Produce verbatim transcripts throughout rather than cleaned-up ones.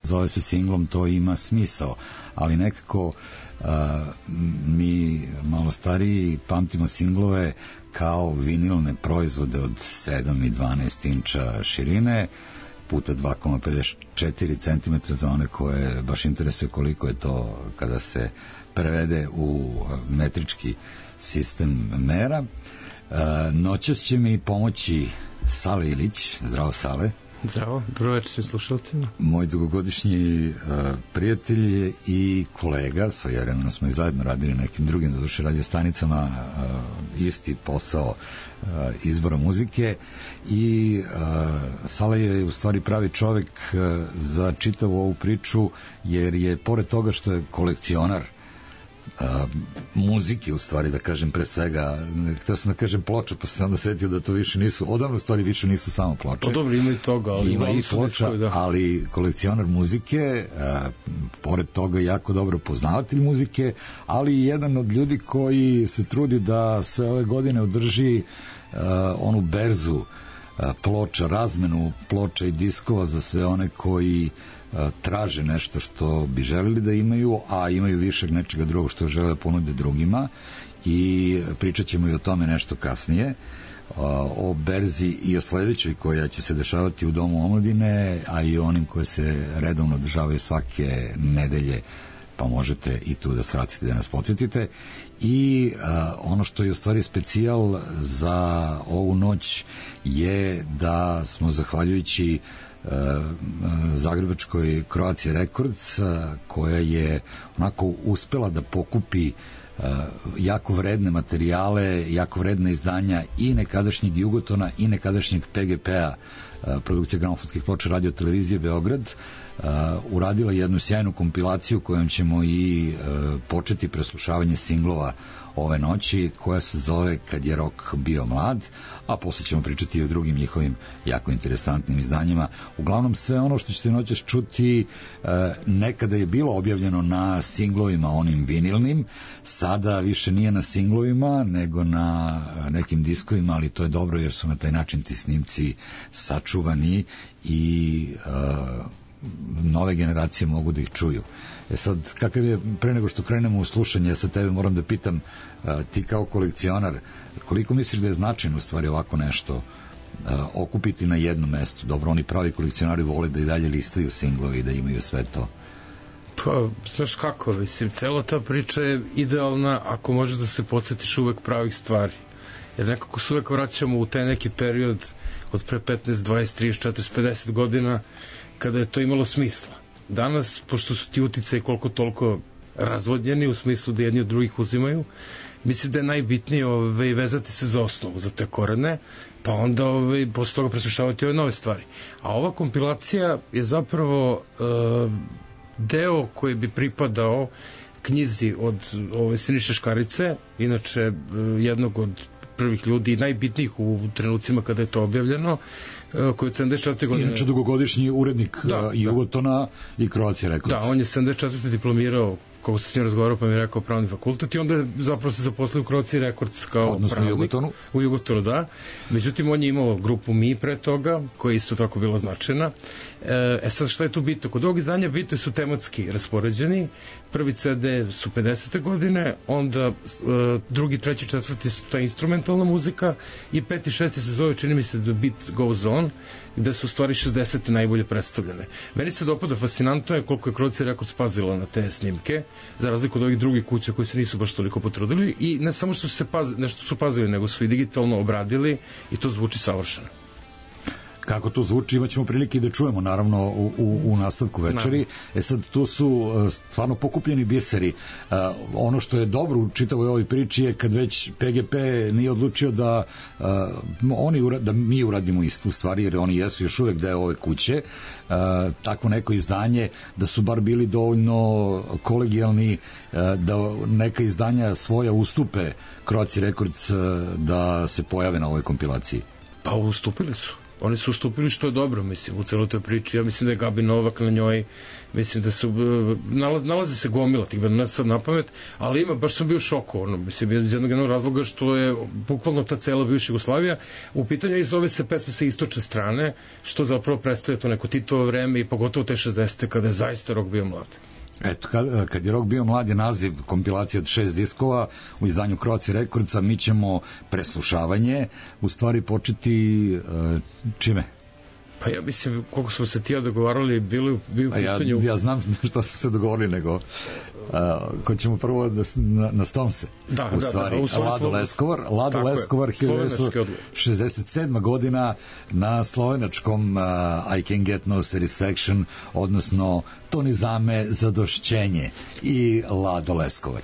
zove se singlom, to ima smisao, ali nekako a, mi malo stariji pamtimo singlove kao vinilne proizvode od sedam i dvanaest inča širine puta dva zarez pedeset četiri centimetra za one koje baš interesuje koliko je to kada se prevede u metrički sistem mera. Noćas će mi pomoći Sale Ilić. Zdravo, Sale. Zdravo, dobro večer svim slušalcima. Moj dugogodišnji uh, prijatelj i kolega, svojevremeno smo i zajedno radili nekim drugim, doduše radio stanicama, uh, isti posao uh, izbora muzike i uh, Sale je u stvari pravi čovek uh, za čitavu ovu priču, jer je pored toga što je kolekcionar Uh, muzike, u stvari da kažem pre svega, htio sam da kažem ploča, pa sam onda setio da to više nisu, odavno stvari više nisu samo ploče. Pa dobro, ima i toga, ali ima i ploča, diskovi, da. Ali kolekcionar muzike, uh, pored toga jako dobro poznavatelj muzike, ali i jedan od ljudi koji se trudi da sve ove godine održi uh, onu berzu uh, ploča, razmenu ploča i diskova za sve one koji traže nešto što bi želeli da imaju, a imaju višeg nečega drugog što žele da ponude drugima, i pričat ćemo i o tome nešto kasnije, o berzi i o sledećoj koja će se dešavati u Domu omladine, a i onim koje se redovno održavaju svake nedelje, pa možete i tu da svratite, da nas podsjetite. I a, ono što je u stvari specijal za ovu noć je da smo zahvaljujući zagrebačkoj Croatia Records, koja je onako uspela da pokupi jako vredne materijale, jako vredne izdanja i nekadašnjeg Jugotona i nekadašnjeg P G P-a, produkcija gramofonskih ploča Radio Televizije Beograd, uradila jednu sjajnu kompilaciju kojom ćemo i početi preslušavanje singlova ove noći, koja se zove Kad je rok bio mlad, a posle ćemo pričati i o drugim njihovim jako interesantnim izdanjima. Uglavnom sve ono što ćete noćas čuti nekada je bilo objavljeno na singlovima, onim vinilnim, sada više nije na singlovima nego na nekim diskovima, ali to je dobro jer su na taj način ti snimci sačuvani i nove generacije mogu da ih čuju. E sad, kakav je, pre nego što krenemo u slušanje, ja sad tebe moram da pitam, a, ti kao kolekcionar, koliko misliš da je značajno u stvari ovako nešto a, okupiti na jednom mestu? Dobro, oni pravi kolekcionari vole da i dalje listaju singlovi i da imaju sve to. Pa, znaš kako, mislim, cela ta priča je idealna ako možeš da se podsjetiš uvek pravih stvari. Jer nekako se uvek vraćamo u taj neki period od pre petnaest, dvadeset, trideset, četrdeset, pedeset godina, kada je to imalo smisla. Danas, pošto su ti uticaji koliko toliko razvodnjeni u smislu da jedni od drugih uzimaju, mislim da je najbitnije ove, vezati se za osnovu, za te korene, pa onda ove, posle toga preslušavati ove nove stvari. A ova kompilacija je zapravo e, deo koji bi pripadao knjizi od ove Siniše Škarice, inače e, jednog od prvih ljudi, najbitnijih u trenucima kada je to objavljeno, koji je sedamdeset četvrte godine... Inače dugogodišnji urednik da, i Jugotona da. I Croatia Records. Da, on je sedamdeset četvrte diplomirao, kako se s njim razgovarao, pa mi je rekao pravni fakultet, i onda je zapravo se zaposlio u Croatia Records kao odnosno pravnik. U Jugotonu. U Jugotonu, da. Međutim, on je imao grupu Mi pre toga, koja je isto tako bila značajna. E sad, šta je tu bitno? Kod ovog izdanja bitno su tematski raspoređeni. Prvi C D su pedesete godine, onda e, drugi, treći, četvrti su ta instrumentalna muzika i peti, šesti se zove, čini mi se, The Beat Goes On, gde su u stvari šezdesete najbolje predstavljene. Meni se dopada, fascinantno je koliko je Croatia Records pazila na te snimke, za razliku od ovih drugih kuća koji se nisu baš toliko potrudili, i ne samo što su se paz, nešto su pazili, nego su i digitalno obradili i to zvuči savršeno. Kako to zvuči, imat ćemo prilike da čujemo naravno u, u, u nastavku večeri. E sad, tu su stvarno pokupljeni biseri. Uh, ono što je dobro u čitavoj ovoj priči je kad već P G P nije odlučio da uh, oni ura, da mi uradimo istu stvari, jer oni jesu još uvek deo ove kuće, uh, takvo neko izdanje, da su bar bili dovoljno kolegijalni uh, da neka izdanja svoja ustupe Croatia Records uh, da se pojave na ovoj kompilaciji. Pa ustupili su. oni su ustupili što je dobro, mislim, u celoj toj priči. Ja mislim da je Gabi Novak na njoj, mislim da su, nalaze, nalaze se gomila tih bendova, ne sad na pamet, ali ima, baš sam bio šoko, ono, mislim, iz jednog jednog razloga što je bukvalno ta cela bivša Jugoslavija u pitanju i zove se pesme sa istočne strane, što zapravo predstavlja to neko Titovo vreme i pogotovo te šezdesete kada je zaista rock bio mlad. Eto, kad, kad je rock bio mlad je naziv kompilacije od šest diskova u izdanju Croatia Recordsa. Mi ćemo preslušavanje u stvari početi uh, čime? Pa ja mislim, koliko smo se tija dogovarali, bilo je u pitanju... Ja, ja znam šta smo se dogovorili, nego uh, ko ćemo prvo na, na, na Stonese. Da, u stvari, da, da, u Lado slovo... Leskovar. Lado tako Leskovar, hiljadu devetsto šezdeset sedma godina na slovenačkom uh, I Can Get No Satisfaction, odnosno To ni zame zadošćenje i Lado Leskovar.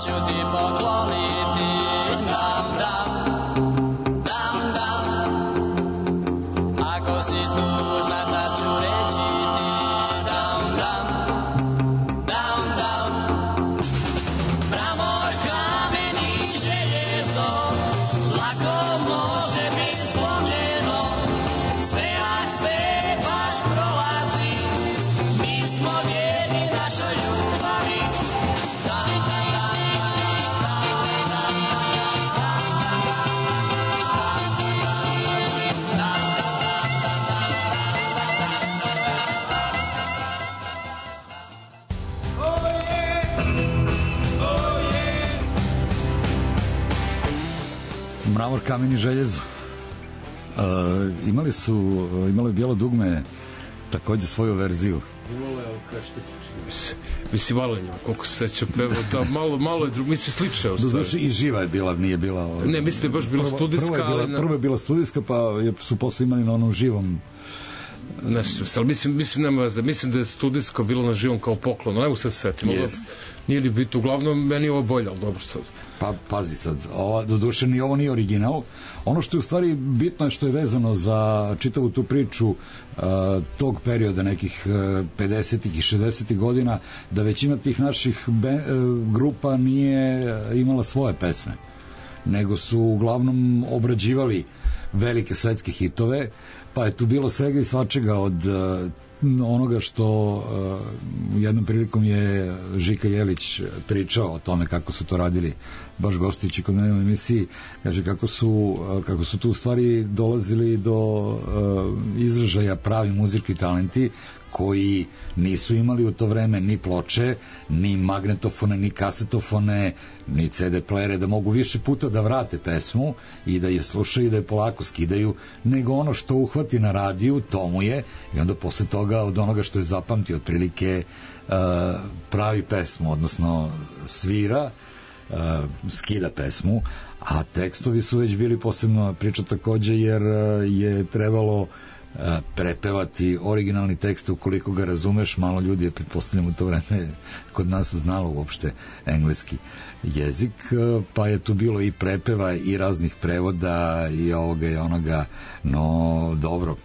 ću ti pokloniti dam, dam, dam, dam. Ako si tužna, da ću reći ti dam, dam, dam, dam. Mramor, kamen i željezo, lako može biti slomljeno, sve a sve baš prolazi, mi smo vjerni našoj ljubavi. Dam, dam, dam, dam, dam, dam, Mramor, kamen i željezo. Uh, imali su, imalo je Bijelo dugme takođe svoju verziju. Imalo je, ali kao što čini mi se. Mislim, malo njima, koliko se seća peva, da, malo, malo je drugo, mislim, sliče u stvari. Doduše i živa je bila, nije bila... Ovaj, ne, mislim da je baš bila prva, studijska, prva je bila, ali... Na... Prva je bila studijska, pa je, su posle imali na onom živom... Ne sjećam se, ali mislim, mislim, nema veze, mislim da je studijsko bilo na živom kao poklon, ne mogu se setim. Jest. Nije li biti, uglavnom, meni je ovo bolje, ali dobro sad. Pa, pazi sad, ova, doduše ni ovo nije original. Ono što je u stvari bitno je što je vezano za čitavu tu priču uh, tog perioda, nekih uh, pedesetih i šezdesetih godina, da većina tih naših be, uh, grupa nije imala svoje pesme, nego su uglavnom obrađivali velike svetske hitove, pa je tu bilo svega i svačega od uh, onoga što uh, jednom prilikom je Žika Jelić pričao o tome kako su to radili, baš gostići kod mene u emisiji, kaže kako su, uh, kako su tu u stvari dolazili do uh, izražaja pravi muzički talenti koji nisu imali u to vreme ni ploče, ni magnetofone, ni kasetofone, ni ce de playere, da mogu više puta da vrate pesmu i da je slušaju i da je polako skidaju, nego ono što uhvati na radiju, to mu je, i onda posle toga od onoga što je zapamtio otprilike uh, pravi pesmu, odnosno svira, uh, skida pesmu, a tekstovi su već bili posebno priča takođe, jer uh, je trebalo prepevati originalni tekst ukoliko ga razumeš. Malo ljudi je, pretpostavljamo, u to vreme kod nas znalo uopšte engleski jezik, pa je tu bilo i prepeva i raznih prevoda i ovoga i onoga, no dobro,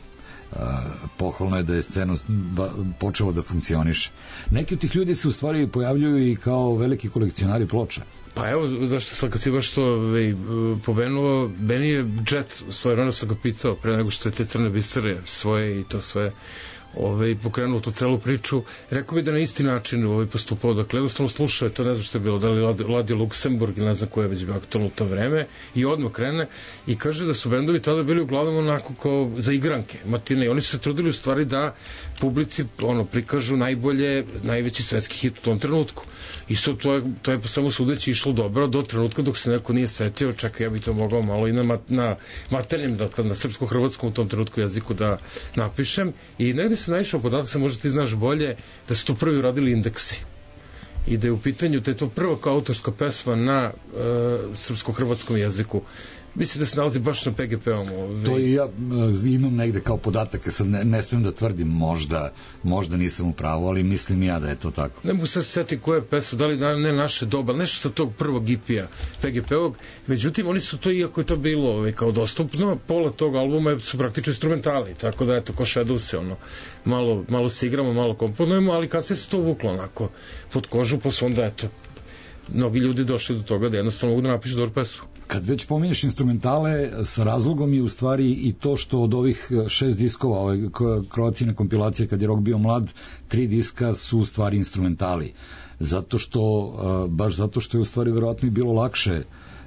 pohvalno je da je scena počela da funkcioniše. Neki od tih ljudi se u stvari pojavljuju i kao veliki kolekcionari ploča. Pa evo, zašto sad kad si baš to vej, pomenuo, meni je Jet, svoje vremena sam ga pitao pre nego što je te crne bisere svoje i to sve ove, pokrenuo tu celu priču, rekao bi da na isti način ovaj, postupao, dakle jednostavno slušao je to, ne znam što je bilo, da li Ladio Luksemburg ili ne znam ko je već bio aktualno u to vreme, i odmah krene i kaže da su bendovi tada bili uglavnom onako kao za igranke, matine, i oni su se trudili u stvari da publici ono, prikažu najbolje, najveći svetski hit u tom trenutku, i so, to, je, to je po svemu sudeći išlo dobro do trenutka dok se neko nije setio, čekaj, ja bi to mogao malo i na, mat, na maternjem, dakle na srpsko-hrvatskom u tom trenutku jeziku da napišem, i negde sam naišao podatak, sam možda ti znaš bolje, da su to prvi uradili Indeksi i da je u pitanju, da je to prva kao autorska pesma na uh, srpsko-hrvatskom jeziku. Mislim da se nalazi baš na pe ge pe-om. Ovaj. To i ja imam negde kao podatak, sad ne, ne smijem da tvrdim, možda, možda nisam u pravu, ali mislim ja da je to tako. Ne mogu sad se setiti koja je pesma, da li ne naše doba, nešto sa tog prvog i pe-a pe ge pe-ovog, međutim oni su to, iako je to bilo ovaj, kao dostupno, pola tog albuma su praktično instrumentali, tako da eto, ko Shadow se ono, malo, malo se igramo, malo komponujemo, ali kad se se to uvuklo onako pod kožu, posle onda eto, mnogi ljudi došli do toga da jednostavno mogu da napišu dobru pesmu. Kad već pominješ instrumentale, sa razlogom je u stvari i to što od ovih šest diskova, ove Kroacijne kompilacije kad je rock bio mlad, tri diska su u stvari instrumentali. Zato što, baš zato što je u stvari verovatno i bilo lakše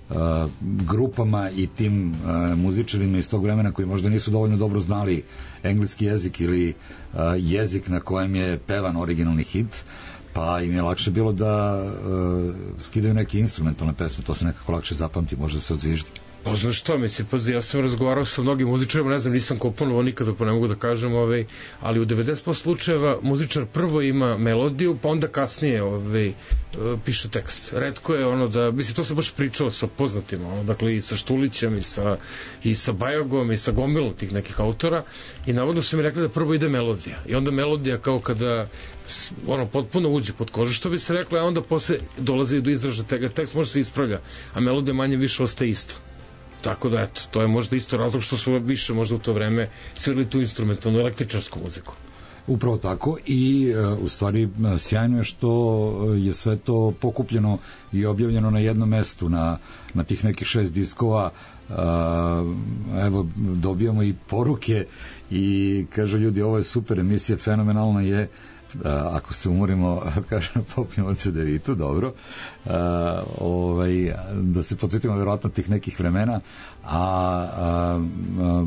grupama i tim muzičarima iz tog vremena koji možda nisu dovoljno dobro znali engleski jezik ili jezik na kojem je pevan originalni hit, pa im je lakše bilo da uh, skidaju neke instrumentalne pesme, to se nekako lakše zapamti, može da se odzviždi. Pa znaš što, mislim, pazi, ja sam razgovarao sa mnogim muzičarima, ne znam, nisam komponovao nikada, pa ne mogu da kažem, ovaj, ali u devedeset posto slučajeva muzičar prvo ima melodiju, pa onda kasnije ovaj, piše tekst. Retko je ono da, mislim, to sam baš pričao sa poznatima, ono, dakle i sa Štulićem i sa, i sa Bajagom i sa gomilom tih nekih autora, i navodno su mi rekli da prvo ide melodija, i onda melodija kao kada ono potpuno uđe pod kožu, što bi se reklo, a onda posle dolazi do izražaja tega, tekst može se ispravlja, a melodija manje više ostaje isto. Tako da, eto, to je možda isto razlog što smo više možda u to vreme svirali tu instrumentalnu električarsku muziku. Upravo tako i u stvari sjajno je što je sve to pokupljeno i objavljeno na jednom mestu, na, na tih nekih šest diskova. Evo, dobijamo i poruke i kažu ljudi, ovo je super emisija, fenomenalna je. Da, ako se umorimo, kažem, popijemo od Cedevitu, dobro, a, ovaj, da se podsjetimo verovatno tih nekih vremena, a, a, a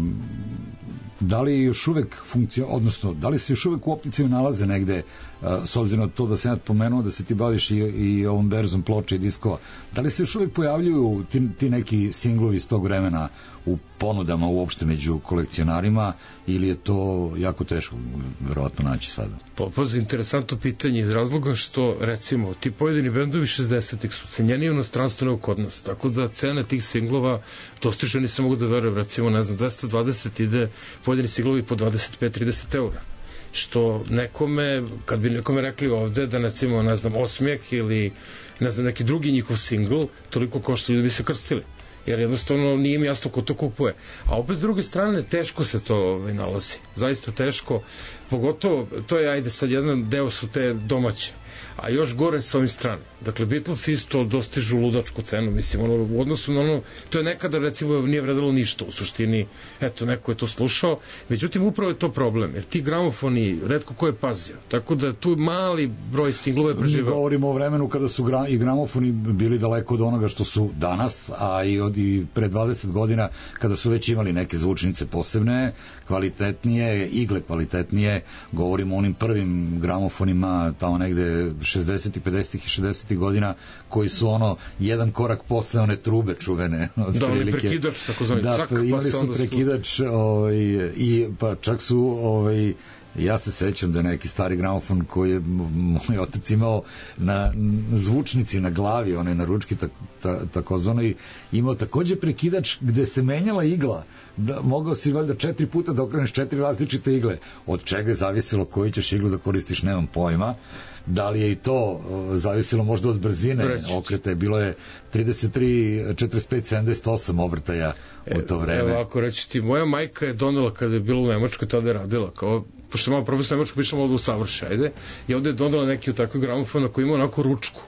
da li još uvek funkcija, odnosno da li se još uvek u opticaju nalaze negde, a, s obzirom na to da sam ja pomenuo da se ti baviš i, i ovom berzom ploča i diskova, da li se još uvek pojavljuju ti, ti neki singlovi iz tog vremena u ponudama uopšte među kolekcionarima, ili je to jako teško verovatno naći sada? Popazi, interesantno pitanje iz razloga što, recimo, ti pojedini bendovi šezdesetih su cenjeni u inostranstvu nego kod nas, tako da cene tih singlova dostiže, nisam mogu da verujem, recimo, ne znam, dvesta dvadeset ide pojedini singlovi po dvadeset pet do trideset eura, što nekome, kad bi nekome rekli ovde da, recimo, ne znam, Osmijeh ili ne znam, neki drugi njihov singl toliko košta, ljudi bi se krstili, jer jednostavno nije mi jasno ko to kupuje. A opet s druge strane teško se to ovaj, nalazi, zaista teško, pogotovo to je, ajde sad jedan deo su te domaće, a još gore sa ovim stranim. Dakle, Beatles isto dostižu ludačku cenu, mislim, ono, u odnosu na ono, to je nekada, recimo, nije vredalo ništa, u suštini, eto, neko je to slušao, međutim, upravo je to problem, jer ti gramofoni, retko ko je pazio, tako da tu mali broj singlova je preživao. Mi govorimo o vremenu kada su gra, i gramofoni bili daleko od onoga što su danas, a i, od, i pre dvadeset godina, kada su već imali neke zvučnice posebne, kvalitetnije, igle kvalitetnije, govorimo o onim prvim gramofonima, tamo negde šezdesetih, pedesetih i šezdesetih godina, koji su ono jedan korak posle one trube čuvene. Da, oni prekidač, tako zvani. Da, Cak, imali pa su prekidač ovaj, i pa čak su ovaj, ja se sećam da je neki stari gramofon koji je moj otac imao na, na zvučnici na glavi, onaj na ručki ta, ta, takozvanoj, imao takođe prekidač gde se menjala igla, da, mogao si valjda četiri puta da okreneš četiri različite igle, od čega je zavisilo koju ćeš iglu da koristiš, nemam pojma. Da li je i to zavisilo možda od brzine okreta, bilo je trideset tri, četrdeset pet, sedamdeset osam obrtaja u to vreme. Evo, ako reći ti, moja majka je donela kada je bila u Nemačkoj, tada je radila, kao, pošto je malo profesor Nemačkoj, pišla malo u savršaj, ajde, i ovde je donela neki od takvih gramofona koji ima onako ručku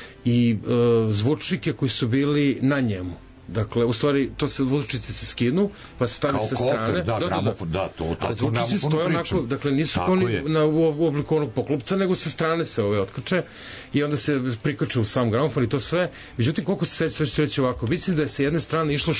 i e, zvučnike koji su bili na njemu. Dakle, u stvari, to se zvučnice se skinu, pa se stavi sa strane. Da, da, gramofon, da, to, to, ali zvučnice stoje onako, dakle, nisu kao na, u obliku onog poklopca, nego sa strane se ove otkače i onda se prikače u sam gramofon i to sve. Međutim, koliko se seća, sve ću reći ovako, mislim da je sa jedne strane išlo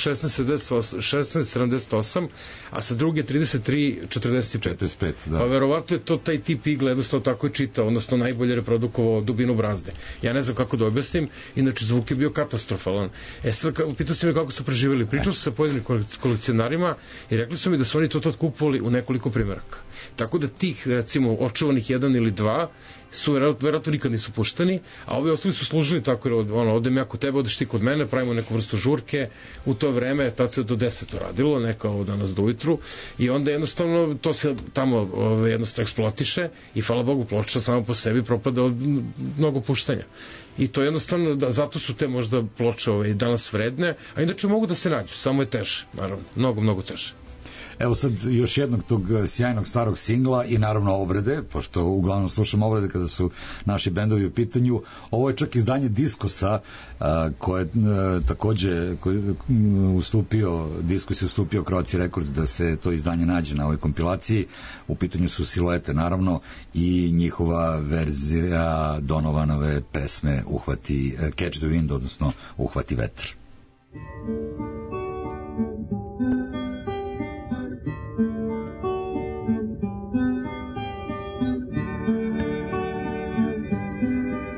šesnaest sedamdeset osam, a sa druge trideset tri četrdeset pet. Da. Pa verovatno je to taj tip igle, jednostavno tako je čitao, odnosno najbolje reprodukovao dubinu brazde. Ja ne znam kako da objasnim, inače zvuk je bio katastrofalan. E sad, pitao se mi kako su preživjeli. Pričao sam sa pojedinim kolekcionarima i rekli su mi da su oni to tad kupovali u nekoliko primjeraka. Tako da tih, recimo, očuvanih jedan ili dva su verovatno nikad nisu pušteni, a ovi ostali su služili tako, jer ono, odem ja kod tebe, odeš ti kod mene, pravimo neku vrstu žurke, u to vreme, tad se do deset radilo, neka ovo danas do ujutru, i onda jednostavno to se tamo ove, jednostavno eksploatiše i hvala Bogu ploča samo po sebi propada od mnogo puštanja. I to jednostavno, da, zato su te možda ploče ove, danas vredne, a inače mogu da se nađu, samo je teže, naravno, mnogo, mnogo teže. Evo sad još jednog tog sjajnog starog singla i naravno obrede, pošto uglavnom slušam obrede kada su naši bendovi u pitanju. Ovo je čak izdanje Diskosa, koje je takođe koje, ustupio, Diskos je ustupio Croatia Records da se to izdanje nađe na ovoj kompilaciji. U pitanju su Siluete, naravno, i njihova verzija Donovanove pesme Uhvati Catch the Wind, odnosno Uhvati vetar.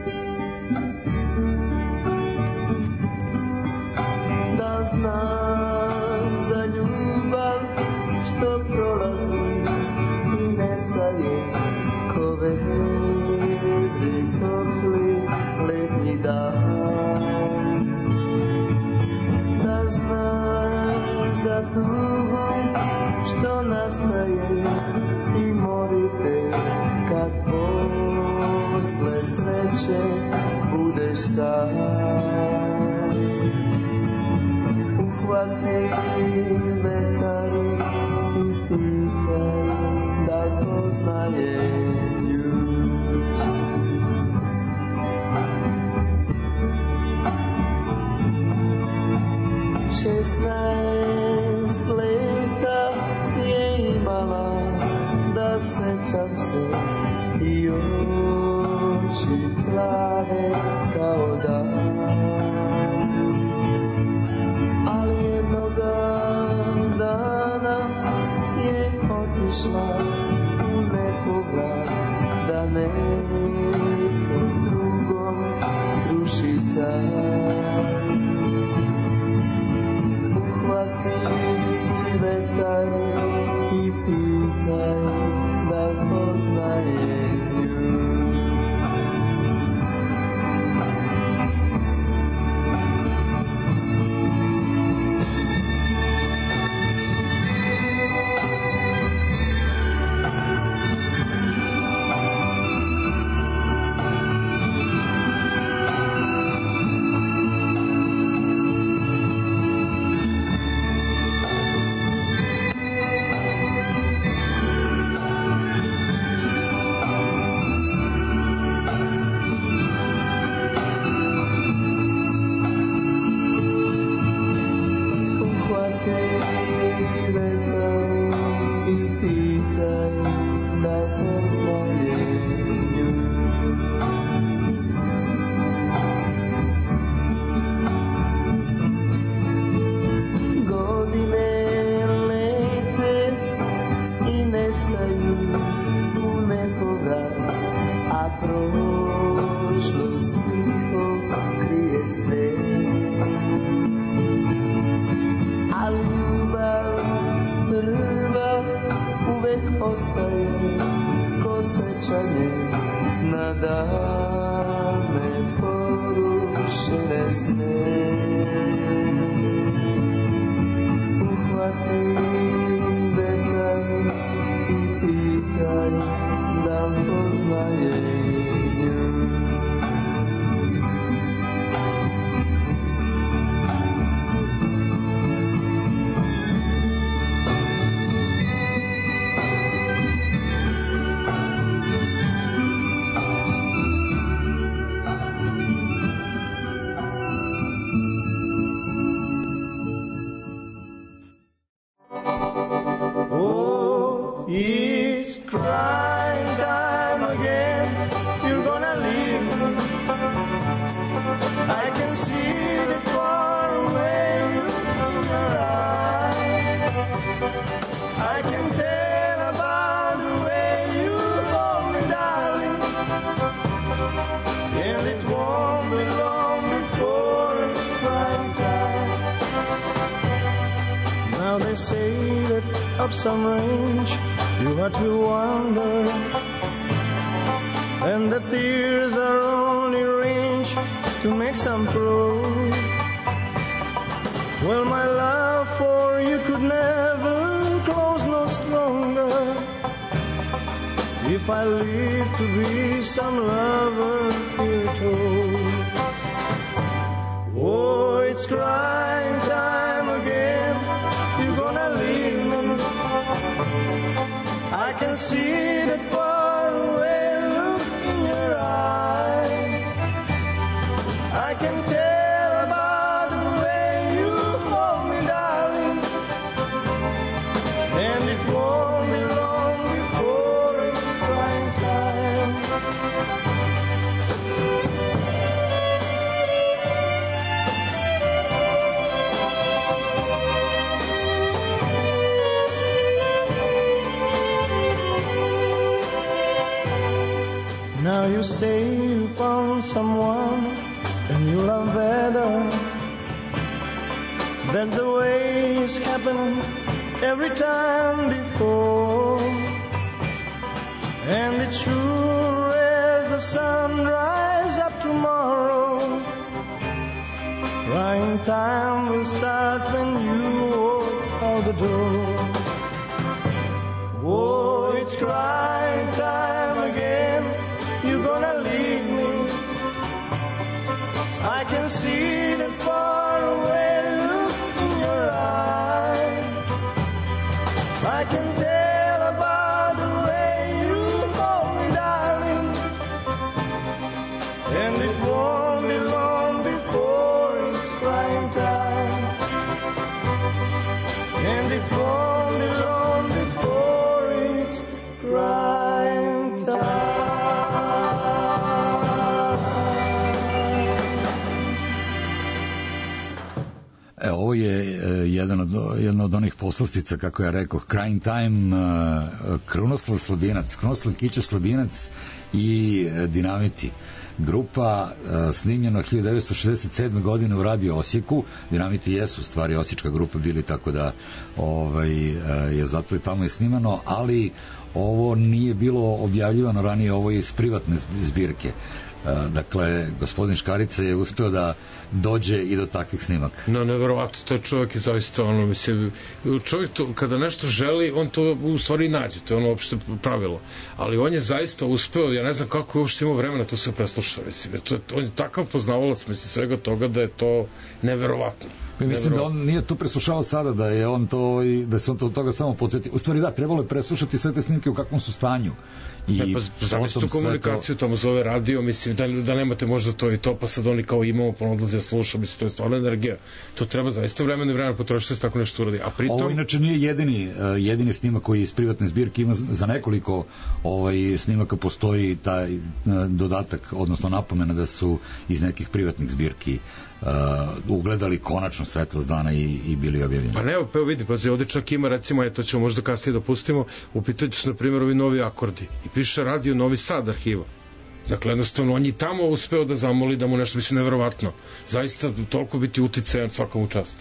Does not nestaje ko vedri topli letnji dan. Da znam za tugom što nastaje i morite kad posle sreće budeš sam. Uhvati vetar i pitaj da poznaje nju. Šesnaest leta je imala, da sećam se, i oči plave kao dan. Ali jednoga dana je otišla u nepogled, da nekom drugom sruši san. Vetar i pitaj da poznaje nju. Some range you had to wander, and the tears are only range to make some proof. Well, my love for you could never close no stronger if I live to be some lover here told. Oh, it's crying time again, you're gonna leave me. I can see that far away look in your eye. I can tell about the way you hold me, darling, and it won't be long before it's crying time. Now you say you found someone and you love better. That's the way it's happened every time before. sure as the sunrise up tomorrow, crying time will start when you walk out the door. Oh, it's crying time again, you're gonna leave me. I can see that far away look in your eyes. I can tell about the way you hold me, darling. And it won't be long before it's crying time. And it won't be long before it's crying time. E, ovo je e, jedan od, jedna od onih poslastica, kako ja rekao, Crying Time, e, Krunoslav Slabinac, Krunoslav Kića Slabinac i e, Dinamiti. Grupa e, snimljena hiljadu devetsto šezdeset sedme godine u Radio Osijeku. Dinamiti jesu u stvari osječka grupa bili, tako da ovaj, e, je zato je tamo je snimano, ali ovo nije bilo objavljivano ranije, ovo je iz privatne zbirke. Dakle, gospodin Škarica je uspeo da dođe i do takvih snimaka. No, nevjerovatno, to je čovjek je zaista ono, mislim, čovjek to, kada nešto želi, on to u stvari nađe, to je ono uopšte pravilo. Ali on je zaista uspeo, ja ne znam kako je uopšte imao vremena to sve preslušao, mislim, to, on je takav poznavalac, mislim, svega toga da je to nevjerovatno. Mislim da on nije to preslušao sada, da je on to i da se on to od toga samo podsjetio. U stvari da, trebalo je preslušati sve te snimke u kakvom su stanju. I ne, pa zamisli tu komunikaciju, to... tamo zove radio, mislim, da, da nemate možda to i to, pa sad oni kao imamo, pa odlazi da sluša, mislim, to je stvarno energija. To treba zaista vremena i vremena potrošiti da se tako nešto uradi. A pritom... Ovo inače nije jedini, uh, jedini snimak koji iz privatne zbirke ima, za nekoliko ovaj, snimaka postoji taj uh, dodatak, odnosno napomena da su iz nekih privatnih zbirki Uh, ugledali konačno svetlost dana i, i bili objavljeni. Pa ne, pa evo vidi, pazi, ovde čak ima, recimo, eto ćemo možda kasnije da pustimo, u pitanju su, na primjer, ovi novi akordi i piše Radio Novi Sad arhiva. Dakle, jednostavno, on je tamo uspeo da zamoli da mu nešto, mislim, nevjerovatno. Zaista, toliko biti uticajan svakom u čast.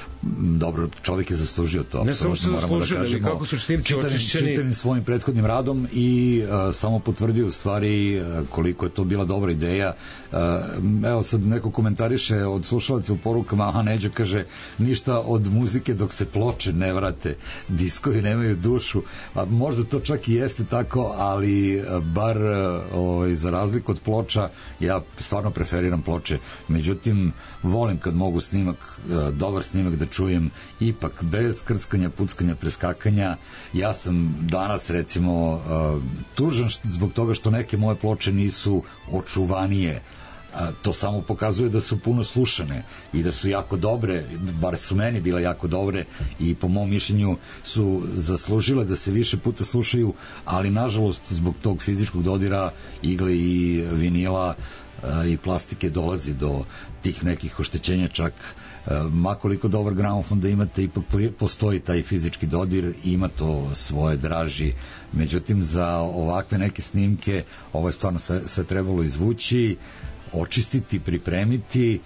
Dobro, čovjek je zaslužio to. Ne samo što je zaslužio, ali kako su snimci očišćeni. Čitanim svojim prethodnim radom i uh, samo potvrdio u stvari uh, koliko je to bila dobra ideja. Uh, evo sad neko komentariše od slušalaca u porukama, aha, Neđo kaže, ništa od muzike dok se ploče ne vrate, diskovi nemaju dušu. A možda to čak i jeste tako, ali uh, bar uh, ovaj, za razliku od ploča, ja stvarno preferiram ploče. Međutim, volim kad mogu snimak, uh, dobar snimak da čujem ipak bez krckanja, puckanja, preskakanja. Ja sam danas recimo uh, tužan zbog toga što neke moje ploče nisu očuvanije. Uh, to samo pokazuje da su puno slušane i da su jako dobre, bar su meni bile jako dobre i po mom mišljenju su zaslužile da se više puta slušaju, ali nažalost zbog tog fizičkog dodira igle i vinila uh, i plastike dolazi do tih nekih oštećenja, čak makoliko dobar gramofon da imate, ipak postoji taj fizički dodir i ima to svoje draži. Međutim, za ovakve neke snimke ovo je stvarno sve, sve trebalo izvući, očistiti, pripremiti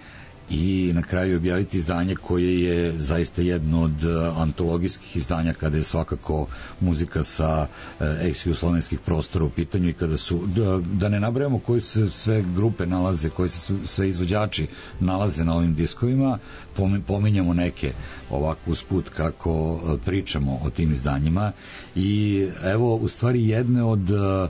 i na kraju objaviti izdanje koje je zaista jedno od antologijskih izdanja kada je svakako muzika sa ex-jugoslovenskih prostora u pitanju i kada su, da, da ne nabrajamo koji se sve grupe nalaze, koji se sve izvođači nalaze na ovim diskovima, pominjamo neke ovako usput kako pričamo o tim izdanjima i evo u stvari jedne od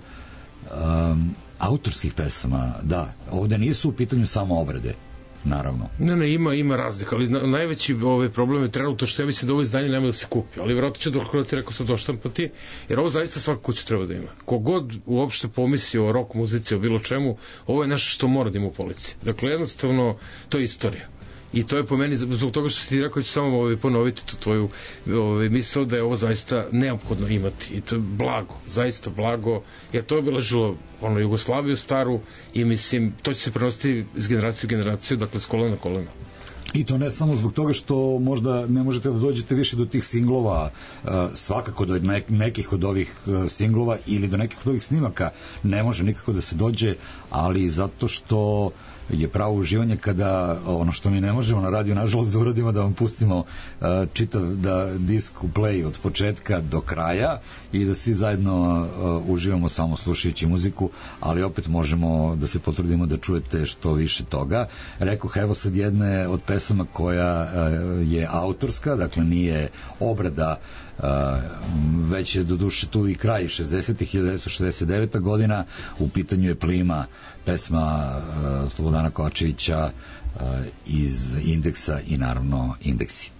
um, autorskih pesama, da, ovde nisu u pitanju samo obrade, naravno. Ne, ne, ima, ima razlika, ali na, najveći ovaj problem je trenutno što ja mislim da ovo izdanje nema da se kupi, ali vjerojatno će dok ti rekao sad doštampati, jer ovo zaista svaka kuća treba da ima. Kogod uopšte pomisli o rock muzici, o bilo čemu, ovo je nešto što mora da ima u policiji. Dakle, jednostavno, to je istorija. I to je po meni, zbog toga što ti rekao, ću samo ovaj, ponoviti tu tvoju ovaj, misao da je ovo zaista neophodno imati. I to je blago, zaista blago, jer to je obeležilo ono, Jugoslaviju staru i mislim, to će se prenositi iz generacije u generaciju, dakle, s kolena na kolena. I to ne samo zbog toga što možda ne možete da dođete više do tih singlova, svakako do nekih od ovih singlova ili do nekih od ovih snimaka ne može nikako da se dođe, ali zato što je pravo uživanje kada ono što mi ne možemo na radiju nažalost da uradimo, da vam pustimo uh, čitav da disk u play od početka do kraja i da svi zajedno uh, uživamo samo slušajući muziku, ali opet možemo da se potrudimo da čujete što više toga. Rekoh, evo sad jedne od pesama koja uh, je autorska, dakle nije obrada, Uh, već je do duše tu i kraj šezdesetih, hiljadu devetsto šezdeset deveta godina, u pitanju je Plima, pesma uh, Slobodana Kovačevića uh, iz Indeksa i naravno Indeksi.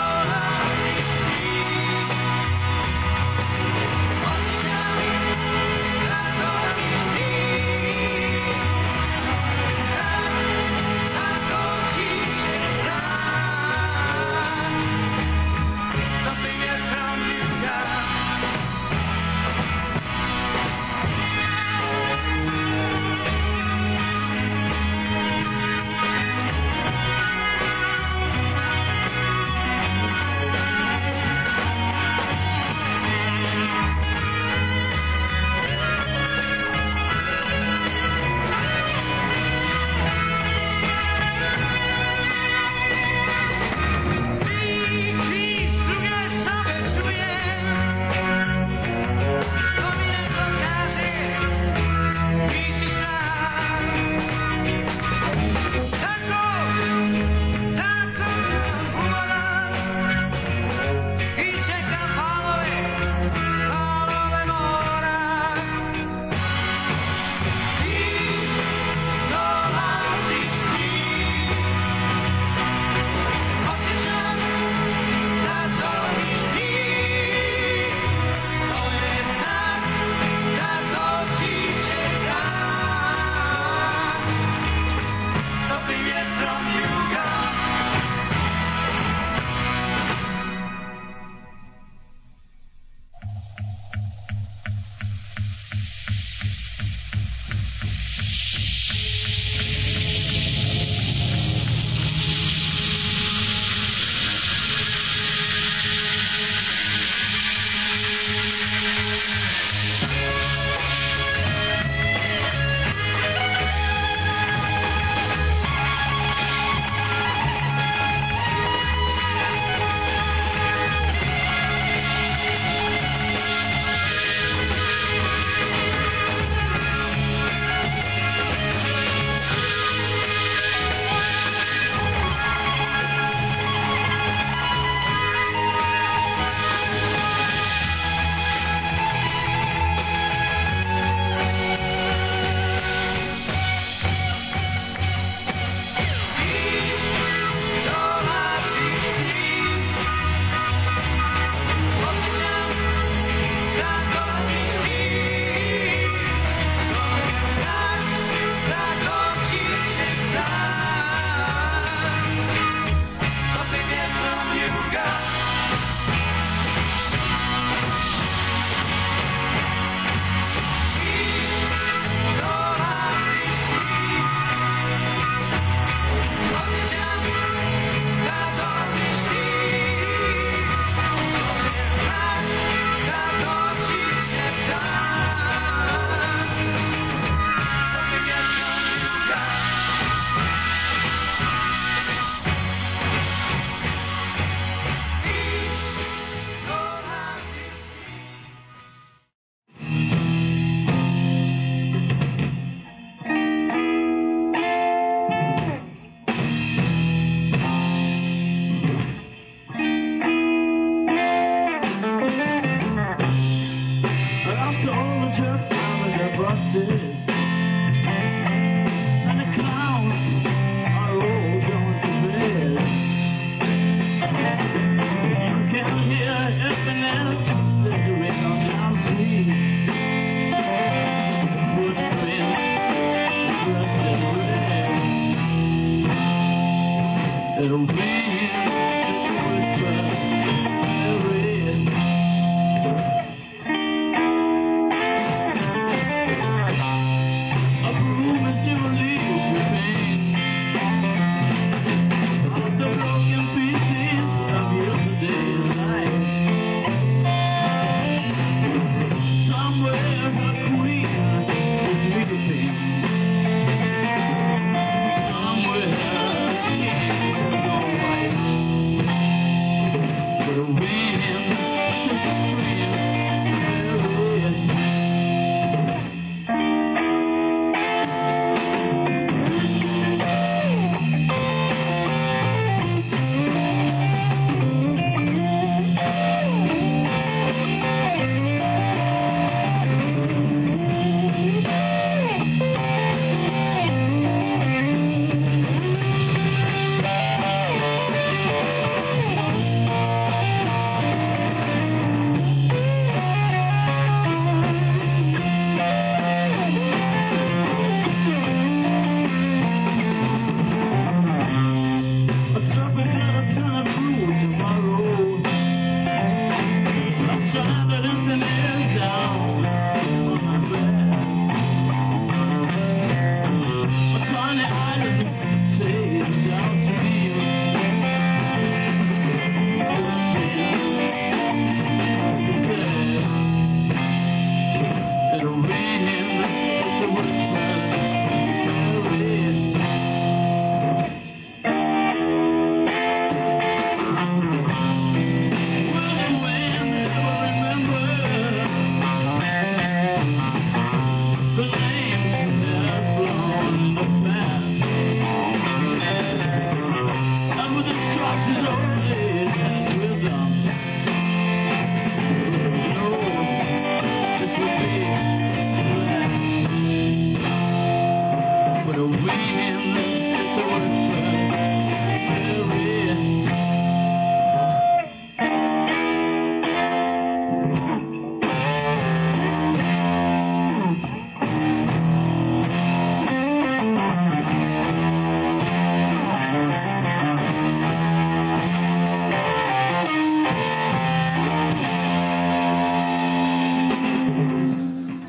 Osjećam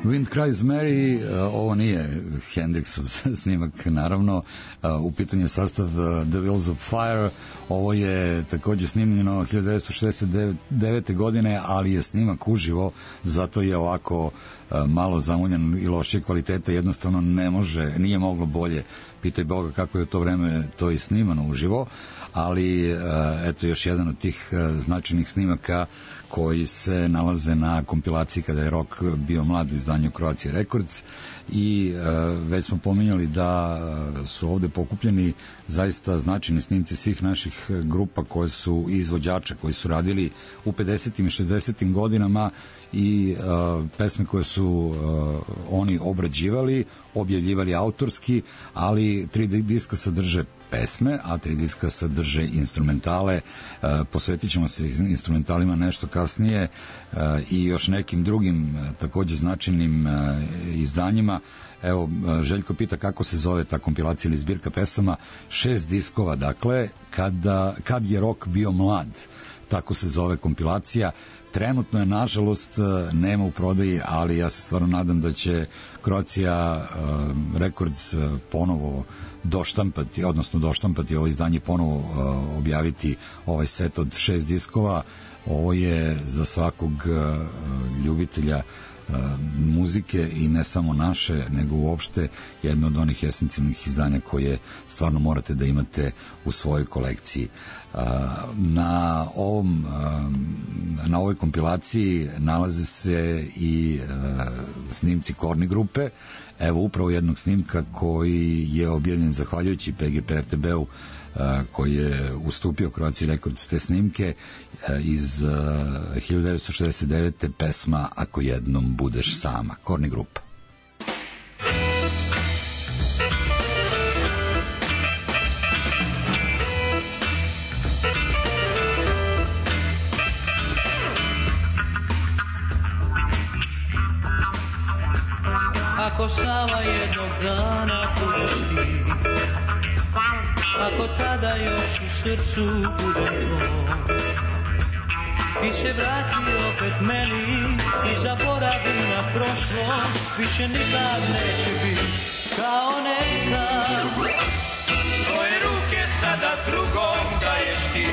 Wind Cries Mary, ovo nije Hendrixov snimak, naravno, u pitanju je sastav The Wheels of Fire, ovo je takođe snimljeno hiljadu devetsto šezdeset devete. godine, ali je snimak uživo, zato je ovako malo zamuljan i lošije kvaliteta, jednostavno ne može, nije moglo bolje, pitaj Boga kako je u to vreme to i snimano uživo, ali eto još jedan od tih značajnih snimaka koji se nalaze na kompilaciji kada je rock bio mlad u izdanju Croatia Records i e, već smo pominjali da su ovde pokupljeni zaista značajni snimci svih naših grupa koje su i izvođača koji su radili u pedesetim i šezdesetim godinama i e, pesme koje su e, oni obrađivali, objavljivali autorski, ali tri diska sadrže pesme, a tri diska sadrže instrumentale. E, posvetit ćemo se instrumentalima nešto kasnije e, i još nekim drugim e, takođe značajnim e, izdanjima. Evo, Željko pita kako se zove ta kompilacija ili zbirka pesama. Šest diskova, dakle, kada, kad je rock bio mlad, tako se zove kompilacija. Trenutno je, nažalost, nema u prodaji, ali ja se stvarno nadam da će Croatia uh, Records uh, ponovo doštampati, odnosno doštampati ovo izdanje, ponovo uh, objaviti ovaj set od šest diskova. Ovo je za svakog uh, ljubitelja uh, muzike i ne samo naše, nego uopšte jedno od onih esencijalnih izdanja koje stvarno morate da imate u svojoj kolekciji. Na ovom na ovoj kompilaciji nalaze se i snimci Korni grupe. Evo upravo jednog snimka koji je objavljen zahvaljujući P G P R T B-u, koji je ustupio Croatia Records te snimke, iz hiljadu devetsto šezdeset devete. pesma Ako jednom budeš sama, Korni grupa. Ako sama jednog dana budeš ti, ako tada još u srcu budem to, ti se vrati opet meni i zaboravi na prošlost, više nikad neće biti kao nekad. Tvoje ruke sada drugom daješ ti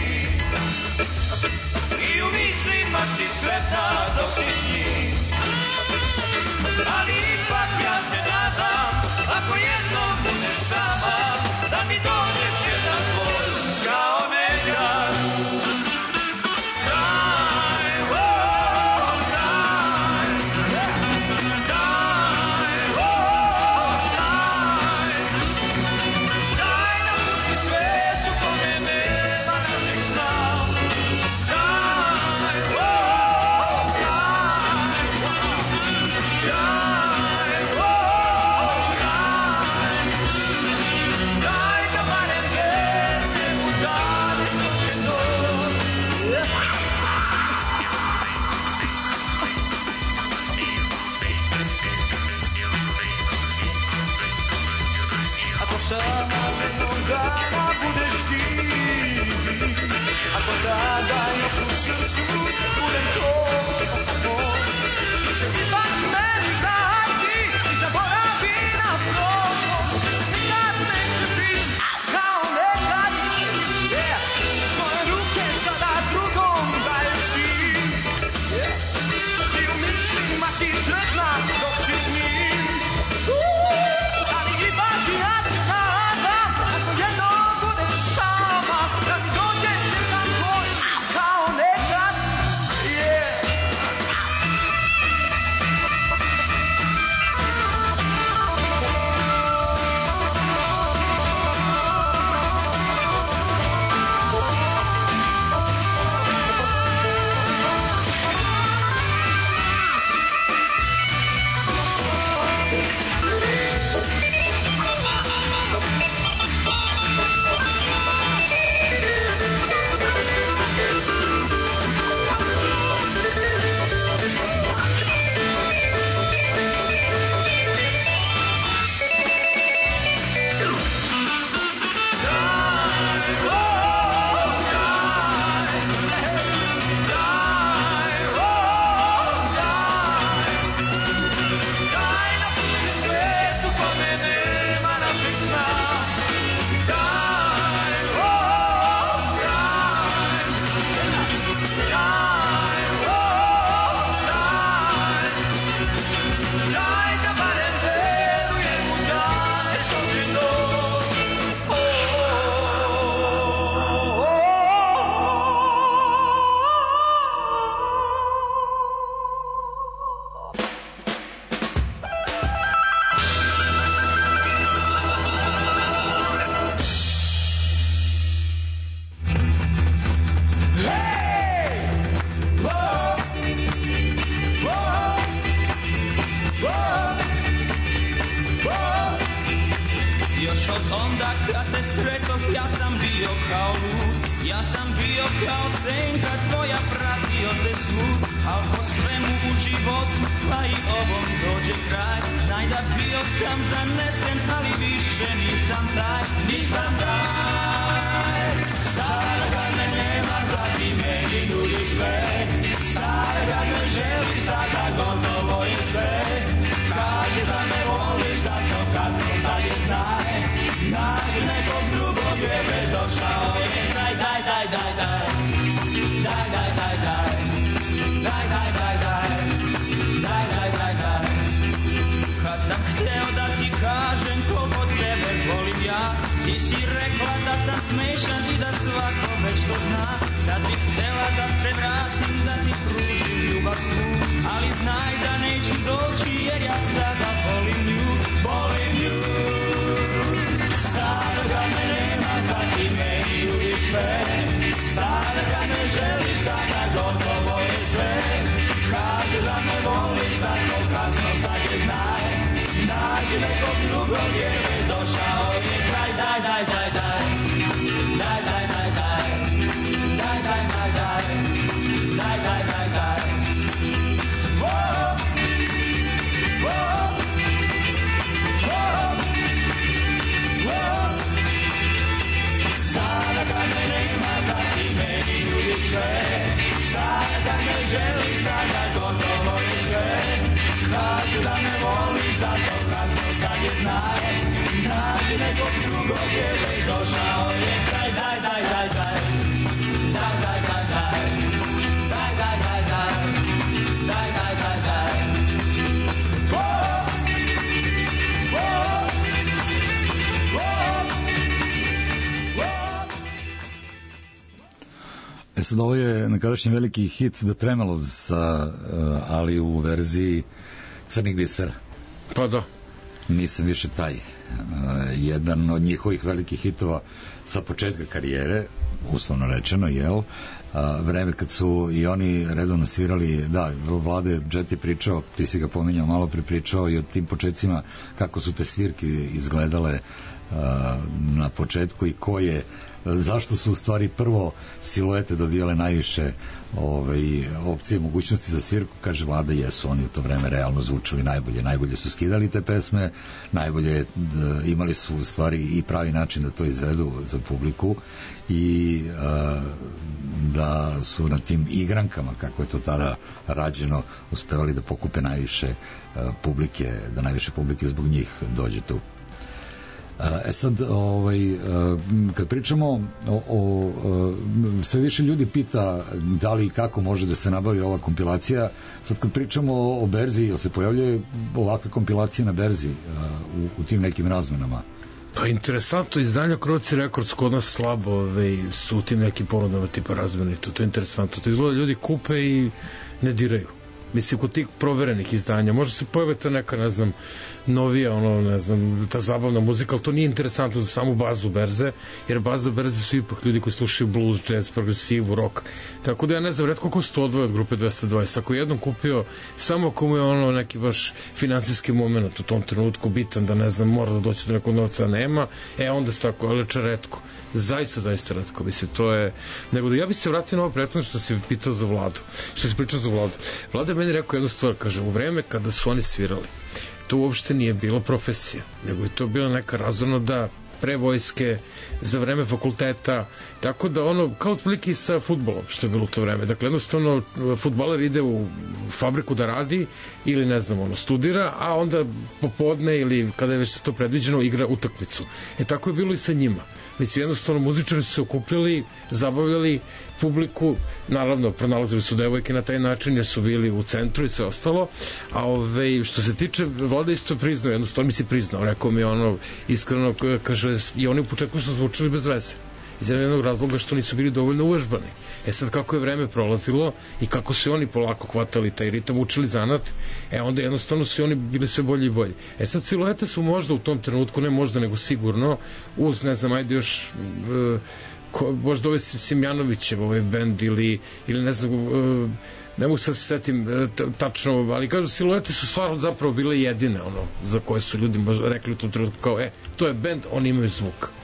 i u mislima si sretna dok si s njim. Ali ipak ja se nadam, ako jednom budeš sama, da mi dođeš jedan tvoj, kao nekad. Daj, oh, daj, daj, oh, daj, daj napusti svet u kome nema našeg sna. Daj, oh, daj, daj, oh, daj, daj da barem verne u dane noće dođe. Ako sama jednog dana budeš ti, ako tada još u srcu budem to, ti se ipak meni vrati i zaboravi na prošlost, više nikad neće biti kao nekad. Yeah. Svoje ruke sada drugom daješ ti, yeah. I u mislima si sretna dok si s njim. Uh, ali ipak ja se nadam, ako jednom budeš sama, da mi dođeš jedan tvoj, kao nekad. Yeah. sreto, ja sam bio kao lud, ja sam bio kao senka tvoja, pratio te svud, al po svemu u životu, pa i ovom dođe kraj. Znaj da bio sam zanesen, ali više nisam taj, nisam taj. Sada kad me nema, sad ti meni nudiš sve, sada kad me želiš, sada gotovo je sve. Kažeš da me voliš, zato kasno sad je kraj. Nađi nekog drugog, je već došao je kraj. Daj, daj, daj, daj, daj, daj, daj, daj, daj, daj, daj, daj, daj, daj, daj, daj. Kad sam hteo da ti kažem koliko tebe volim ja, ti si rekla da sam smešan i da svako već to zna. Sad bih htela da se vratim, da ti pružim ljubav svu, ali znaj da neću doći jer ja sada volim nju, volim nju. Sada kad me nema, sad ti meni nudiš sve, sada kad me želiš, sada gotovo je sve. Kaže da me voliš, zato kasno sad je znaj. Nađi nekog drugog jer već došao je kraj. Daj, daj, daj, daj, daj, daj, daj, daj, daj, daj, daj, daj, daj, daj, daj, daj. Whoa, whoa, whoa, whoa. Sada kad me nema, sad ti meni nudiš sve, sada kad me želiš, sada gotovo je sve. Kažu da me voliš, zato kasno sad je znaj. Nađi nekog drugog jer već došao je kraj. Daj, daj, daj, daj, daj, daj, daj, daj, daj, daj, daj, daj, daj, daj, daj, daj. Whoa, whoa, whoa, whoa. E sad, ovo je nekadašnji veliki hit The Tremelows, ali u verziji Crnih bisera. Pa da. Nisam više taj. Jedan od njihovih velikih hitova sa početka karijere, uslovno rečeno, jel? Vreme kad su i oni redovno svirali, da, Vlade Džet je pričao, ti si ga pominjao, malo pripričao i o tim početcima, kako su te svirke izgledale na početku i ko je, zašto su u stvari prvo siluete dobijale najviše ovaj, opcije, mogućnosti za svirku. Kaže Vlada, jesu oni u to vreme realno zvučali najbolje, najbolje su skidali te pesme, najbolje da, imali su u stvari i pravi način da to izvedu za publiku i a, da su na tim igrankama, kako je to tada rađeno, uspevali da pokupe najviše a, publike, da najviše publike zbog njih dođe tu. E sad, ovaj, kad pričamo o, o, sve više ljudi pita da li i kako može da se nabavi ova kompilacija. Sad kad pričamo o berzi, jel se pojavljaju ovakve kompilacije na berzi u, u tim nekim razmenama? Pa interesantno, izdanja Croatia Records kod nas slabo ove, su u tim nekim ponudama tipa razmene, to, to je interesantno, to izgleda ljudi kupe i ne diraju. Mislim, kod tih proverenih izdanja možda se pojave ta neka, ne znam, novija, ono, ne znam, ta zabavna muzika, ali to nije interesantno za samu bazu berze, jer baza berze su ipak ljudi koji slušaju blues, jazz, progresivu, rock, tako da ja ne znam, retko ko se to odvoje od grupe dvesta dvadeset, ako je jednom kupio, samo ako mu je ono neki baš finansijski moment u tom trenutku bitan, da ne znam, mora da doći do nekog novca, nema, e onda se tako, ali retko, zaista, zaista retko, mislim, to je, nego da ja bi se vratio na ovo prethodno što si pitao za Vladu, što si pričao za Vladu. Vlada je meni rekao jednu stvar, kaže, u vreme kada su oni svirali, to uopšte nije bila profesija, nego je to bila neka razonoda pre vojske, za vreme fakulteta, tako da ono, kao otprilike i sa fudbalom, što je bilo u to vreme. Dakle, jednostavno, fudbaler ide u fabriku da radi, ili ne znam, ono, studira, a onda popodne ili kada je već to predviđeno, igra utakmicu. E, tako je bilo i sa njima. Mislim, jednostavno, muzičari su se okupljali, zabavljali publiku, naravno, pronalazili su devojke na taj način, jer su bili u centru i sve ostalo, a ove, što se tiče, Vlada isto priznao, jednostavno mi si priznao, rekao mi ono, iskreno, kaže, i oni u početku su zvučali bez veze, iz jednog razloga što nisu bili dovoljno uvežbani. E sad, kako je vreme prolazilo i kako su oni polako hvatali taj ritam, učili zanat, e onda jednostavno su oni bili sve bolji i bolji. E sad, siluete su možda u tom trenutku, ne možda, nego sigurno, uz, ne znam, ajde još uh, ko, možda ovaj Simjanovićev ovaj bend ili, ili ne znam, uh, ne mogu sad se setim tačno, ali kažu, siluete su stvarno zapravo bile jedine, ono, za koje su ljudi možda rekli u tom trenutku kao, e, to je bend, oni imaju zvuk.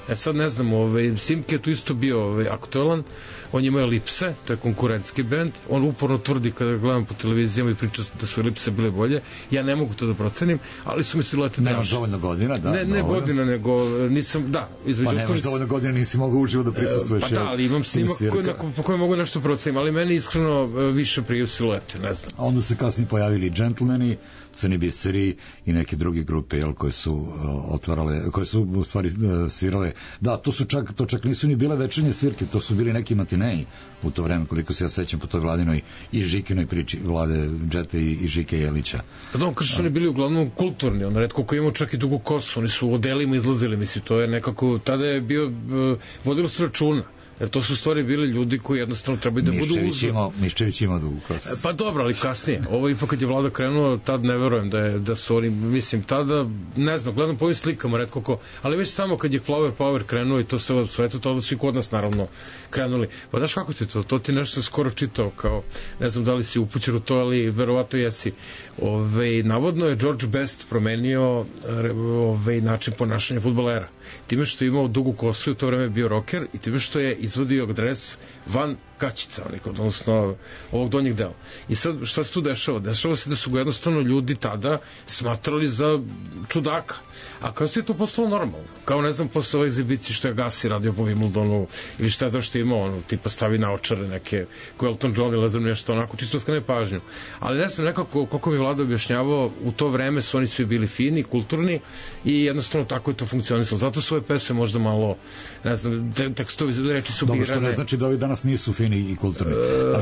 E sad ne znam, ovaj, Simke je tu isto bio ovaj, aktualan, on je imao Elipse, to je konkurentski bend, on uporno tvrdi kada gledam po televizijama i priča da su Elipse bile bolje, ja ne mogu to da procenim, ali su mi Silete draži. Nemaš dovoljno godina, da. Ne, ne dovoljno. godina, nego nisam, da. Pa nemaš ostalih... dovoljno godina, nisi mogao uživo da prisustvuješ. Pa da, ali imam snimak koji, na, po kojem mogu nešto procenim, ali meni iskreno više priju Silete, ne znam. A onda se kasnije pojavili Gentlemani, Crni biseri i neke druge grupe jel, koje su uh, otvarale, koje su u stvari uh, svirale. Da, to su čak, to čak nisu ni bile večernje svirke, to su bili neki matineji u to vreme, koliko se ja sećam po toj Vladinoj i Žikinoj priči, Vlade Džete i, i Žike Jelića. Pa da, kaže su oni bili uglavnom kulturni, on retko ko imao čak i dugu kosu, oni su u odelima izlazili, mislim, to je nekako, tada je bio, uh, vodilo se računa. Jer to su stvari bili ljudi koji jednostavno trebaju da budu uzor. Miščević ima dugu kosu. Pa dobro, ali kasnije. Ovo ipak kad je Vlada krenuo, tad ne verujem da, je, da su oni, mislim, tada, ne znam, gledam po ovim slikama, retko ko, ali već tamo kad je Flower Power krenuo i to sve u svetu, to da su i kod nas naravno krenuli. Pa znaš kako ti to? To ti nešto skoro čitao, kao, ne znam da li si upućen u to, ali verovatno jesi. Ove, navodno je George Best promenio ove, način ponašanja fudbalera. Time što je imao dugu kosu i u to vreme bio rocker i time što je izvodio dres van kačica, odnosno ovog donjeg dela. I sad, šta se tu dešava? Dešava se da su ga jednostavno ljudi tada smatrali za čudaka. A kao se je to postalo normalno. Kao, ne znam, posle ove egzibicije što je Gassi radio po Wimbledonu ili šta je to što je imao, ono, tipa stavi naočare neke, ko Elton John ili znam nešto, onako, čisto skrene pažnju. Ali ne znam, nekako, koliko mi Vlada objašnjavao, u to vreme su oni svi bili fini, kulturni i jednostavno tako je to funkcionisalo. Zato svoje pesme možda malo, ne znam, te, tekstovi, reči su birane. Dobro, što ne znači da ovi danas nisu fini i kulturni.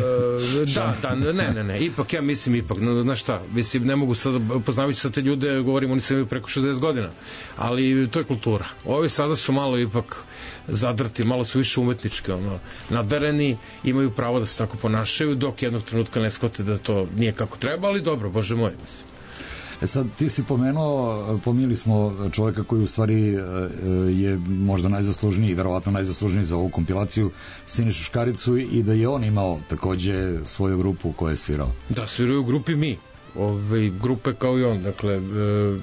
E, da, da, ne, ne, ne, ipak, ja mislim, ipak, znaš šta, mislim, ne mogu sad, poznavajući sa te ljude, govorim, oni su imaju preko šezdeset godina, ali to je kultura. Ovi sada su malo ipak zadrti, malo su više umetnički, ono, nadareni, imaju pravo da se tako ponašaju, dok jednog trenutka ne shvate da to nije kako treba, ali dobro, bože moj, mislim. E sad, ti si pomenuo, pomijeli smo čovjeka koji u stvari je možda najzaslužniji, verovatno najzaslužniji za ovu kompilaciju, Sinišu Škaricu, i da je on imao takođe svoju grupu u kojoj je svirao. Da, sviraju u grupi Mi, ove grupe kao i on, dakle, e,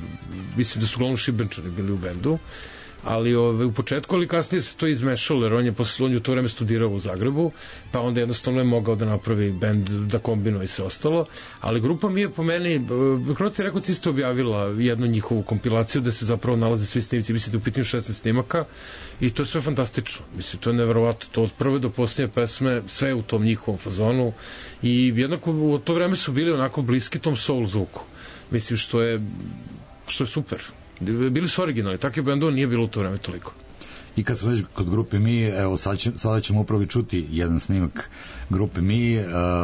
mislim da su uglavnom Šibenčani bili u bendu, ali ove, u početku, ali kasnije se to izmešalo, jer on je posle, on je u to vreme studirao u Zagrebu, pa onda jednostavno je mogao da napravi bend, da kombinuje i sve ostalo, ali grupa Mi je po meni, Kroci Rekoci isto objavila jednu njihovu kompilaciju gde se zapravo nalaze svi snimci, mislim da u pitanju šesnaest snimaka, i to je sve fantastično, mislim, to je neverovatno, to od prve do posljednje pesme, sve u tom njihovom fazonu, i jednako u to vreme su bili onako bliski tom soul zvuku, mislim, što je što je super. Bili su originalni, takve bendova nije bilo u to vreme toliko. I kad smo već kod grupe Mi, evo sad, će, sada ćemo upravo čuti jedan snimak grupe Mi, uh,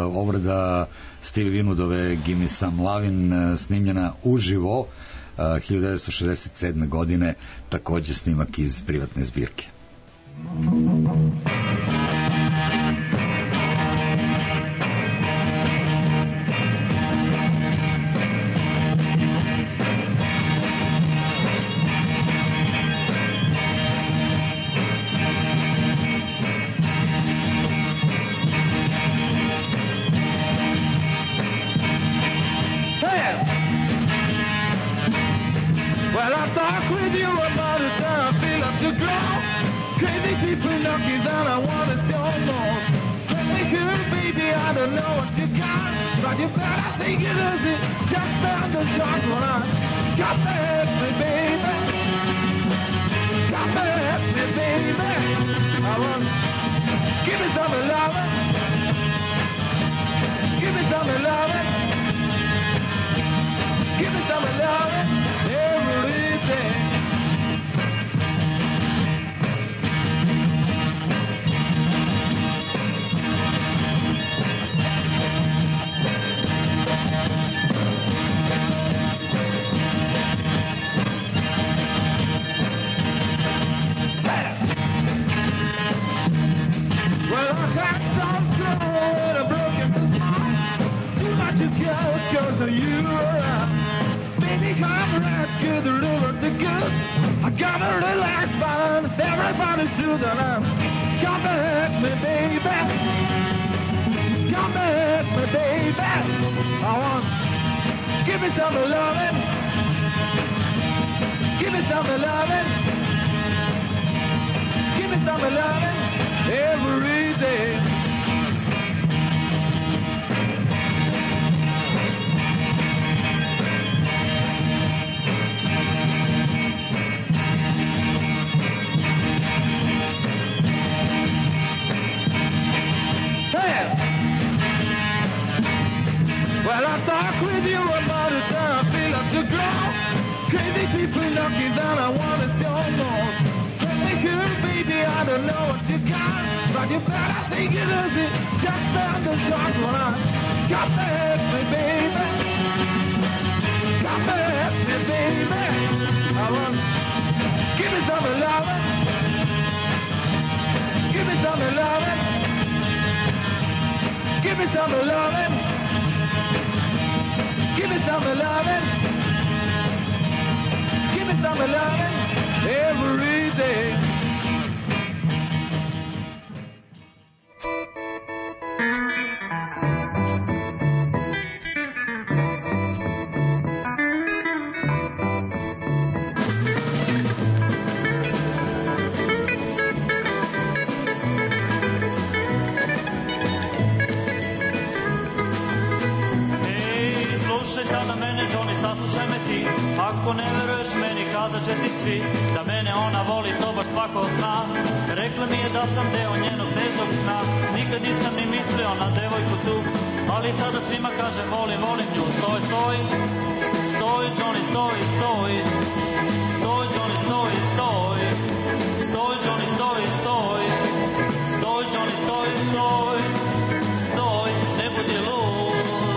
obrada Stevie Winwoodove Gimme Some Lovin', uh, snimljena uživo uh, hiljadu devetsto šezdeset sedme godine, takođe snimak iz privatne zbirke. some loving every day. Well, I talk with you about it, then I feel up the ground. Crazy people lucky that I wanted so more. Let me hear, baby, I don't know what you got, but you better think it easy. Just down the joint when I got to help me, baby. Got to help me, baby. I want, give me some loving. Give me some loving. Give me some loving. Give me some loving. Give me some loving every day. Slušaj sada mene, Johnny, saslušaj me ti. Ako ne veruješ meni, kazat će ti svi da mene ona voli, to baš svako zna. Rekla mi je da sam deo njenog nežnog sna. Nikad nisam ni mislio na devojku tu, ali sada svima kažem volim, volim nju. Stoj, stoj, stoj, Johnny, stoj, stoj. Stoj, Johnny, stoj, stoj. Stoj, Johnny, stoj, stoj. Stoj, Johnny, stoj, stoj. Stoj, ne budi lud.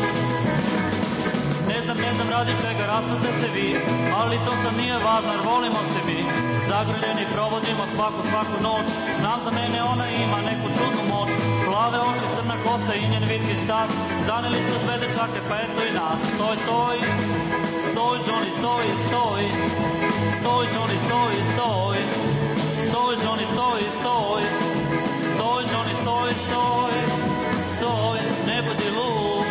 Ne znam, ne znam radi čega rastate se vi, ali to sad nije važno jer volimo se mi. Zagrljeni provodimo svaku, svaku noć. Znam za mene ona ima neku čudnu moć. Plave oči, crna kosa i njen vitki stas. Zaneli su sve dečake pa eto i nas. Stoj, stoj, stoj, Johnny, stoj, stoj. Stoj, Johnny, stoj, stoj. Stoj, Johnny, stoj, stoj. Stoj, Johnny, stoj, stoj. Stoj, ne budi lud.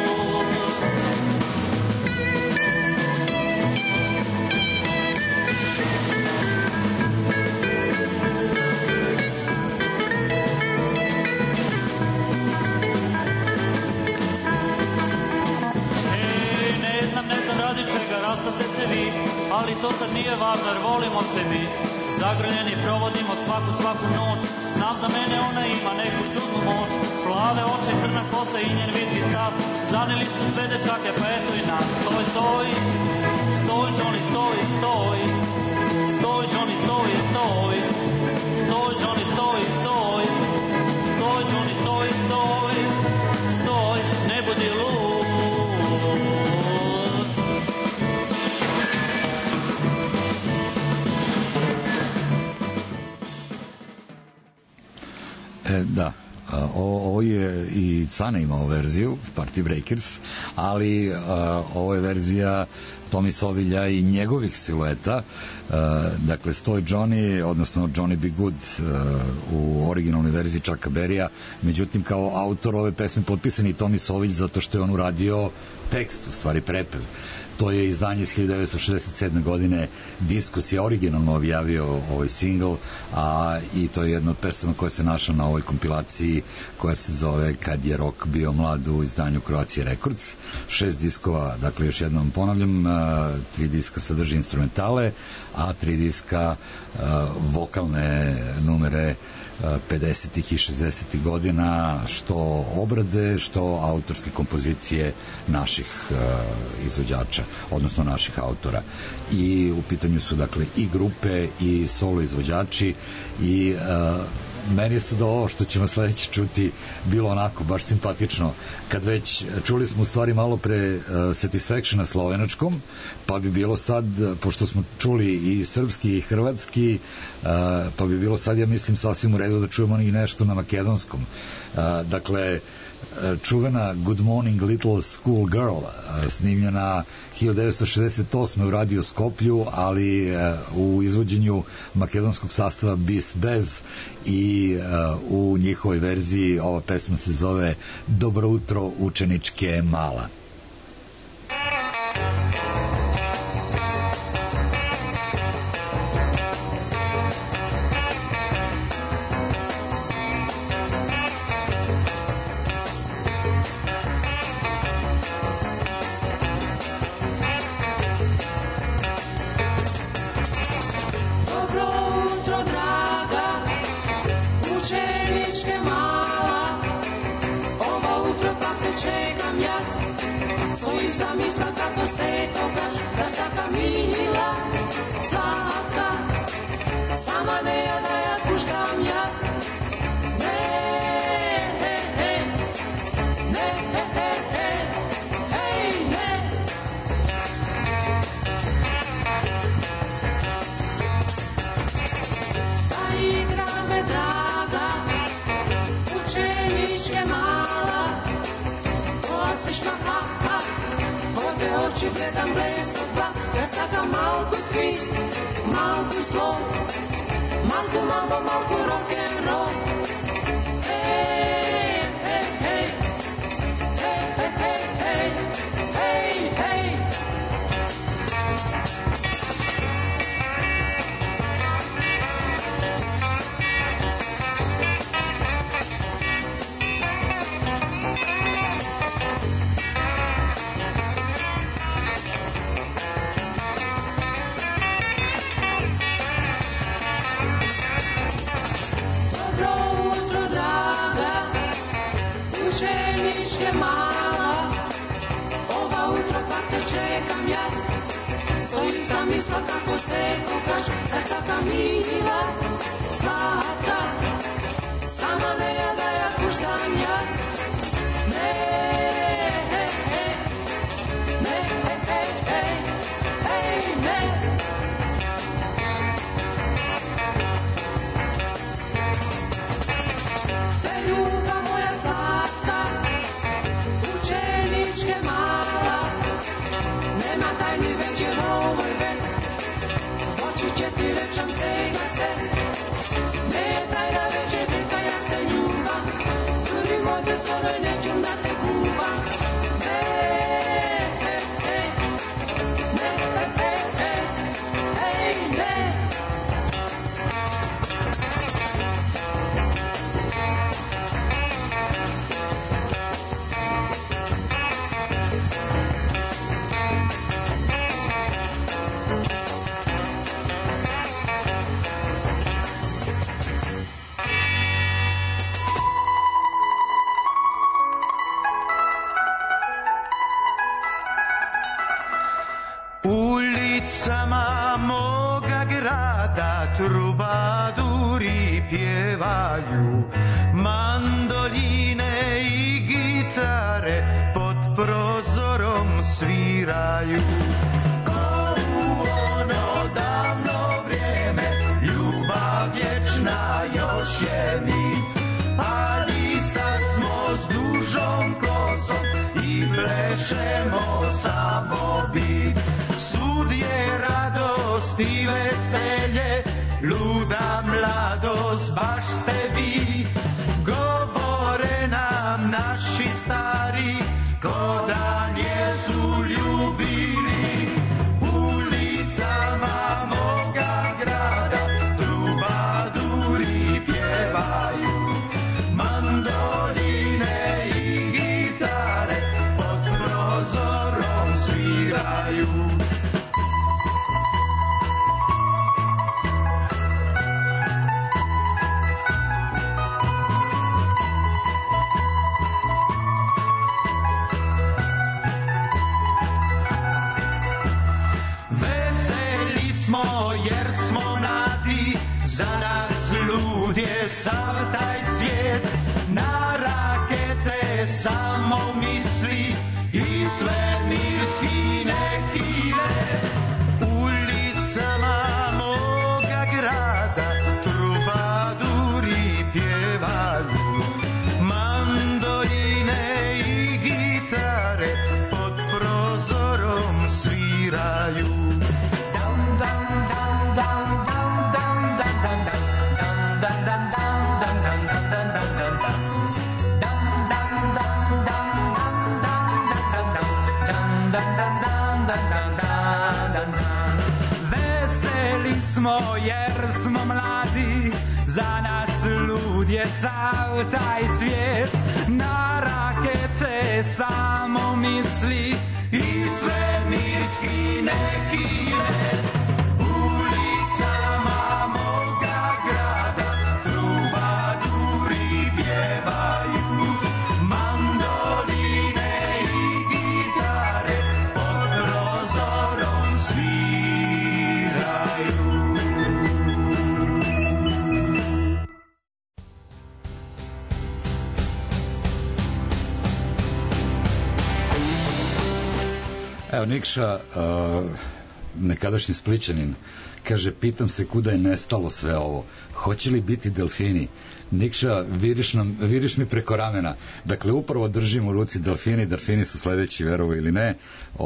Radi čega rastate se vi, ali to sad nije važno jer volimo se mi. Zagrljeni provodimo svaku, svaku noć. Znam za mene ona ima neku čudnu moć. Plave oči, crna kosa i njen vitki sas. Zaneli su sve dečake pa eto i nas. Stoj, stoj, stoj, Johnny, stoj, stoj. Stoj, Johnny, stoj, stoj. Stoj, Johnny, stoj, stoj. Stoj, Johnny, stoj, stoj. Stoj, ne budi lud. E, da, o, ovo je i Cane imao verziju, Party Breakers, ali a, ovo je verzija Tomi Sovilja i njegovih silueta, a, dakle Stoj Johnny, odnosno Johnny B. Good a, u originalnoj verziji Chucka Berrya, međutim kao autor ove pesme potpisan i Tomi Sovilj zato što je on uradio tekst, u stvari prepev. To je izdanje iz hiljadu devetsto šezdeset sedme godine. Discos je originalno objavio ovaj single, a i to je jedna od pesama koja se našla na ovoj kompilaciji koja se zove Kad je rock bio mlad u izdanju Croatia Records. Šest diskova, dakle još jednom ponavljam, tri diska sadrži instrumentale, a tri diska vokalne numere pedesetih i šezdesetih godina, što obrade, što autorske kompozicije naših uh, izvođača, odnosno naših autora. I u pitanju su dakle i grupe i solo izvođači i uh, meni je sad ovo što ćemo sledeće čuti bilo onako baš simpatično. Kad već čuli smo u stvari malo pre uh, Satisfaction na slovenačkom, pa bi bilo sad, pošto smo čuli i srpski i hrvatski, uh, pa bi bilo sad, ja mislim, sasvim u redu da čujemo i nešto na makedonskom. Uh, dakle, čuvena Good Morning Little School Girl, snimljena hiljadu devetsto šezdeset osme u Radio Skoplju, ali u izvođenju makedonskog sastava Bis Bez, i u njihovoj verziji ova pesma se zove Dobro utro učeničke mala. gledam blesotva, ja sakam malku twist, malku slow, malku mambo, malku rock'n'roll. Hey, hey, hey, hey, hey, hey, hey, hey, hey. Učeničke mala, ova utro pak te čekam jas, svojih sam misla kako se kokaš, zar taka mila, slatka, sama ne ja da ja puštam jas, ne, he, he, ne, he, he, he, hej, ne. Te ljubav moja slatka, učeničke mala, nema tajni veće ovoj ven, oči će ti rečam sega se, ne je tajna veće velika jasne ljubav, turimo te soloj nećum da te kuvam, ne, he, he, ne, he, he, he, hej, ne. Ulicama moga grada trubaduri pjevaju, mandoline i gitare pod prozorom sviraju. Ko u ono davno vrijeme, ljubav vječna još je mit, ali sad smo s dužom kosom i plešemo samo bit. Svud je radost i veselje, luda mladost, baš ste vi. Govore nam naši stari, ko da nijesu ljubili. Ulicama moga grada trubaduri pjevaju, mandoline i gitare pod prozorom sviraju. Jer smo mladi, za nas lud je sav taj svijet, na rakete samo misli i svemirski neki let. Ulicama moga grada trubaduri pjevaju, mandoline i gitare pod prozorom sviraju. Veseli smo jer smo mladi, za nas lud je sav taj svijet, na rakete samo misli i svemirski neki let. Ulicama moga grada trubaduri pjevaju, mandoline i gitare pod prozorom sviraju. Evo Nikša, uh, nekadašnji Splićanin, kaže, pitam se kuda je nestalo sve ovo. Hoće li biti delfini? Nikša, viriš, nam, viriš mi preko ramena. Dakle, upravo držim u ruci Delfini. Delfini su sledeći, verovo ili ne.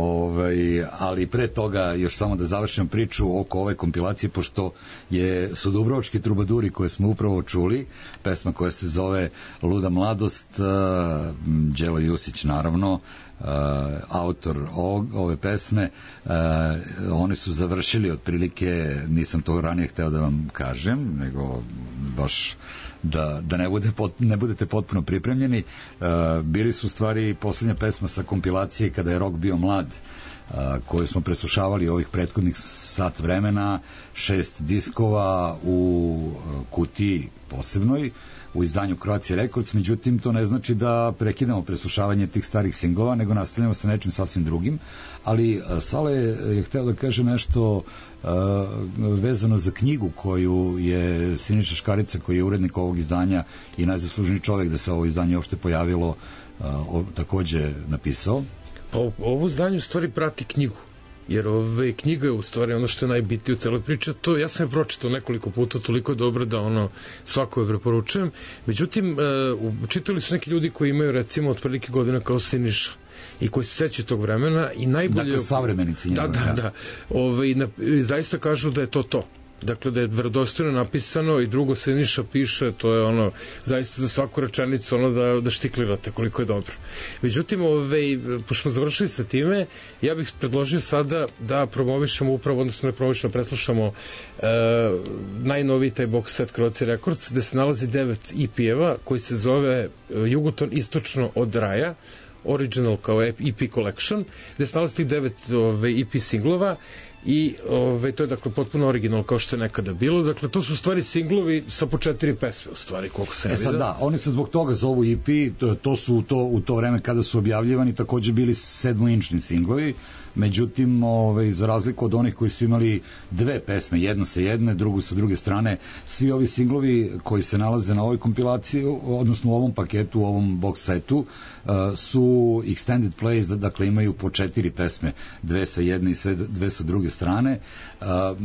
Ovaj, ali pre toga, još samo da završim priču oko ove kompilacije, pošto je, su Dubrovački trubaduri koje smo upravo čuli, pesma koja se zove Luda mladost, uh, Đelo Jusić, naravno, uh, autor ovog, ove pesme, uh, oni su završili otprilike, nisam to ranije hteo da vam kažem, nego baš da, da ne, bude pot, ne budete potpuno pripremljeni. Uh, bili su u stvari poslednja pesma sa kompilacije Kada je rok bio mlad, uh, koju smo preslušavali ovih prethodnih sat vremena, šest diskova u uh, kutiji posebnoj, u izdanju Croatia Records, međutim to ne znači da prekidamo preslušavanje tih starih singlova, nego nastavljamo sa nečim sasvim drugim, ali Sale je hteo da kaže nešto uh, vezano za knjigu koju je Siniša Škarica, koji je urednik ovog izdanja i najzaslužniji čovek da se ovo izdanje uopšte pojavilo, uh, takođe napisao. Pa ovo izdanje u stvari prati knjigu, jer ove knjiga je u stvari ono što je najbitnije u celoj priči. To ja sam je pročitao nekoliko puta, toliko je dobro da ono svako je preporučujem. Međutim, e, čitali su neki ljudi koji imaju recimo otprilike godina kao Siniša i koji se sećaju tog vremena i najbolje... Dakle, savremenici njegove. Da, da, da. Ove, na, zaista kažu da je to to. Dakle, da je verodostojno napisano i drugo Siniša piše, to je ono, zaista za svaku rečenicu ono da, da štiklirate koliko je dobro. Međutim, ove, pošto smo završili sa time, ja bih predložio sada da promovišemo upravo, odnosno ne promovišemo, preslušamo e, najnoviji taj box set Croatia Records, gde se nalazi devet E P-eva koji se zove Jugoton istočno od raja, original kao E P collection, gde se nalazi tih devet ove, E P singlova i ove, to je dakle potpuno original kao što je nekada bilo. Dakle, to su u stvari singlovi sa po četiri pesme u stvari, koliko se ne vidio. E sad da, oni se zbog toga zovu E P, to, to su u to, u to vreme kada su objavljivani takođe bili sedmoinčni singlovi, međutim, ove, za razliku od onih koji su imali dve pesme, jednu sa jedne, drugu sa druge strane, svi ovi singlovi koji se nalaze na ovoj kompilaciji, odnosno u ovom paketu, u ovom box setu, uh, su extended plays, dakle imaju po četiri pesme, dve sa jedne i sve dve sa druge strane. Uh,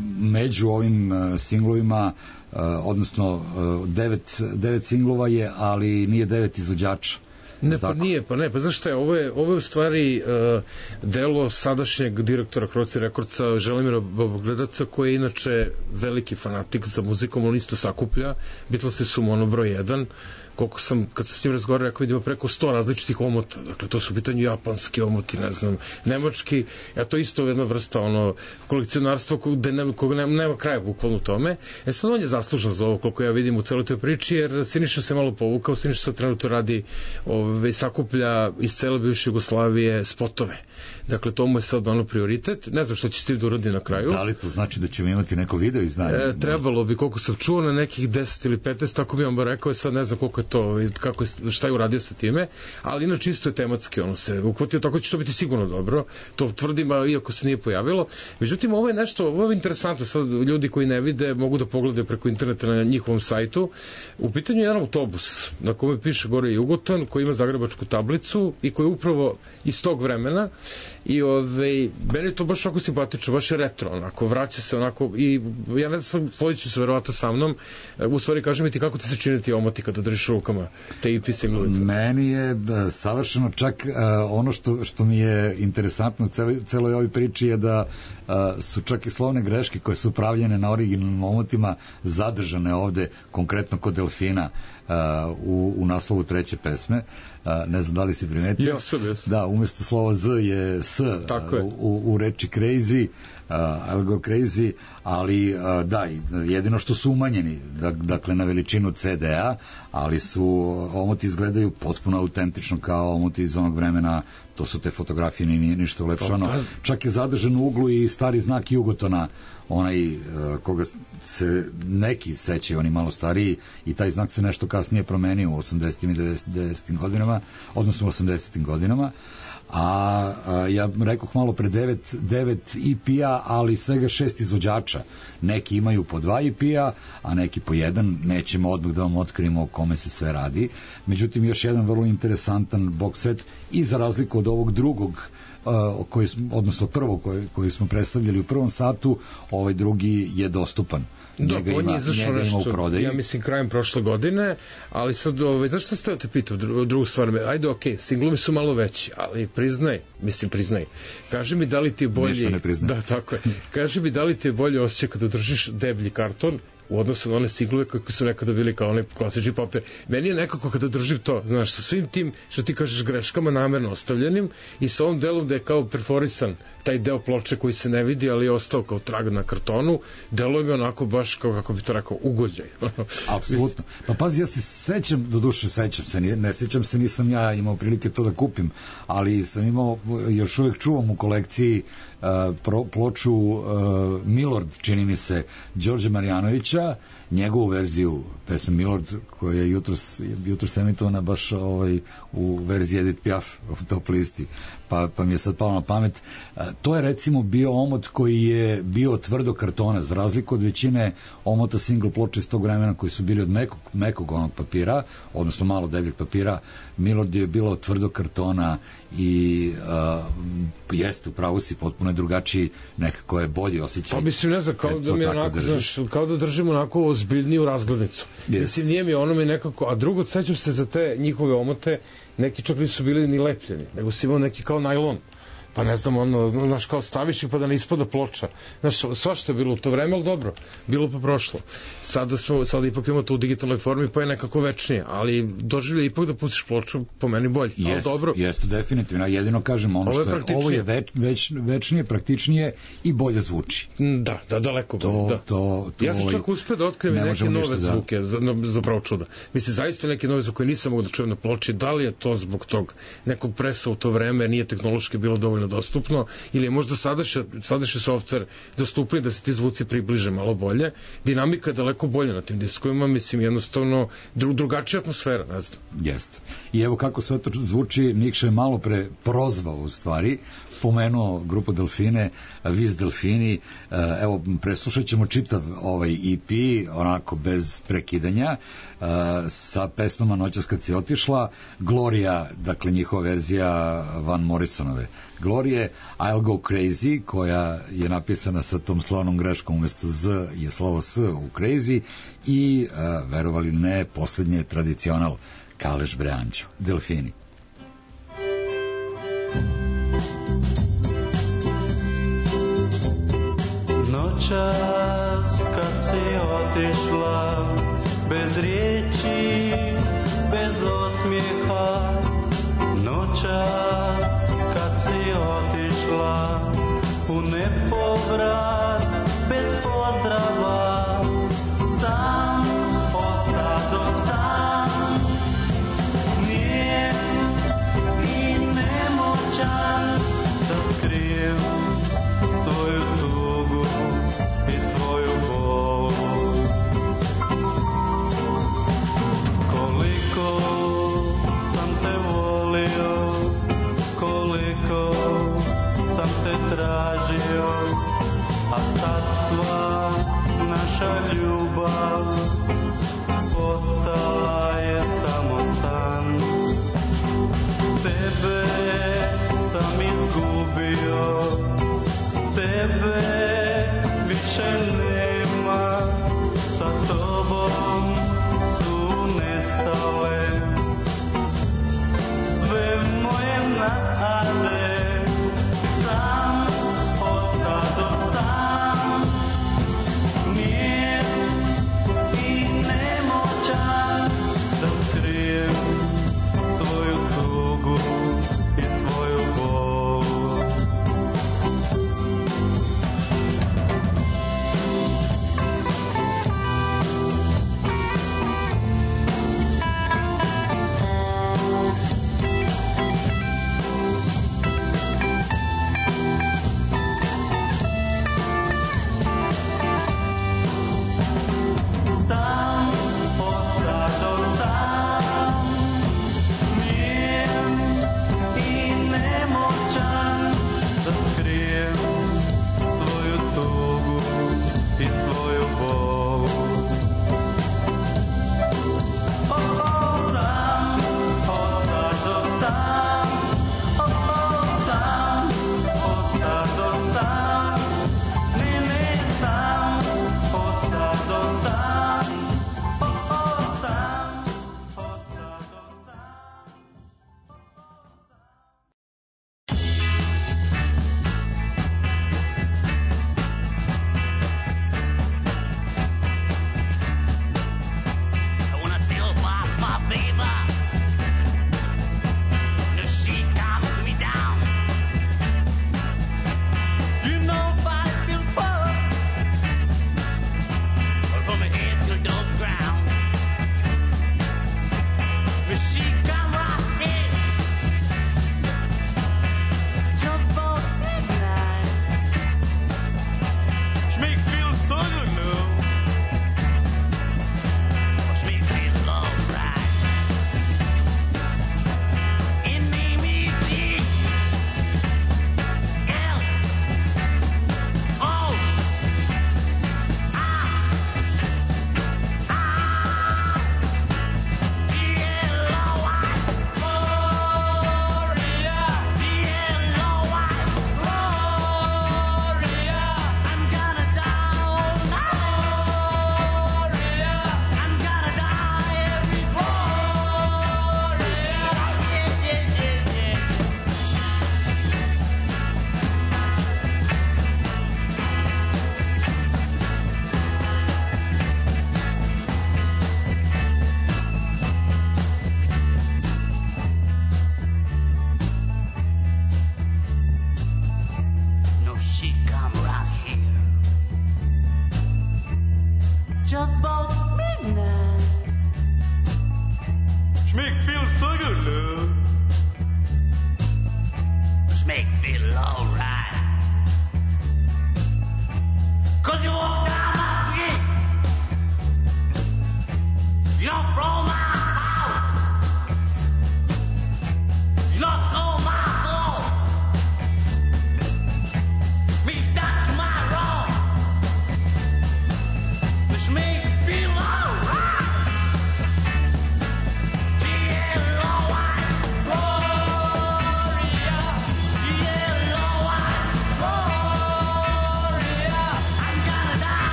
među ovim uh, singlovima, uh, odnosno uh, devet, devet singlova je, ali nije devet izvođača. Ne, pa nije, pa ne, pa znaš šta je, ovo je, ovo je u stvari uh, delo sadašnjeg direktora Croatia Recordsa, Želimira Babogledaca, koji je inače veliki fanatik za muzikom, on isto sakuplja, Beatlesi su mu ono broj jedan, koliko sam, kad sam s njim razgovarao, rekao vidimo preko sto različitih omota, dakle to su u pitanju japanski omoti, ne znam, nemački, a to isto jedna vrsta ono kolekcionarstva gde nema, koga nema, nema kraja bukvalno u tome. E sad on je zaslužan za ovo, koliko ja vidim u celoj toj priči, jer Siniša se malo povukao, Siniša sad trenutno radi, ove, sakuplja iz cele bivše Jugoslavije spotove. Dakle, to mu je sad ono prioritet. Ne znam što će Steve da uradi na kraju. Da li to znači da ćemo imati neko video izdanje? E, trebalo bi, koliko sam čuo, na nekih deset ili petnaest, tako bi vam ba rekao, sad ne znam koliko je to, kako je, šta je uradio sa time, ali inače isto je tematski, ono se uhvatio, tako će to biti sigurno dobro, to tvrdim, iako se nije pojavilo. Međutim, ovo je nešto, ovo je interesantno, sad ljudi koji ne vide mogu da pogledaju preko interneta na njihovom sajtu. U pitanju je jedan autobus na kome piše gore Jugoton, koji ima zagrebačku tablicu i koji je upravo iz tog vremena i ove, meni je to baš ovako simpatično, baš je retro, onako, vraća se onako i ja ne znam, Poljić će se verovatno sa mnom, u stvari kaži mi ti kako ti se čini ti omoti kada držiš rukama te E P singlovi. Meni je da, savršeno, čak uh, ono što, što mi je interesantno u celoj, celoj ovoj priči je da uh, su čak i slovne greške koje su pravljene na originalnim omotima zadržane ovde, konkretno kod Delfina, Uh, u, u naslovu treće pesme. Uh, ne znam da li si primetio. Jesam, jesam. Da, umesto slova Z je S uh, u, u reči crazy, uh, I'll go crazy, ali uh, da, jedino što su umanjeni, da, dakle na veličinu C D A, ali su omoti izgledaju potpuno autentično kao omoti iz onog vremena, to su te fotografije, nije ništa ulepšano. Čak je zadržan u uglu i stari znak Jugotona, onaj uh, koga se neki sećaju, oni malo stariji, i taj znak se nešto kasnije promenio u osamdesetim i devedesetim godinama, odnosno u osamdesetim godinama, a, a ja rekoh malo pre devet, devet E P-a, ali svega šest izvođača. Neki imaju po dva E P-a, a neki po jedan, nećemo odmah da vam otkrijemo o kome se sve radi. Međutim, još jedan vrlo interesantan box set i za razliku od ovog drugog koji, odnosno prvo koji, koji smo predstavljali u prvom satu, ovaj drugi je dostupan. Njega Da, on ima, je izašao njega ima u nešto, prodaji. ja mislim krajem prošle godine, ali sad, ovaj, znaš šta ste te pitao, dru, drugu stvar, ajde, okej, okay, singlumi su malo veći, ali priznaj, mislim priznaj, kaži mi da li ti je bolje... Ništa ne priznaj. Da, tako je. Kaži mi da li ti je bolje osjećaj kada držiš deblji karton u odnosu na one singlove koji su nekada bili kao onaj klasični papir. Meni je nekako kada držim to, znaš, sa svim tim što ti kažeš greškama namerno ostavljenim i sa ovom delom da je kao perforisan taj deo ploče koji se ne vidi, ali je ostao kao trag na kartonu, deluje mi onako baš kao, kako bi to rekao, ugođaj. Apsolutno. Pa pazi, ja se sećam, do duše sećam se, ne, ne sećam se, nisam ja imao prilike to da kupim, ali sam imao, još uvek čuvam u kolekciji Uh, pro, ploču uh, Milord, čini mi se, Đorđe Marjanovića, njegovu verziju pesme Milord, koja je jutros, jutros emitovana baš ovaj, u verziji Edith Piaf u top listi, pa, pa mi je sad palo na pamet. Uh, to je recimo bio omot koji je bio tvrdo kartona, za razliku od većine omota single ploče iz tog vremena koji su bili od mekog, mekog onog papira, odnosno malo debljeg papira. Milord je bilo tvrdo kartona i uh, jeste, upravo si, potpuno je drugačiji, nekako je bolji osjećaj. Pa mislim, ne znam, kao da mi onako, znaš, kao da držimo onako ozbiljniju razglednicu. Yes. Mislim, nije mi ono mi nekako, a drugo, sećam se za te njihove omote, neki čak nisu bili ni lepljeni, nego si imao neki kao najlon. Pa ne znam, ono, znaš, kao staviš i pa da ne ispada ploča. Znaš, svašta je bilo u to vreme, ali dobro, bilo pa prošlo. Sada smo, sada ipak imamo to u digitalnoj formi, pa je nekako večnije, ali doživlje ipak da pustiš ploču, po meni bolje. Jest, dobro. Jeste, definitivno. Jedino kažem, ono ovo što je, ovo je već, već, večnije, praktičnije i bolje zvuči. Da, da, daleko to, bolje. Da. To, to, ja sam čak uspio da otkrijem ne neke nove ništa, zvuke, za, za pravo čuda. Mislim, zaista neke nove zvuke koje nisam mogu da čujem na ploči, da li je to zbog tog nekog presa u to vreme, nije tehnološki bilo dovoljno dostupno, ili je možda sadašnji sadašnji softver dostupniji da se ti zvuci približe malo bolje. Dinamika je daleko bolja na tim diskovima, mislim, jednostavno dru, drugačija atmosfera, ne znam. Jeste. I evo kako sve to zvuči, Nikša je malo pre prozvao u stvari, pomenuo grupu Delfine, Vis Delfini, evo, preslušat ćemo čitav ovaj E P, onako bez prekidanja, sa pesmama Noćas kad si otišla, Gloria, dakle njihova verzija Van Morrisonove Glorije, I'll Go Crazy, koja je napisana sa tom slovnom greškom, umesto Z je slovo S u Crazy, i verovali ne, poslednje tradicional Kalež Breanđo, Delfini. Noćas kad si otišla, bez riječi, bez osmijeha, noćas kad si otišla, u nepovrat, bez pozdrava, sam ostado sam, nijem i nemoćan da skrijem svoju tugu i svoju bol. Koliko sam te volio, koliko sam te tražio, a sad sva naša ljubav postala je samo san. Tebe sam izgubio, tebe više nema, sa tobom su nestale sve moje nade. Sam ostado sam, nijem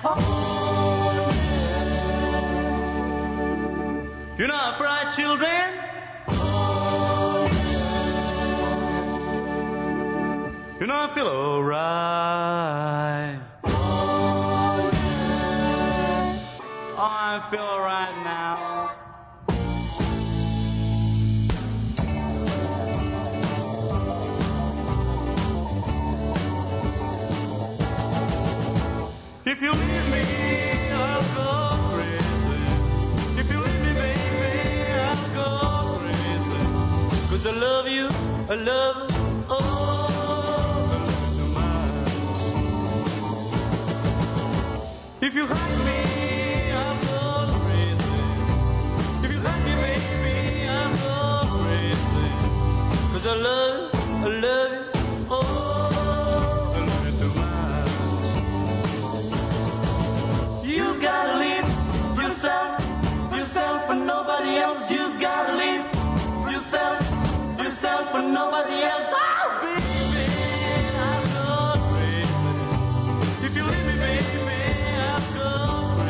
You're not bright, children. You know I feel alright. I feel alright now. If you leave me, I'll go crazy. If you leave me, baby, I'll go crazy. 'Cause I love you, I love you, oh, I love you so much. If you hurt me, I'll go crazy. If you hurt me, baby, I'll go crazy. 'Cause I love you, I love you, oh, I love you so much. You gotta live yourself, yourself for nobody else. You gotta live yourself, yourself for nobody else. Oh, baby, I'll go crazy. If you leave me, baby, I'll go crazy.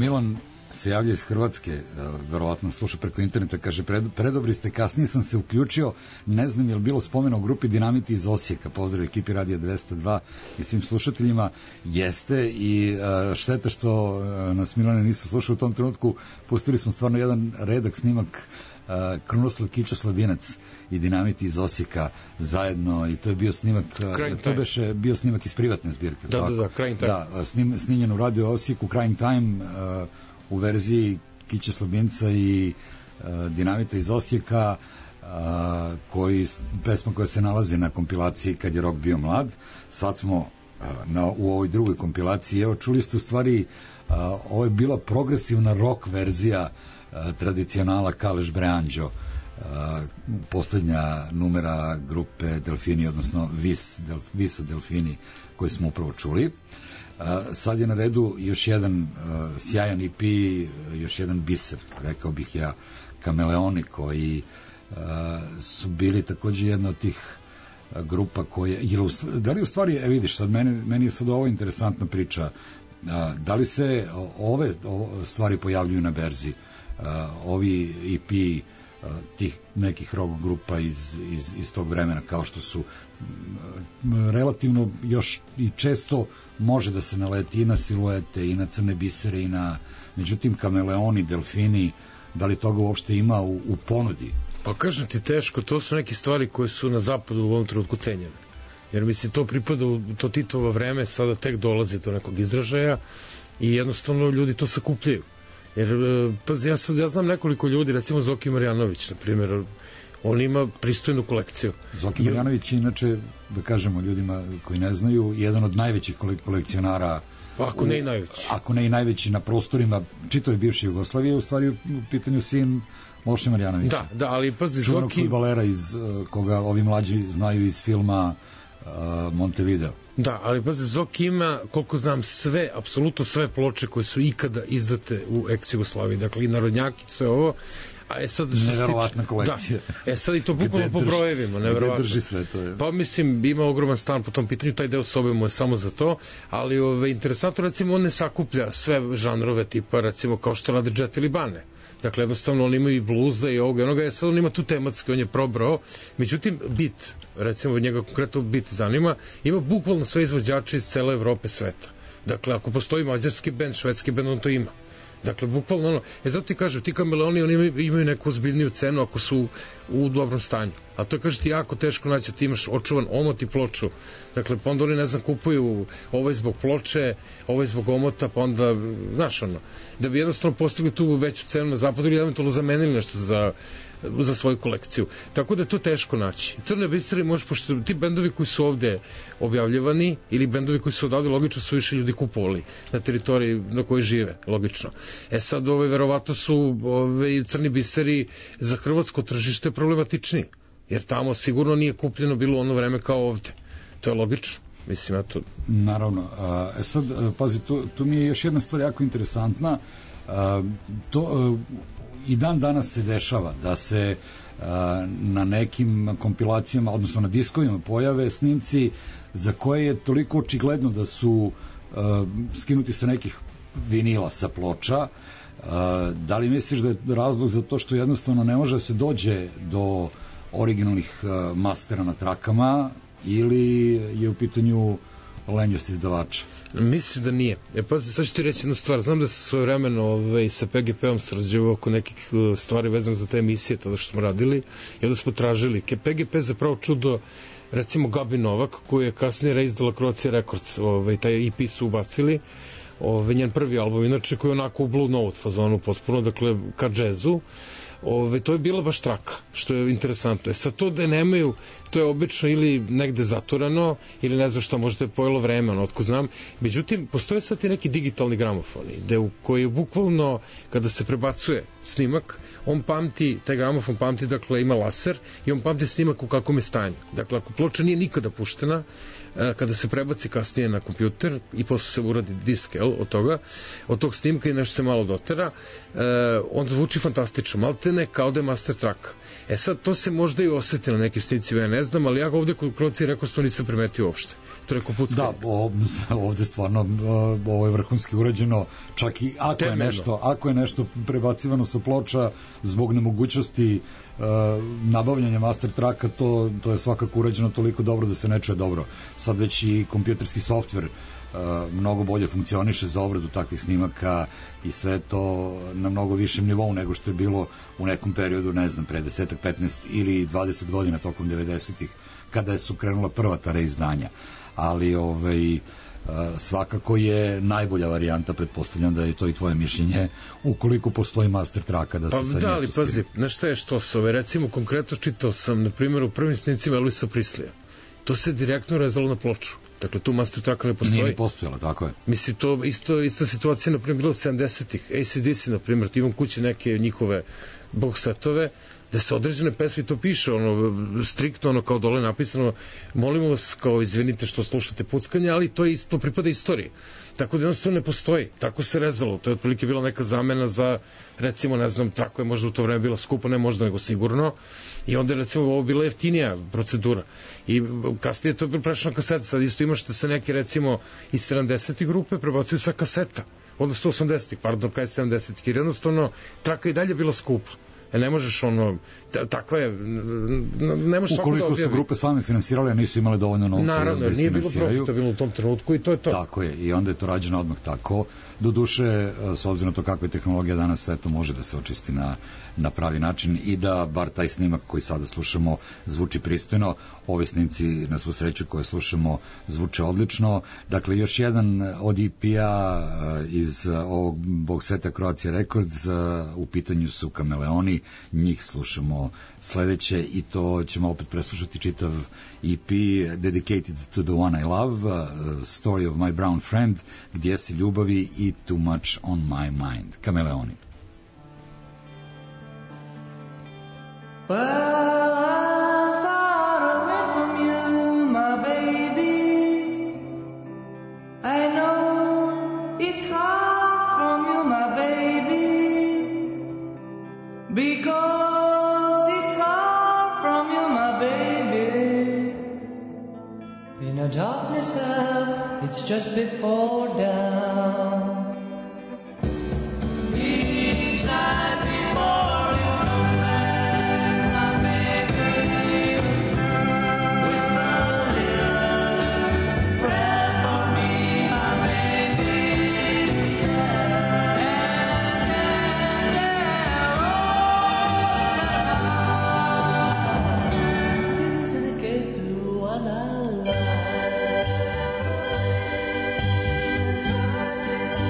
Milan se javlja iz Hrvatske, verovatno sluša preko interneta, kaže pred, predobri ste, kasnije sam se uključio, ne znam je li bilo spomena u grupi Dinamiti iz Osijeka, pozdrav ekipi Radija dvesta dva i svim slušateljima, jeste i šteta što nas Milane nisu slušali u tom trenutku, pustili smo stvarno jedan redak snimak Krunoslav Kičo Slabinac i Dinamiti iz Osijeka zajedno i to je bio snimak, to beše bio snimak iz privatne zbirke. Da, da, da, Crying Time. Da, snim, snimljen u Radio Osijeku, Crying Time, uh, u verziji Kiće Slabinca i uh, Dinamita iz Osijeka, uh, koji, pesma koja se nalazi na kompilaciji Kad je rok bio mlad. Sad smo uh, na, u ovoj drugoj kompilaciji, evo čuli ste u stvari, uh, ovo je bila progresivna rock verzija uh, tradicionala Kaleš Breanđo, uh, poslednja numera grupe Delfini, odnosno Vis, Del, Visa Delfini, koji smo upravo čuli. Uh, sad je na redu još jedan uh, sjajan E P, još jedan biser, rekao bih ja, Kameleoni, koji uh, su bili takođe jedna od tih uh, grupa koje, da li u stvari, e vidiš, sad meni, meni je sad ovo interesantna priča, uh, da li se ove, ove stvari pojavljuju na berzi, uh, ovi E P uh, tih nekih rock grupa iz, iz, iz tog vremena, kao što su um, relativno još i često može da se naleti i na Siluete i na Crne bisere i na, međutim Kameleoni, Delfini, da li toga uopšte ima u, u ponudi? Pa kažem ti, teško, to su neke stvari koje su na zapadu u ovom trenutku cenjene, jer mislim to pripada u to Titovo vreme, sada tek dolazi do nekog izražaja i jednostavno ljudi to sakupljaju, jer pa ja, sad, ja znam nekoliko ljudi, recimo Zoki Marjanović na primjer, on ima pristojnu kolekciju. Zoki Marjanović, inače, da kažemo ljudima koji ne znaju, jedan od najvećih kolekcionara, ako ne i najveći. Ako ne i najveći na prostorima čitave bivše Jugoslavije, u stvari u pitanju sin Moše Marjanovića. Da, da, ali pazi, čuvenog Zoki... fudbalera iz, koga ovi mlađi znaju iz filma uh, Montevideo. Da, ali pazi, Zoki ima, koliko znam, sve, apsolutno sve ploče koje su ikada izdate u ex-Jugoslaviji, dakle i narodnjaki, sve ovo. A je sad neverovatna kolekcija. Da. E sad i to bukvalno po brojevima, neverovatno. Drži sve to je. Pa mislim, ima ogroman stan po tom pitanju, taj deo sobe mu je samo za to, ali ove, interesantno, recimo, on ne sakuplja sve žanrove tipa, recimo, kao što rade Jet ili Bane. Dakle, jednostavno, on ima i bluza i ovoga, onoga, je sad on ima tu tematski, on je probrao, međutim, bit, recimo, njega konkretno bit zanima, ima bukvalno sve izvođače iz cele Evrope, sveta. Dakle, ako postoji mađarski bend, švedski bend, on to ima. Dakle, bukvalno ono, e zato ti kažem, ti Kameleoni, oni imaju, imaju neku ozbiljniju cenu ako su u dobrom stanju. A to je, kažeš ti, jako teško naći, ti imaš očuvan omot i ploču. Dakle, pa onda oni, ne znam, kupuju ovo je zbog ploče, ovo je zbog omota, pa onda, znaš ono, da bi jednostavno postigli tu veću cenu na zapadu ili eventualno zamenili nešto za za svoju kolekciju. Tako da je to teško naći. Crne bisere možeš, pošto ti bendovi koji su ovde objavljivani ili bendovi koji su odavde, logično su više ljudi kupovali na teritoriji na kojoj žive, logično. E sad, ove, verovatno su ove, crni biseri za hrvatsko tržište problematični, jer tamo sigurno nije kupljeno bilo ono vreme kao ovde. To je logično. Mislim, ja to... Naravno. E sad, pazi, tu, tu mi je još jedna stvar jako interesantna. To i dan danas se dešava da se na nekim kompilacijama, odnosno na diskovima pojave snimci za koje je toliko očigledno da su skinuti sa nekih vinila, sa ploča. Da li misliš da je razlog za to što jednostavno ne može da se dođe do originalnih mastera na trakama ili je u pitanju lenjost izdavača? Mislim da nije. E pa sad ću ti reći jednu stvar. Znam da se svoje vremeno ovaj, sa P G P-om sarađivao oko nekih stvari vezano za te emisije, tada što smo radili, i onda smo tražili. P G P zapravo čudo, recimo Gabi Novak, koju je kasnije reizdala Croatia Records, ovaj, taj E P su ubacili, ovaj, njen prvi album, inače koji je onako u Blue Note fazonu potpuno, dakle ka džezu. Ove, to je bila baš traka, što je interesantno. E sad to da nemaju, to je obično ili negde zaturano, ili ne znam šta, možda je pojelo vreme, ono, otko znam. Međutim, postoje sad i neki digitalni gramofoni, gde u koji je bukvalno, kada se prebacuje snimak, on pamti, taj gramofon pamti, dakle, ima laser i on pamti snimak u kakvom je stanju. Dakle, ako ploča nije nikada puštena, kada se prebaci kasnije na kompjuter i posle se uradi disk, jel, od toga, od tog snimka i nešto se malo dotera, on zvuči fantastično. Malte maltene kao da je master track. E sad, to se možda i oseti na nekim snimcima, ja ne znam, ali ja ga ovde kod Kroci rekao što nisam primetio uopšte. To je rekao Pucka. Da, o, ovde stvarno ovo je vrhunski urađeno, čak i ako je nešto, ako je nešto prebacivano sa ploča zbog nemogućnosti uh, nabavljanja master tracka, to, to je svakako urađeno toliko dobro da se ne čuje dobro. Sad već i kompjuterski softver Uh, mnogo bolje funkcioniše za obradu takvih snimaka i sve to na mnogo višem nivou nego što je bilo u nekom periodu, ne znam, pre deset, petnaest ili dvadeset godina tokom devedesetih kada su krenula prva ta reizdanja. Ali ovaj, uh, svakako je najbolja varijanta, pretpostavljam da je to i tvoje mišljenje, ukoliko postoji master tracka da se pa, sa da, ali njega pazi, znaš šta je što se ove, recimo konkretno čitao sam na primjer u prvim snimcima Elvisa Prislija, to se direktno rezalo na ploču. Dakle, tu master tracka ne postoji. Nije ni postojala, tako je. Mislim, to isto, ista situacija, na primjer, bilo sedamdesetih. A C D C, na primjer, imam kuće neke njihove box setove, da se određene pesme, to piše, ono, striktno, ono, kao dole napisano, molimo vas, kao, izvinite što slušate puckanje, ali to, je, to pripada istoriji. Tako da jednostavno ne postoji. Tako se rezalo. To je otprilike bila neka zamena za, recimo, ne znam, trako je možda u to vreme bila skupo, ne možda, nego sigurno. I onda, recimo, ovo bila jeftinija procedura. I kasnije to je prešlo na kaseta. Sad isto imaš da se neki, recimo, iz sedamdesetih grupe prebacuju sa kaseta. Odnosno osamdesetih, pardon, kraj sedamdesetih. Jer jednostavno, traka i dalje bila skupa. E, ne možeš ono, takva je, ne možeš svako da objavi. Ukoliko su grupe same finansirale, nisu imale dovoljno novca. Naravno, da nije bilo profitabilno u tom trenutku i to je to. Tako je, i onda je to rađeno odmah tako. Do duše, s obzirom na to kakva je tehnologija danas, sve to može da se očisti na, na pravi način i da bar taj snimak koji sada slušamo zvuči pristojno. Ove snimci, na svu sreću koje slušamo, zvuče odlično. Dakle, još jedan od E P-a iz ovog box seta Croatia Records, u pitanju su Kameleoni, njih slušamo sledeće i to ćemo opet preslušati čitav E P Dedicated to the One I Love, Story of My Brown Friend, Gdje si ljubavi i Too Much on My Mind. Kameleoni. Well, I'm far away from you, my baby. I know it's hard from you, my baby, because it's hard from you, my baby. In a darkness hell, it's just before dawn. Each night before you come back, my baby, whisper a little prayer for me, my baby, yeah. And then there, oh, this is dedicated to one I love.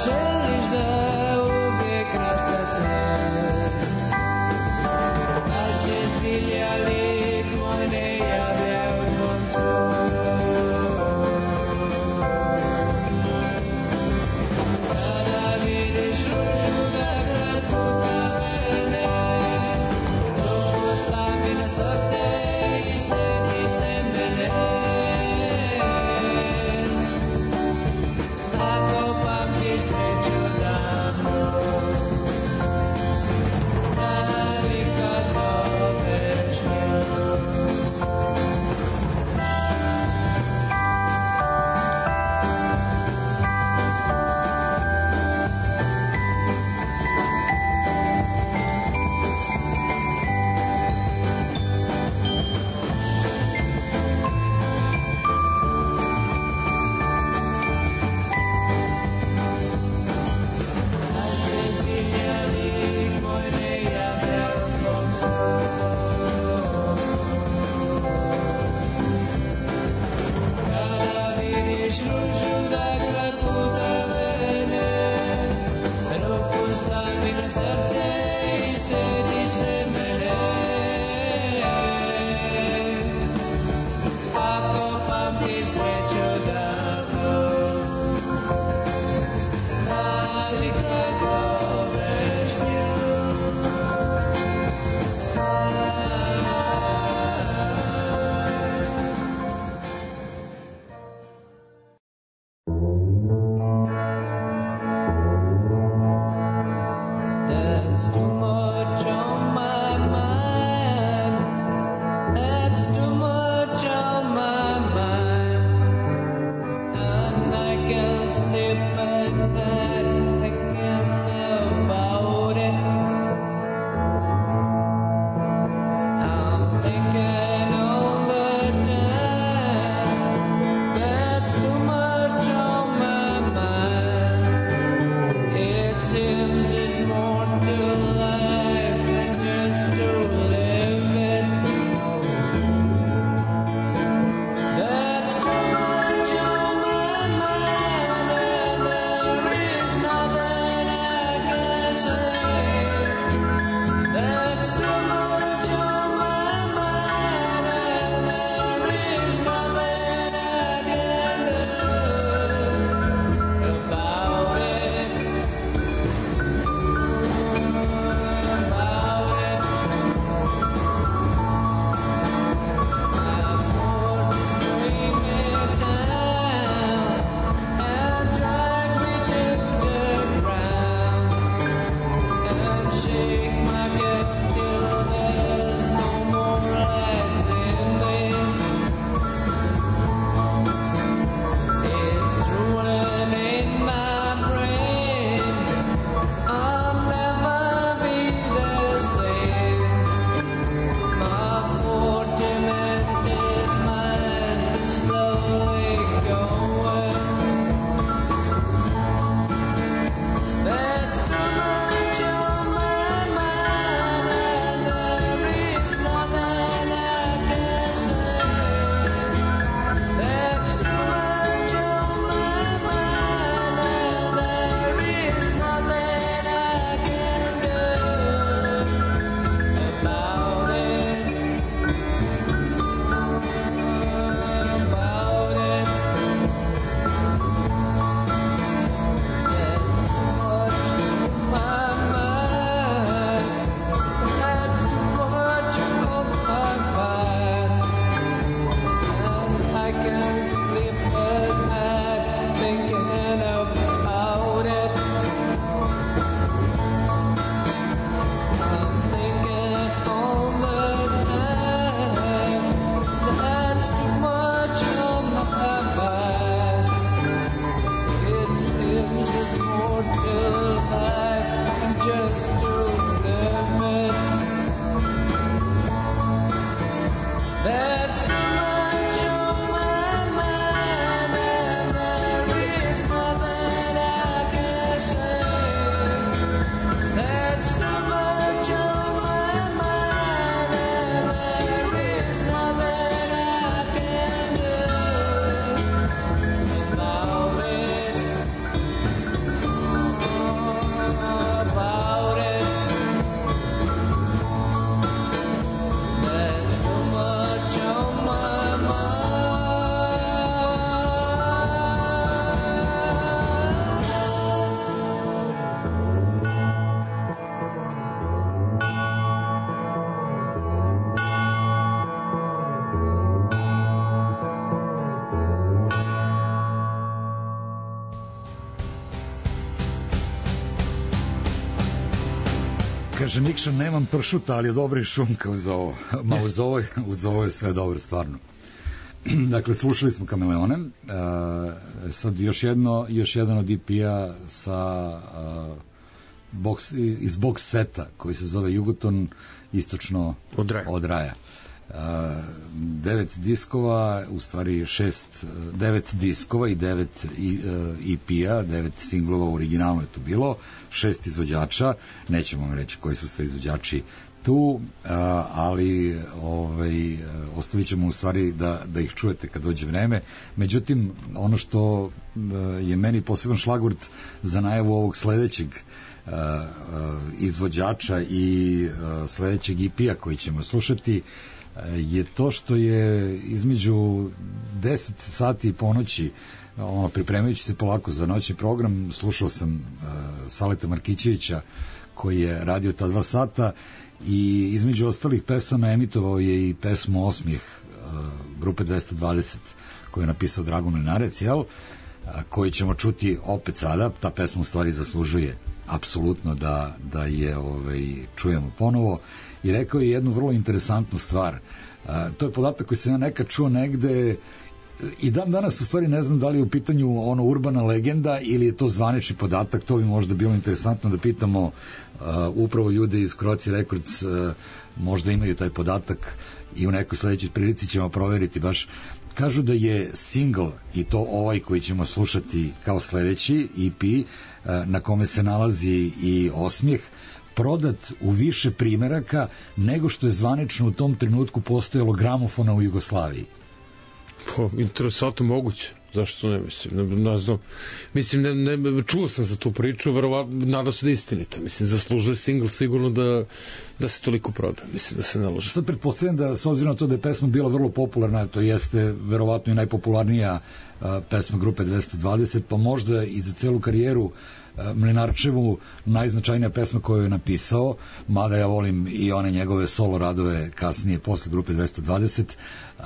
želiš da uvijek rasta cvet. Da će zbilja lik moj ne javlja u tvojom kada vidiš ružu da kraj puka mene, ruku stavi na srce i sjeti se mene. Ako pamtiš treću Kaže Nikša, nemam pršuta, ali je dobra i šunka uz ovo. Ma uz ovo, uz ovo je sve dobro, stvarno. Dakle, slušali smo Kameleone. Uh, sad još jedno, još jedan od E P-a sa uh, box, iz box seta koji se zove Jugoton, istočno od raja. Od raja. Uh, devet diskova, u stvari šest, devet diskova i devet E P-a, devet singlova, originalno je to bilo, šest izvođača, nećemo vam reći koji su sve izvođači tu, uh, ali ovaj, ostavit ćemo u stvari da, da ih čujete kad dođe vreme. Međutim, ono što uh, je meni poseban šlagvort za najavu ovog sledećeg uh, uh, izvođača i uh, sledećeg E P-a koji ćemo slušati je to što je između deset sati i ponoći, ono, pripremajući se polako za noćni program, slušao sam uh, Saleta Markićevića koji je radio ta dva sata i između ostalih pesama emitovao je i pesmu Osmijeh uh, grupe dvesta dvadeset koju je napisao Dragan Mlinarec, jel? Uh, koji ćemo čuti opet sada. Ta pesma u stvari zaslužuje apsolutno da, da je ovaj, čujemo ponovo. I rekao je jednu vrlo interesantnu stvar. A, to je podatak koji sam ja nekad čuo negde i dan danas u stvari ne znam da li je u pitanju ono urbana legenda ili je to zvanični podatak. To bi možda bilo interesantno da pitamo a, upravo ljude iz Croatia Records, a, možda imaju taj podatak i u nekoj sledećoj prilici ćemo proveriti baš. Kažu da je single, i to ovaj koji ćemo slušati kao sledeći E P, a, na kome se nalazi i Osmijeh, prodat u više primeraka nego što je zvanično u tom trenutku postojalo gramofona u Jugoslaviji. Po, interesantno moguće. Zašto ne, mislim, ne, ne znam. Mislim, ne, ne, čuo sam za tu priču, verovatno, nadam se da je istinita. Mislim, zaslužuje single sigurno da, da se toliko proda. Mislim, da se ne lože. Sad pretpostavljam da, s obzirom na to da je pesma bila vrlo popularna, to jeste verovatno i najpopularnija a, pesma grupe dvesta dvadeset, pa možda i za celu karijeru Mlinarčevu najznačajnija pesma koju je napisao, mada ja volim i one njegove solo radove kasnije posle grupe dvesta dvadeset.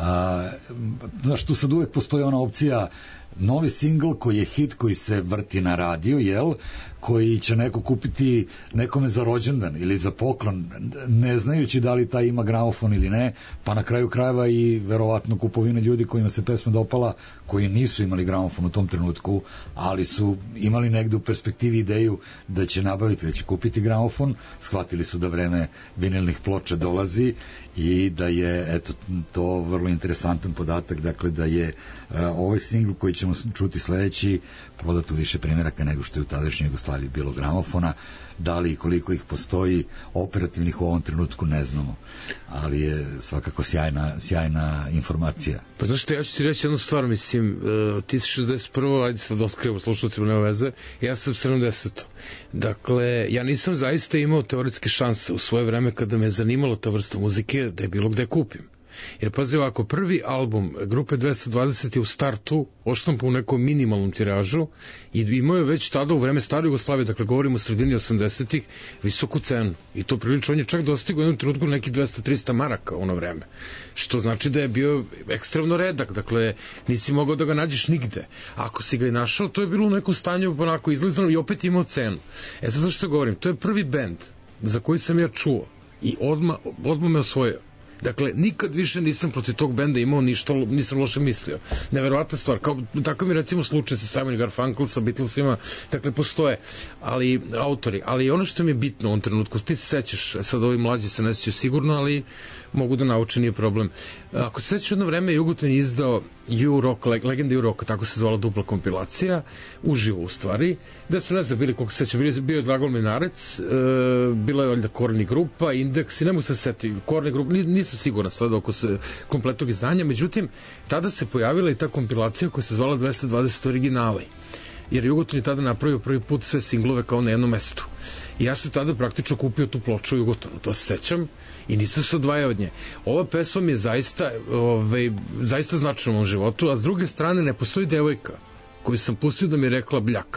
A, znaš, tu sad uvek postoji ona opcija novi singl koji je hit, koji se vrti na radiju, jel, koji će neko kupiti nekome za rođendan ili za poklon, ne znajući da li taj ima gramofon ili ne, pa na kraju krajeva i verovatno kupovine ljudi kojima se pesma dopala, koji nisu imali gramofon u tom trenutku, ali su imali negde u perspektivi ideju da će nabaviti, da će kupiti gramofon, shvatili su da vreme vinilnih ploča dolazi i da je, eto, to vrlo interesantan podatak, dakle da je uh, ovaj singl koji ćemo čuti sledeći prodat u više primjeraka nego što je u tadašnjoj Jugoslaviji bilo gramofona. Da li i koliko ih postoji operativnih u ovom trenutku ne znamo, ali je svakako sjajna, sjajna informacija. Pa znaš što, ja ću ti reći jednu stvar, mislim, uh, ti si šezdeset prvo, ajde sad otkrivo, slušalcima nema veze, ja sam sedamdeset. Dakle, ja nisam zaista imao teoretske šanse u svoje vreme kada me je zanimala ta vrsta muzike da je bilo gde kupim. Jer pazi ovako, prvi album grupe dvesta dvadeset je u startu odštampan u nekom minimalnom tiražu i imao je već tada u vreme stare Jugoslavije, dakle govorimo o sredini osamdesetih, visoku cenu. I to prilično, on je čak dostigao u jednom trenutku neki dvesta do trista maraka u ono vreme. Što znači da je bio ekstremno redak, dakle nisi mogao da ga nađeš nigde. Ako si ga i našao, to je bilo u nekom stanju onako izlizano i opet imao cenu. E sad zašto govorim, to je prvi bend za koji sam ja čuo i odmah, odmah me osvojio. Dakle, nikad više nisam protiv tog benda imao ništa, nisam loše mislio. Neverovatna stvar, kao, tako mi recimo slučaj sa Simon Garfunkel, sa Beatlesima, dakle, postoje, ali, autori, ali ono što mi je bitno u ovom trenutku, ti se sećaš, sad ovi mlađi se ne sećaju sigurno, ali mogu da nauče, nije problem. Ako se sećaš, jedno vreme Jugoton je izdao U-Rock, Legenda U-Rock, tako se zvala dupla kompilacija, uživo u stvari, da su, ne znam, bili, koliko se seća, bio je Dragan Mlinarec, e, bila je valjda Korni grupa, Indeks, i ne mogu se setiti, Korni grupa, nisam siguran sad oko se kompletnog izdanja, međutim, tada se pojavila i ta kompilacija koja se zvala dvesta dvadeset originali. Jer Jugoton je tada napravio prvi put sve singlove kao na jednom mestu. I ja sam tada praktično kupio tu ploču u Jugotonu, to se sećam, i nisam se odvajao od nje. Ova pesma mi je zaista, ovaj, zaista značajna u mom životu, a s druge strane ne postoji devojka koju sam pustio da mi je rekla bljak.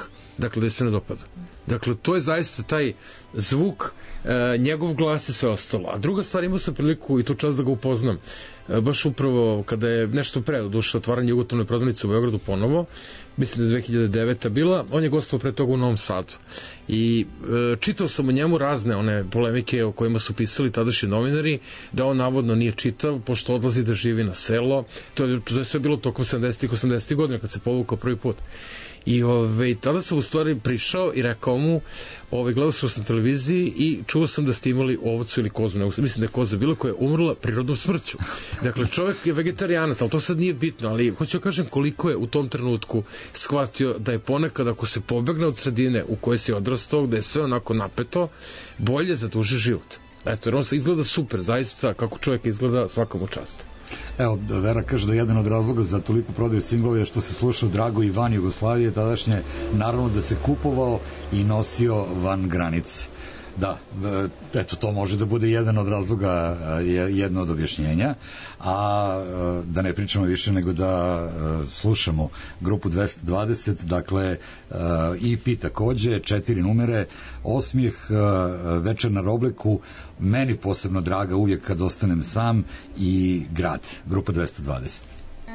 dakle da se ne dopada. Dakle, to je zaista taj zvuk, e, njegov glas i sve ostalo. A druga stvar, imao sam priliku i tu čast da ga upoznam, e, baš upravo kada je nešto pre došao otvaranje Jugotovne prodavnice u Beogradu ponovo, mislim da je dve hiljade devete bila, on je gostovao pre toga u Novom Sadu. I e, čitao sam o njemu razne one polemike o kojima su pisali tadašnji novinari, da on navodno nije čitav, pošto odlazi da živi na selo. To je, to je sve bilo tokom sedamdesetih osamdesetih godina, kad se povukao prvi put. I ove, tada sam u stvari prišao i rekao mu, ove, gledao sam vas na televiziji i čuo sam da ste imali ovcu ili kozu, nego mislim da je koza bila koja je umrla prirodnom smrću. Dakle, čovjek je vegetarijanac, ali to sad nije bitno, ali hoću da kažem koliko je u tom trenutku shvatio da je ponekad ako se pobegne od sredine u kojoj si odrastao, da je sve onako napeto, bolje za duži život. Eto, jer on se izgleda super, zaista, kako čovjek izgleda, svakom u čast. Evo, Vera kaže da jedan od razloga za toliko prodaju singlova je što se slušao Drago i van Jugoslavije tadašnje, naravno da se kupovao i nosio van granice. Da, eto, to može da bude jedan od razloga, jedno od objašnjenja, a da ne pričamo više nego da slušamo grupu dvesta dvadeset, dakle E P takođe, četiri numere, Osmijeh, Večer na Robleku, meni posebno draga uvijek kad ostanem sam i Grad, grupa dvesta dvadeset.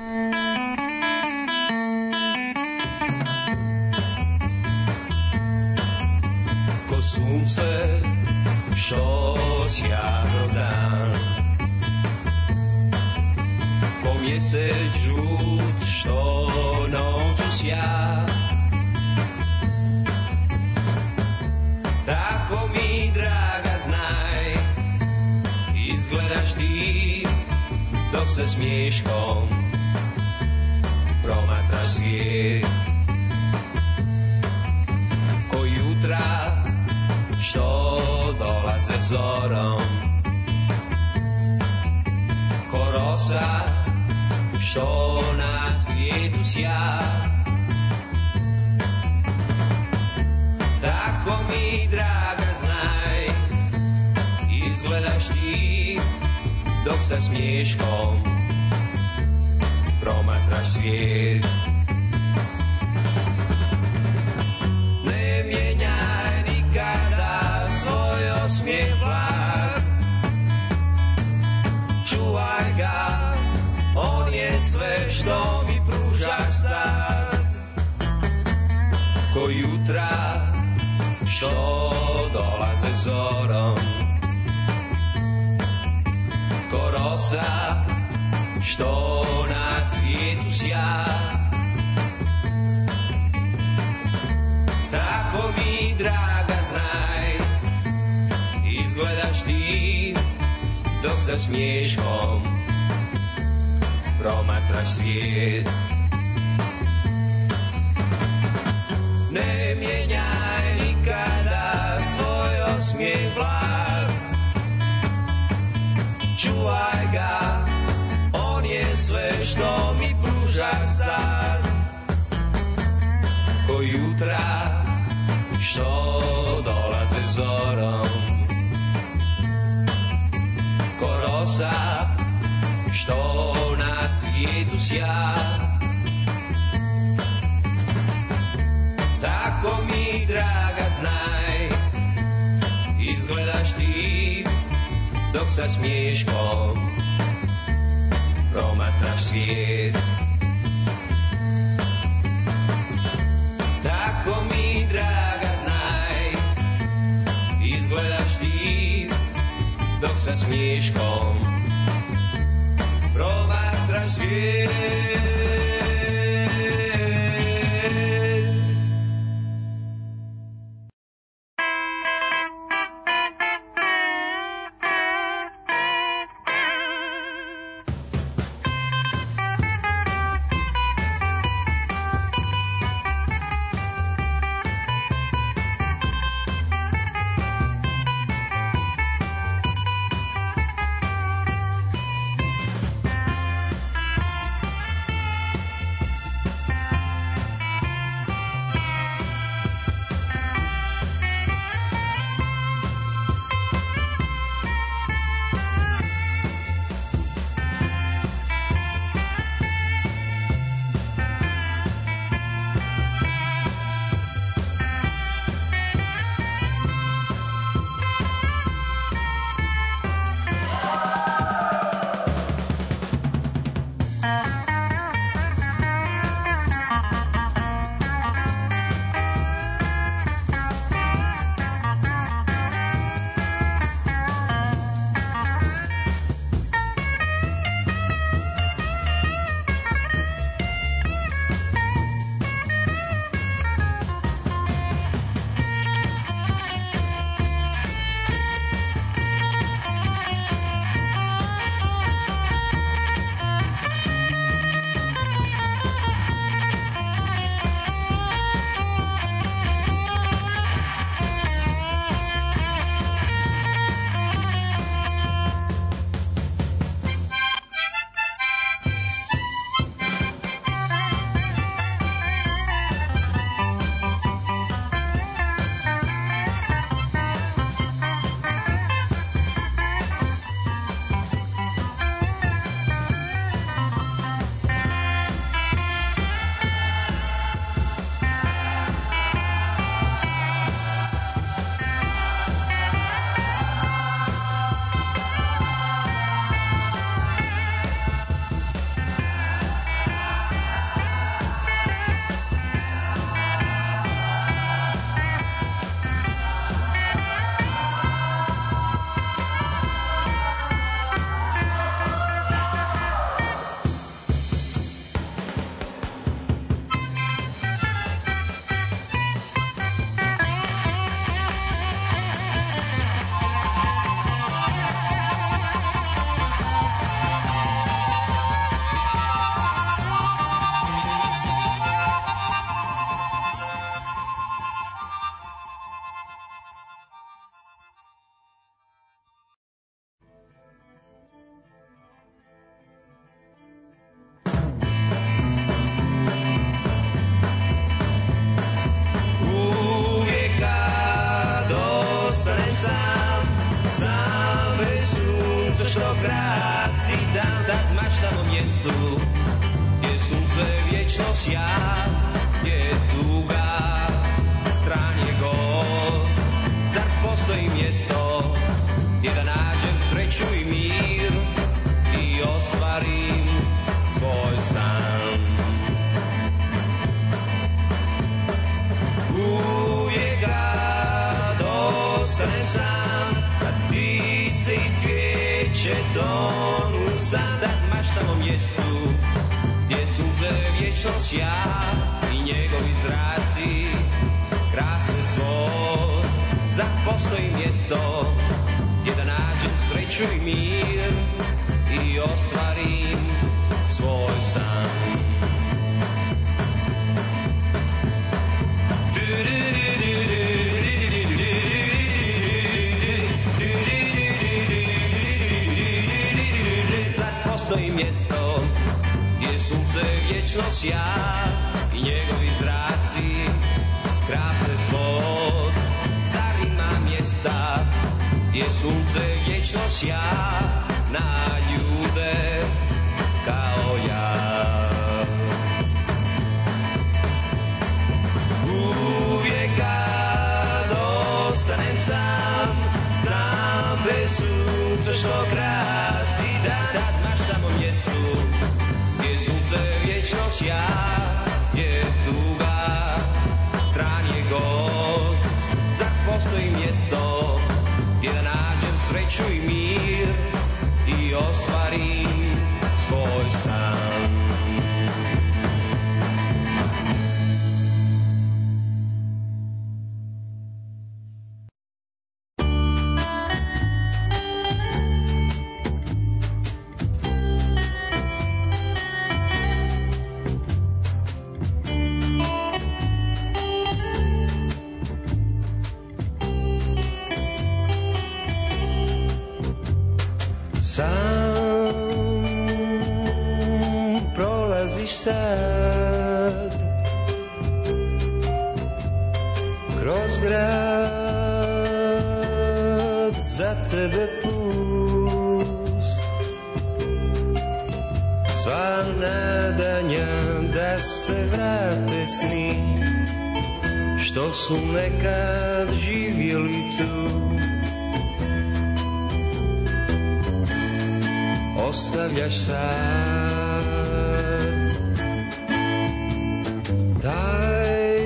Sunce, što sjajno dan, ko mjesec žut, što noću sja. Tako mi, draga, znaj, izgledaš ti, dok se smiješkom promatraš svijet. Ko jutra, što dolaze zorom, ko rosa, što na cvijetu sja. Tako mi, draga, znaj, izgledaš ti, dok sa smiješkom promatraš svijet. Ne mijenjaj nikada svoj osmijeh blag, čuvaj ga, on je sve što mi pružaš sad. Ko jutra što dolaze zorom, ko rosa što na cvijetu sja. Tako mi, draga, znaj, izgledaš ti, dok sa smiješkom promatraš svijet. Ne mijenjaj nikada svoj osmijeh blag, čuvaj ga, on je sve što mi pružaš sad. Ko jutra što dolaze zorom, ko rosa što na cvijetu sja. Tako mi, draga, znaj, izgledaš ti, dok sa smiješkom promatraš svijet. Tako mi, draga, znaj, izgledaš ti, dok sa smiješkom promatraš svijet. sjaj, je tuga, tran je gost. Zar postoji mjesto gdje da nađem sreću i mir i ostvarim svoj san? Uvijek rad ostanem sam, kad ptice i cvijeće tonu sam. Da maštam o mjestu gdje sunce vječno sja i njegovi zraci krase svoj. Zar postoji mjesto gdje da nađem sreću i mir i ostvarim svoj san? Zar postoji mjesto gdje sunce vječno sja i njegovi zraci krase svod? Zar ima mjesta gdje sunce vječno sja na ljude kao ja? Uvijek kad ostanem sam, sam bez sunca što krasi dan, tad maštam o mjestu gdje sunce vječno sja, je tuga, stran je gost. Zar postoji mjesto gdje da nađem sreću i mir i ostvarim svoj san? sad kroz grad za tebe pust, sva nadanja da se vrate sni što su nekad živjeli tu, ostavljaš sad. Taj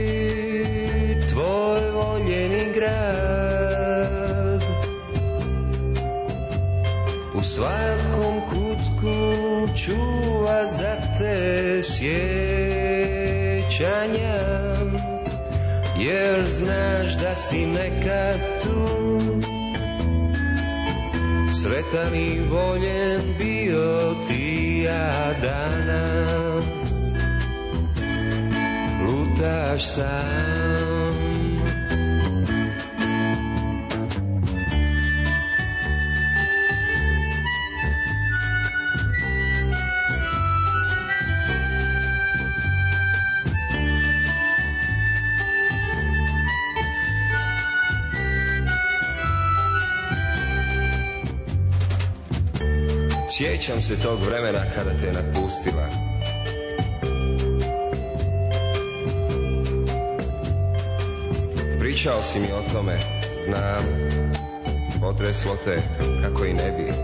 tvoj voljeni grad u svakom kutku čuva za te sjećanja, jer znaš da si nekad tu sretan i voljen bio ti, a danas lutaš sam. Sjećam se tog vremena kada te napustila. Pričao si mi o tome, znam, potreslo te kako i ne bi.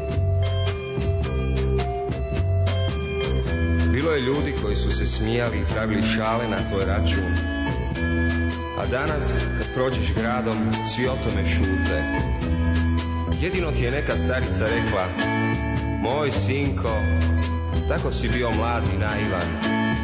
Bilo je ljudi koji su se smijali i pravili šale na tvoj račun, a danas kad prođeš gradom svi o tome šute. Jedino ti je neka starica rekla: moj sinko, tako si bio mlad i naivan.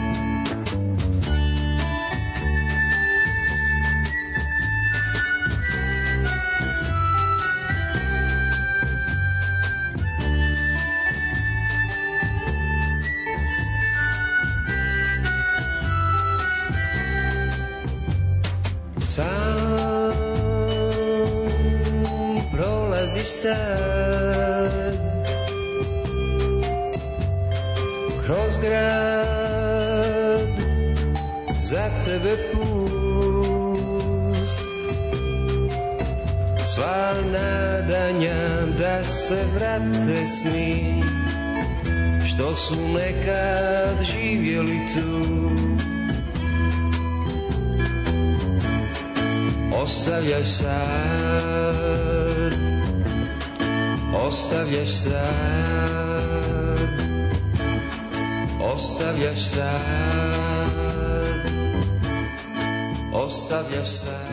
Sam prolazi sad kroz grad za tebe pust, sva nadanja da se vrate sni što su nekad živjeli tu. Ostavljaš sad, ostavljaš sad, ostavljaš sad, ostavljaš sad.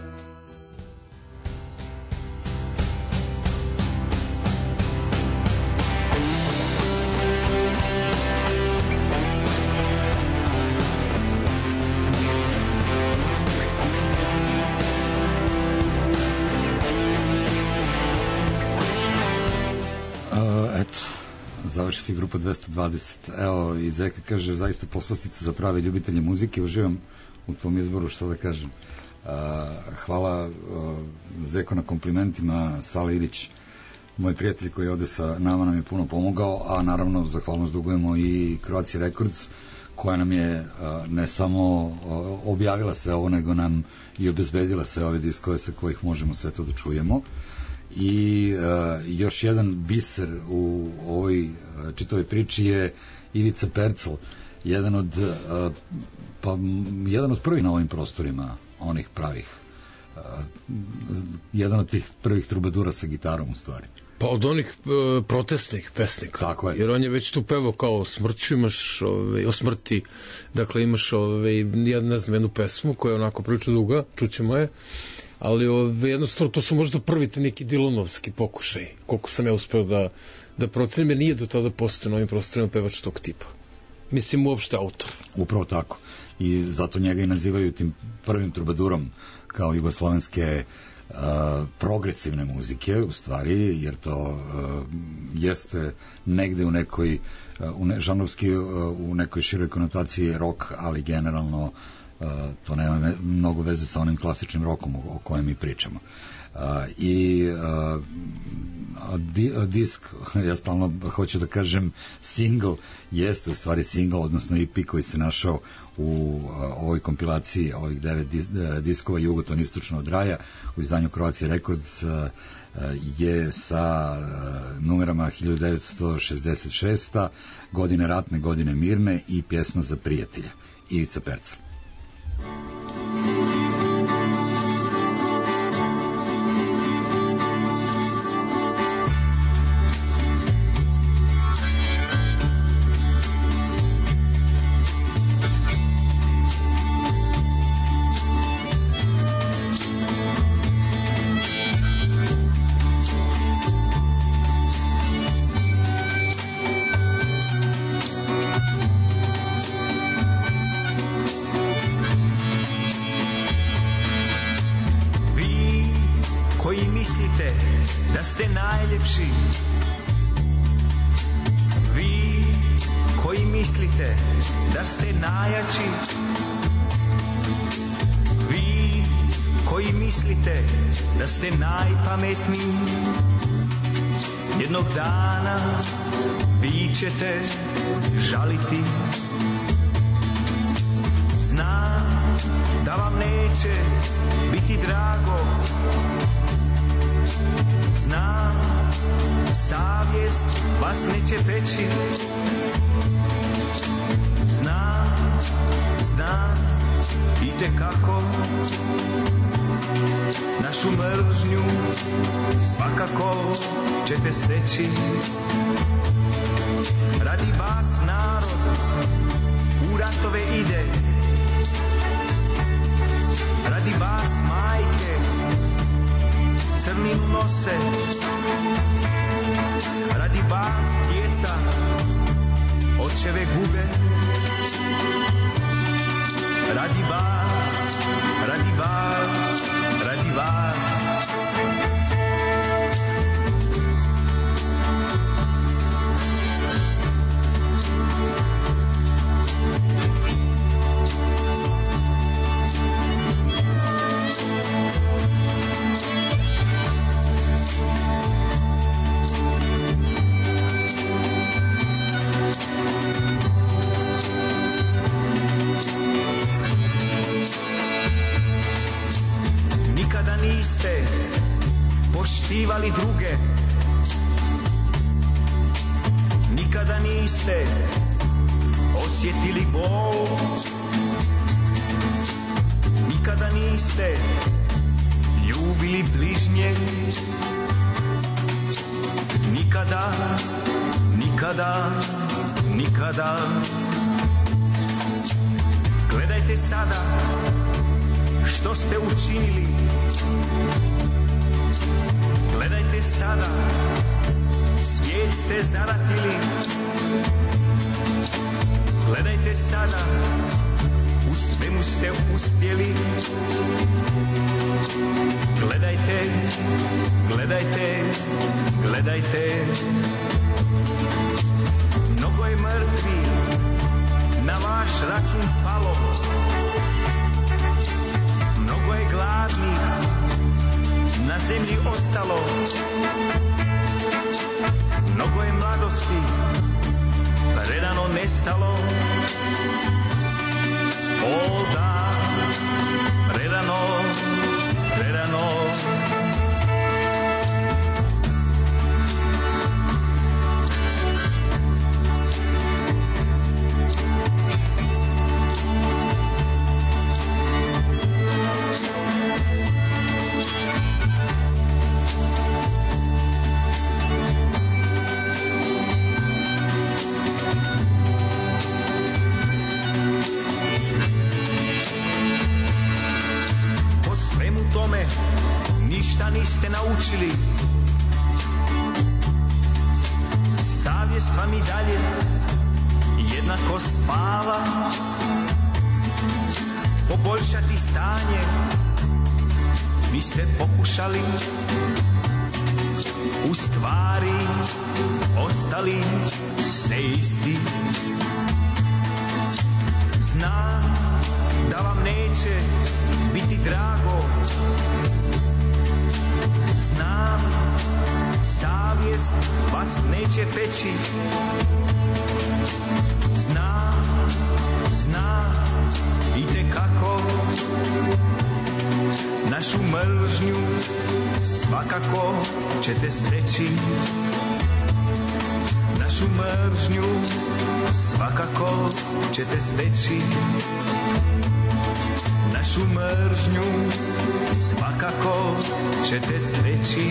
Završi si grupa dvesta dvadeset. Evo, i Zeka kaže, zaista poslastica za prave ljubitelje muzike. Uživam u tvom izboru, što da kažem. Hvala Zeko na komplimentima. Sale Ilić, moj prijatelj koji je ovde sa nama, nam je puno pomogao, a naravno zahvalnost dugujemo i Croatia Records, koja nam je ne samo objavila sve ovo, nego nam i obezbedila sve ove diskove sa kojih možemo sve to da čujemo. I uh, još jedan biser u ovoj uh, čitavoj priči je Ivica Percl, jedan od uh, pa jedan od prvih na ovim prostorima, onih pravih, uh, jedan od tih prvih trubadura sa gitarom u stvari. Pa od onih uh, protestnih pesnika. Tako je. Jer on je već tu pevao kao o smrću, imaš ove, o smrti, dakle imaš ove, jedan, ne znam, jednu pesmu koja je onako prilično duga, čućemo je, ali ove, jednostavno to su možda prvi te neki Dilonovski pokušaj, koliko sam ja uspeo da, da procenim, jer nije do tada postoje na ovim prostorima pevač tog tipa. Mislim, uopšte autor. Upravo tako. I zato njega i nazivaju tim prvim trubadurom kao jugoslovenske uh, progresivne muzike, u stvari, jer to uh, jeste negde u nekoj, uh, u ne, žanrovski uh, u nekoj široj konotaciji rock, ali generalno Uh, to nema mnogo veze sa onim klasičnim rokom o, o kojem mi pričamo. Uh, I uh, di, disk, ja stalno hoću da kažem single, jeste u stvari single, odnosno E P koji se našao u uh, ovoj kompilaciji ovih devet dis, uh, diskova Jugoton istočno od raja u izdanju Croatia Records, uh, je sa uh, numerama hiljadu devetsto šezdeset šesta. godine ratne, godine mirne i pjesma za prijatelja. Ivica Percl. Jednog dana vi ćete žaliti. Znam da vam neće biti drago. Znam, savjest vas neće peći. Znam, znam itekako našu mržnju svakako ćete steći. Radi vas narod u ratove ide. Radi vas majke crnim nose. Radi vas djeca očeve gube. Radi vas, radi vas, radi vas. Poštivali druge, nikada niste osjetili bol, nikada niste ljubili bližnjeg, nikada, nikada, nikada. Gledajte sada što ste učinili, gledajte sada, svijet ste zaratili, gledajte sada, u svemu ste uspjeli, gledajte, gledajte, gledajte. Mnogo je mrtvi na vaš račun palo, mnogo je gladnih na zemlji ostalo, mnogo je mladosti predano nestalo. O da, predano, predano. Ništa niste naučili, savjest vam i dalje jednako spava. Poboljšati stanje niste pokušali, u stvari ostali ste isti. Znam da vam neće biti drago, znam, savjest vas neće peći, znam, znam, itekako, našu mržnju svakako ćete steći, našu mržnju svakako ćete steći, našu mržnju svakako ćete steći.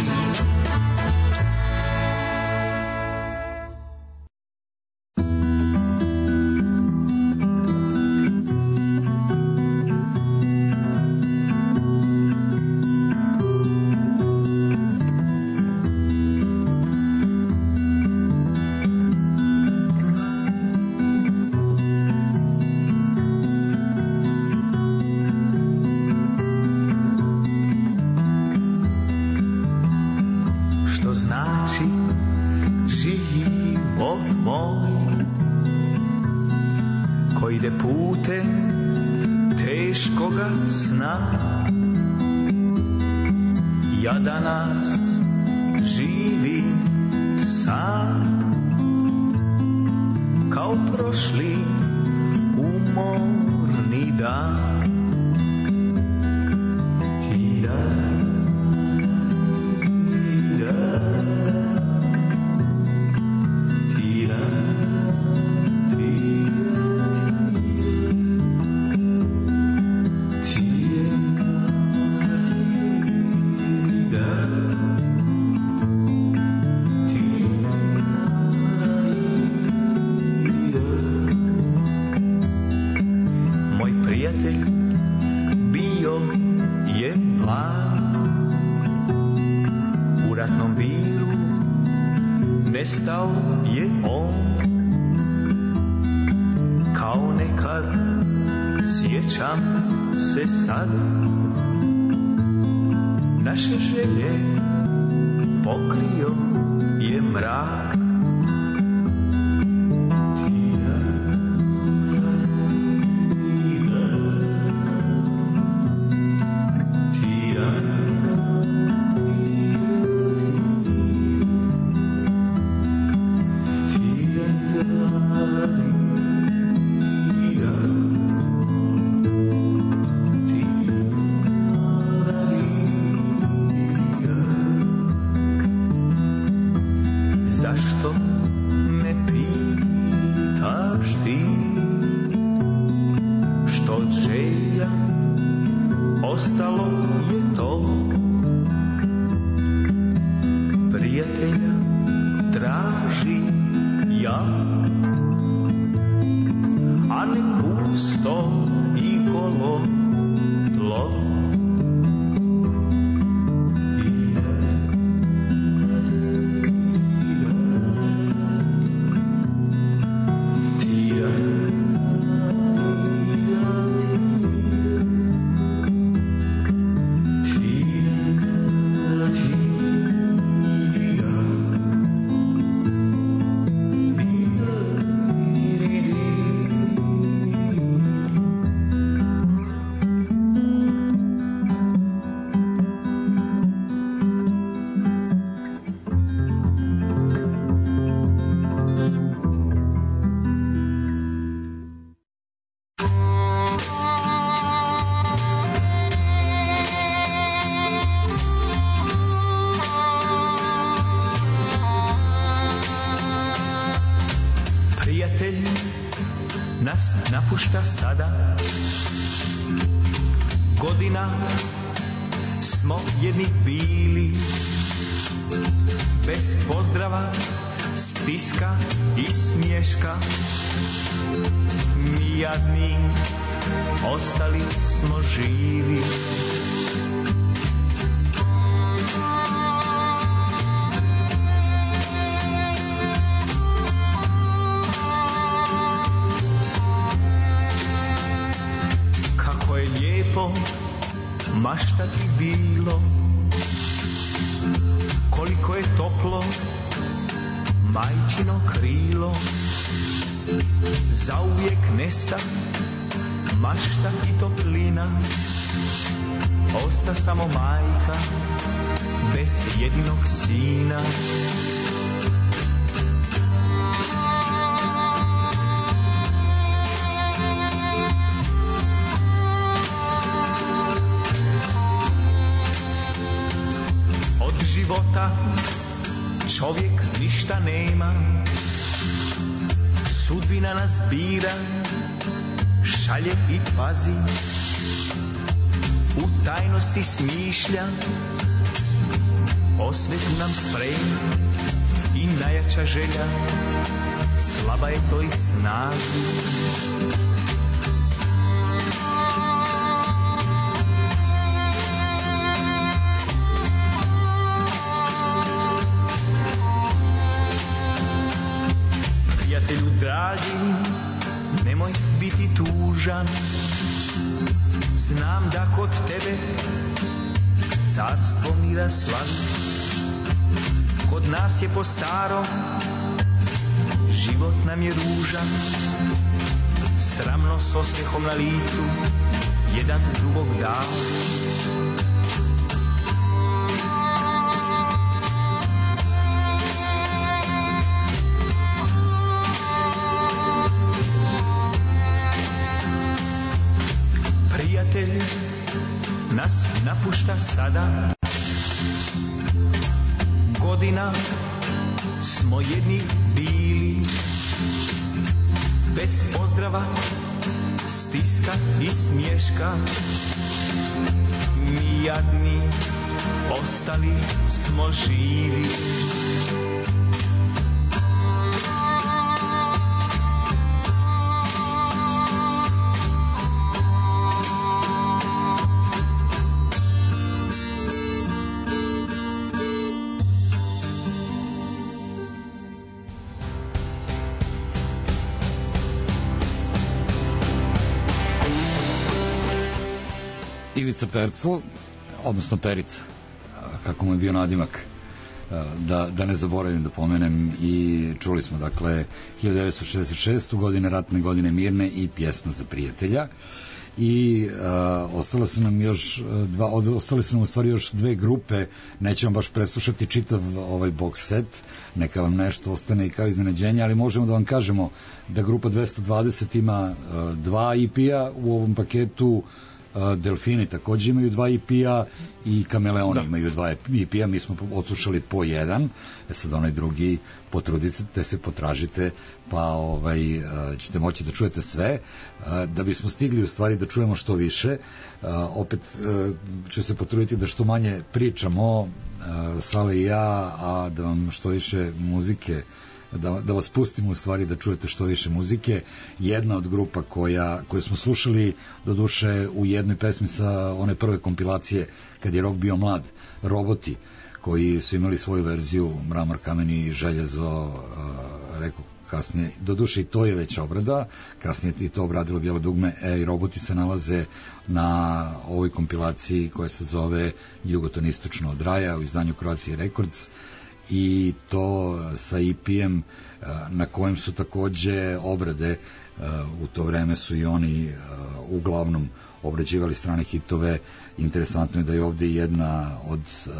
Ja danas živim sam, kao prošli umorni dan. Tira, tira, tira, nestao je on, kao nekad sjećam se sad, naše želje pokrio je mrak. Zašto je to? Prijatelja tražim ja, a ne pusto i golo tlo. Napušta sada, godina smo jedni bili, bez pozdrava, stiska i smješka. Mi jadni ostali smo živi. Ma šta ti bilo, koliko je toplo majčino krilo, zauvijek nesta mašta i toplina, osta samo majka bez jedinog sina. Čovjek ništa nema, sudbina nas bira, šalje i pazi, u tajnosti smišlja, osvetu nam spremi i najjača želja, slaba je to i snazi. Dragi, nemoj biti tužan, znam da kod tebe carstvo mira slavi. Kod nas je po staro, život nam je ružan, sramno s osmijehom na licu, jedan drugog dao. Nas napušta sada, godina smo jedni bili, bez pozdrava, stiska i smješka. Mi jadni ostali smo živi. Ivica Percl, odnosno Perica, kako mu je bio nadimak, da, da ne zaboravim da pomenem, i čuli smo, dakle, hiljadu devetsto šezdeset šeste. godine, ratne godine mirne i pjesma za prijatelja, i a, ostale su nam još dva, ostale su nam u stvari još dve grupe, nećemo baš preslušati čitav ovaj box set, neka vam nešto ostane i kao iznenađenje, ali možemo da vam kažemo da grupa dvesta dvadeset ima a, dva E P-a u ovom paketu, Delfini takođe imaju dva E P-a i Kameleoni da. imaju dva E P-a, mi smo odslušali po jedan, e sad onaj drugi potrudite se, potražite, pa ovaj, ćete moći da čujete sve, da bismo stigli u stvari da čujemo što više. Opet ću se potruditi da što manje pričamo, Sale i ja, a da vam što više muzike Da, da vas pustimo u stvari da čujete što više muzike. Jedna od grupa koja, koju smo slušali do duše u jednoj pesmi sa one prve kompilacije kad je rock bio mlad, Roboti, koji su imali svoju verziju Mramor, kamen i željezo, uh, rekao kasnije, do duše i to je već obrada, kasnije i to obradilo Bijelo dugme, e, i Roboti se nalaze na ovoj kompilaciji koja se zove Jugoton istočno od raja u izdanju Croatia Records, i to sa E P-em na kojem su takođe obrade, u to vreme su i oni uglavnom obrađivali strane hitove. Interesantno je da je ovde jedna od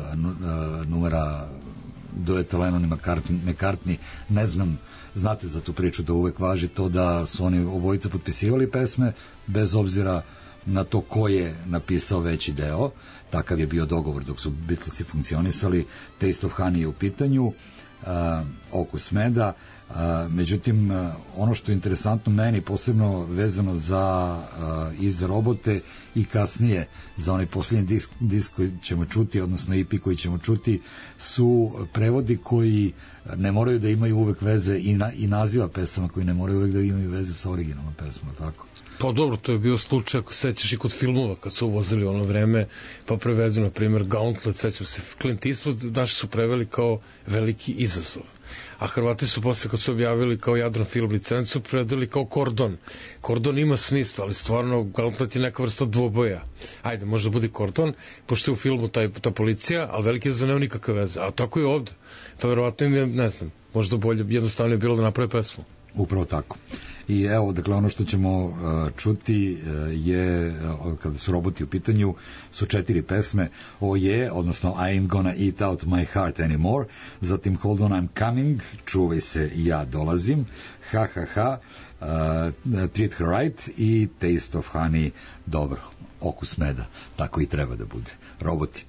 numera dueta Lennon i McCartney, ne znam, znate za tu priču da uvek važi to da su oni obojica potpisivali pesme bez obzira na to ko je napisao veći deo. Takav je bio dogovor dok su Beatlesi funkcionisali. Taste of Honey je u pitanju, uh, Okus meda, uh, međutim uh, ono što je interesantno meni posebno vezano za uh, i za Robote i kasnije za onaj posljednji disk, disk koji ćemo čuti, odnosno E P koji ćemo čuti, su prevodi koji ne moraju da imaju uvek veze i, na, i naziva pesama koji ne moraju uvek da imaju veze sa originalnom pesmom, tako? Pa dobro, to je bio slučaj, ako sećaš i kod filmova, kad su uvozili ono vreme, pa prevedu, na primjer, Gauntlet, sećam se, Clint Eastwood, naši su preveli kao veliki izazov. A Hrvati su posle, kad su objavili kao Jadran film licencu, predali kao Kordon. Kordon ima smisla, ali stvarno Gauntlet je neka vrsta dvoboja. Ajde, možda bude Kordon, pošto je u filmu taj, ta policija, ali veliki izazov nema nikakve veze. A tako je ovde. Pa verovatno im je, ne znam, možda bolje, jednostavno je bilo da naprave pesmu. Upravo tako. I evo, dakle, ono što ćemo uh, čuti uh, je, uh, kada su Roboti u pitanju, su četiri pesme. O je, odnosno I ain't gonna eat out my heart anymore, zatim Hold on I'm coming, Čuvaj se ja dolazim, Ha ha ha, uh, Treat her right i Taste of Honey, dobro, Okus meda, tako i treba da bude. Roboti.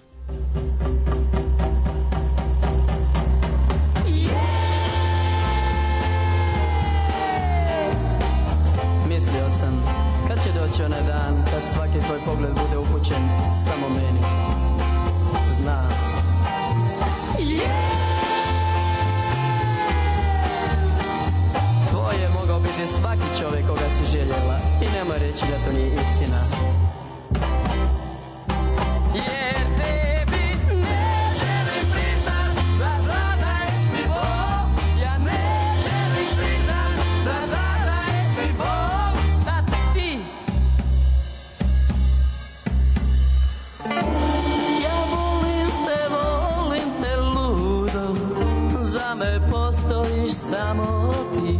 Mislio sam, kad će doći onaj dan, kad svaki tvoj pogled bude upućen samo meni. Znam. Yeah! Tvoj je mogao biti svaki čovjek koga si željela i nemoj reći da to nije istina. Jer tebi ne želim priznat da zadaješ mi bol. Ja ne želim priznat da zadaješ mi bol. Da ti. Ja volim te, volim te ludo. Za me postojiš samo ti.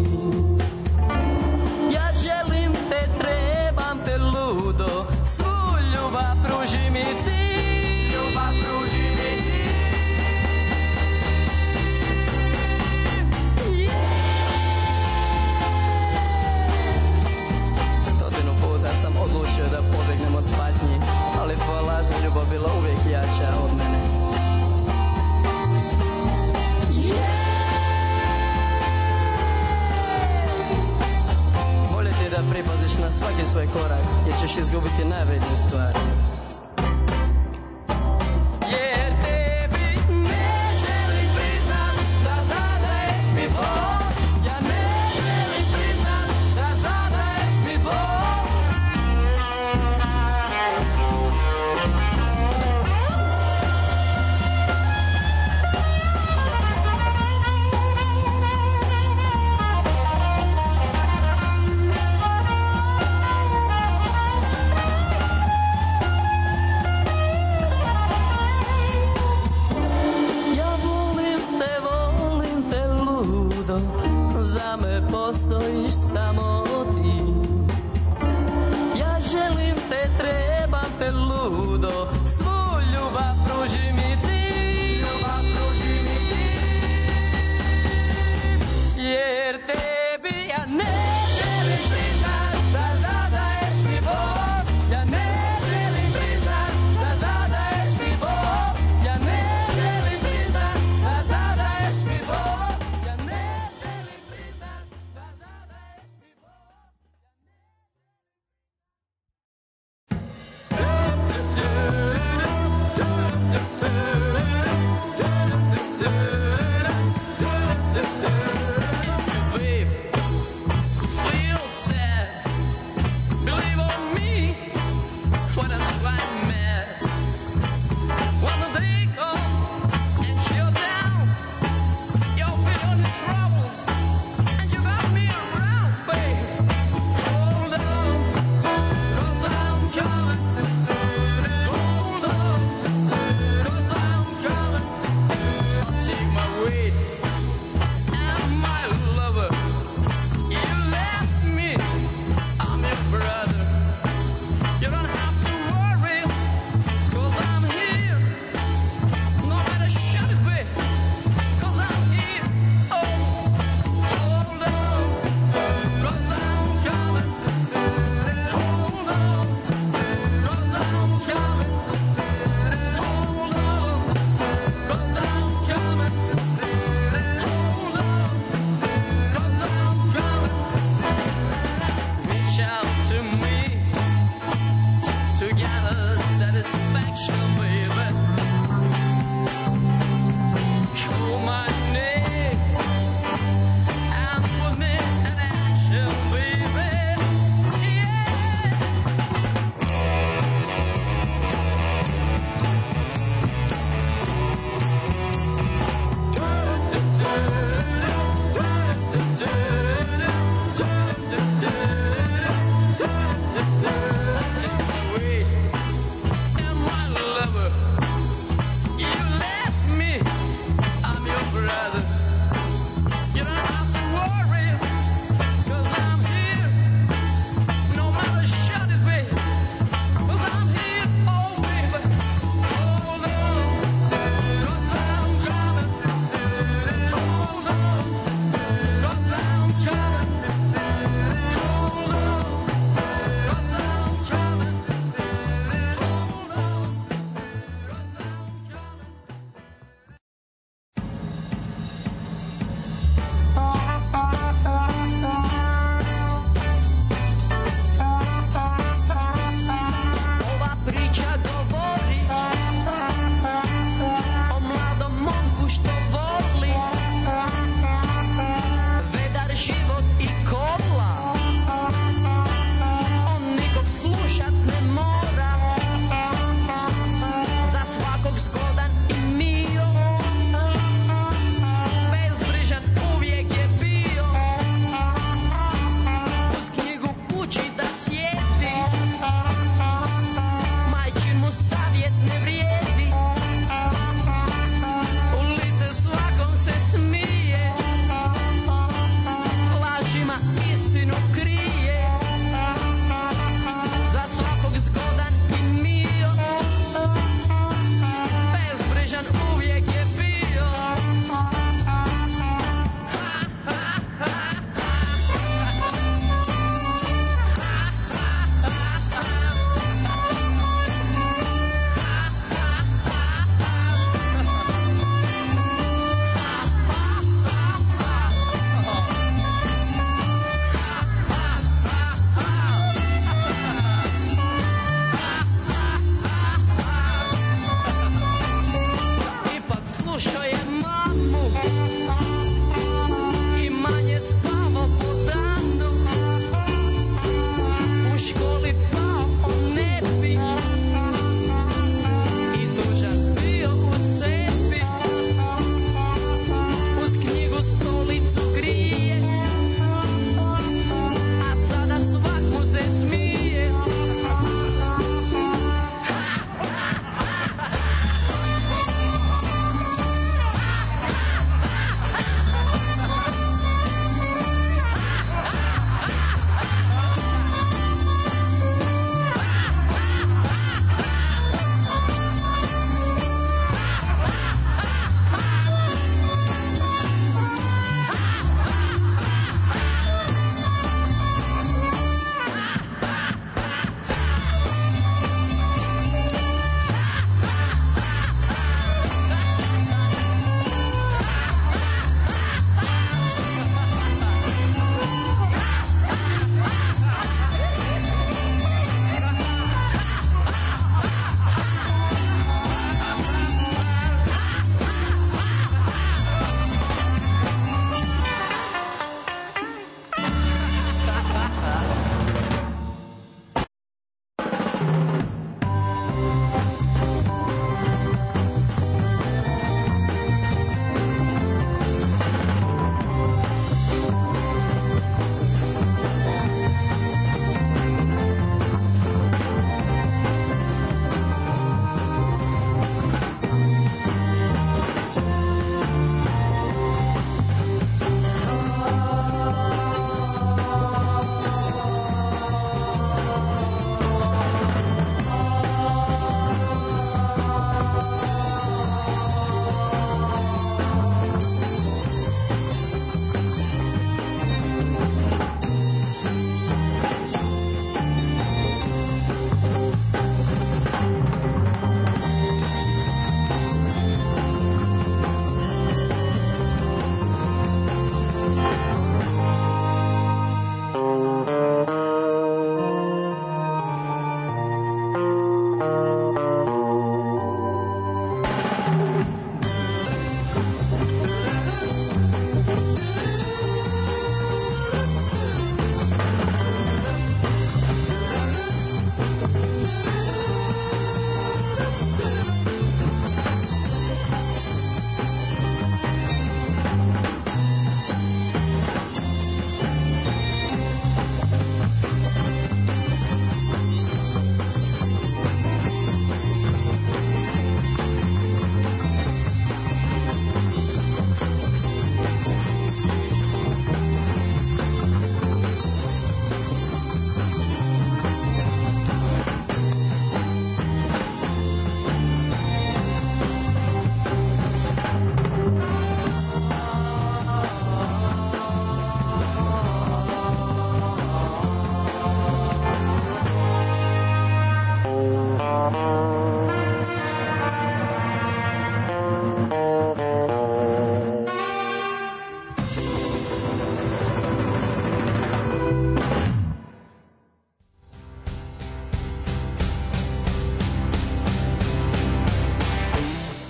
Ja želim te, trebam te ludo. Svu ljubav pruži mi ti. Ljubav pruži mi ti. Stotinu puta sam odlučio da pobegnem od patnji, ali tvoja lažna ljubav bila uvijek jača od mene. Bolje ti da pripaziš na svaki svoj korak, jer ćeš izgubiti najvrednije stvari. Jer tebi ne želim priznat da zadaješ mi bol. Ja ne želim priznat da zadaješ mi bol. Ja volim te, volim te ludo. Za me postojiš samo ti. Ja želim te, trebam te ludo. Svu ljubav pruži mi ti. Ljubav pruži mi ti. Jer tebi ja ne želim priznat da zadaješ mi bol. Ja ne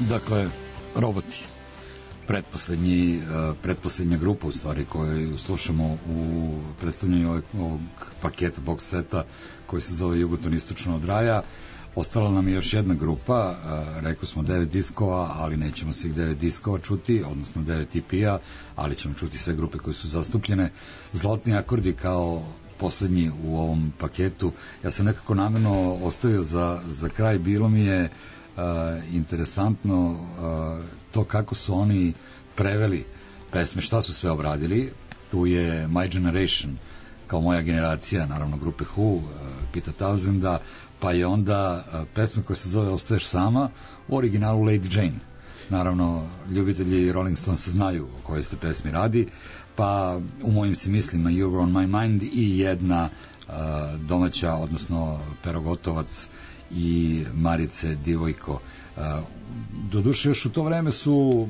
Dakle, Roboti. Pretposlednji, uh, pretposlednja grupa u stvari koju slušamo u predstavljanju ovog, ovog paketa, box seta koji se zove Jugoton istočno od raja. Ostala nam je još jedna grupa, uh, rekao smo devet diskova, ali nećemo svih devet diskova čuti, odnosno devet E P-a, ali ćemo čuti sve grupe koje su zastupljene. Zlatni akordi kao poslednji u ovom paketu. Ja sam nekako namerno ostavio za, za kraj, bilo mi je uh, interesantno uh, to kako su oni preveli pesme, šta su sve obradili. Tu je My Generation kao moja generacija, naravno grupe Who, uh, Pete Townsenda, pa je onda uh, pesma koja se zove Ostaješ sama, u originalu Lady Jane. Naravno, ljubitelji Rolling Stones znaju o kojoj se pesmi radi, pa u mojim si mislima You Were On My Mind i jedna uh, domaća, odnosno Perogotovac i Marice Divojko. Uh, doduše još u to vreme su uh,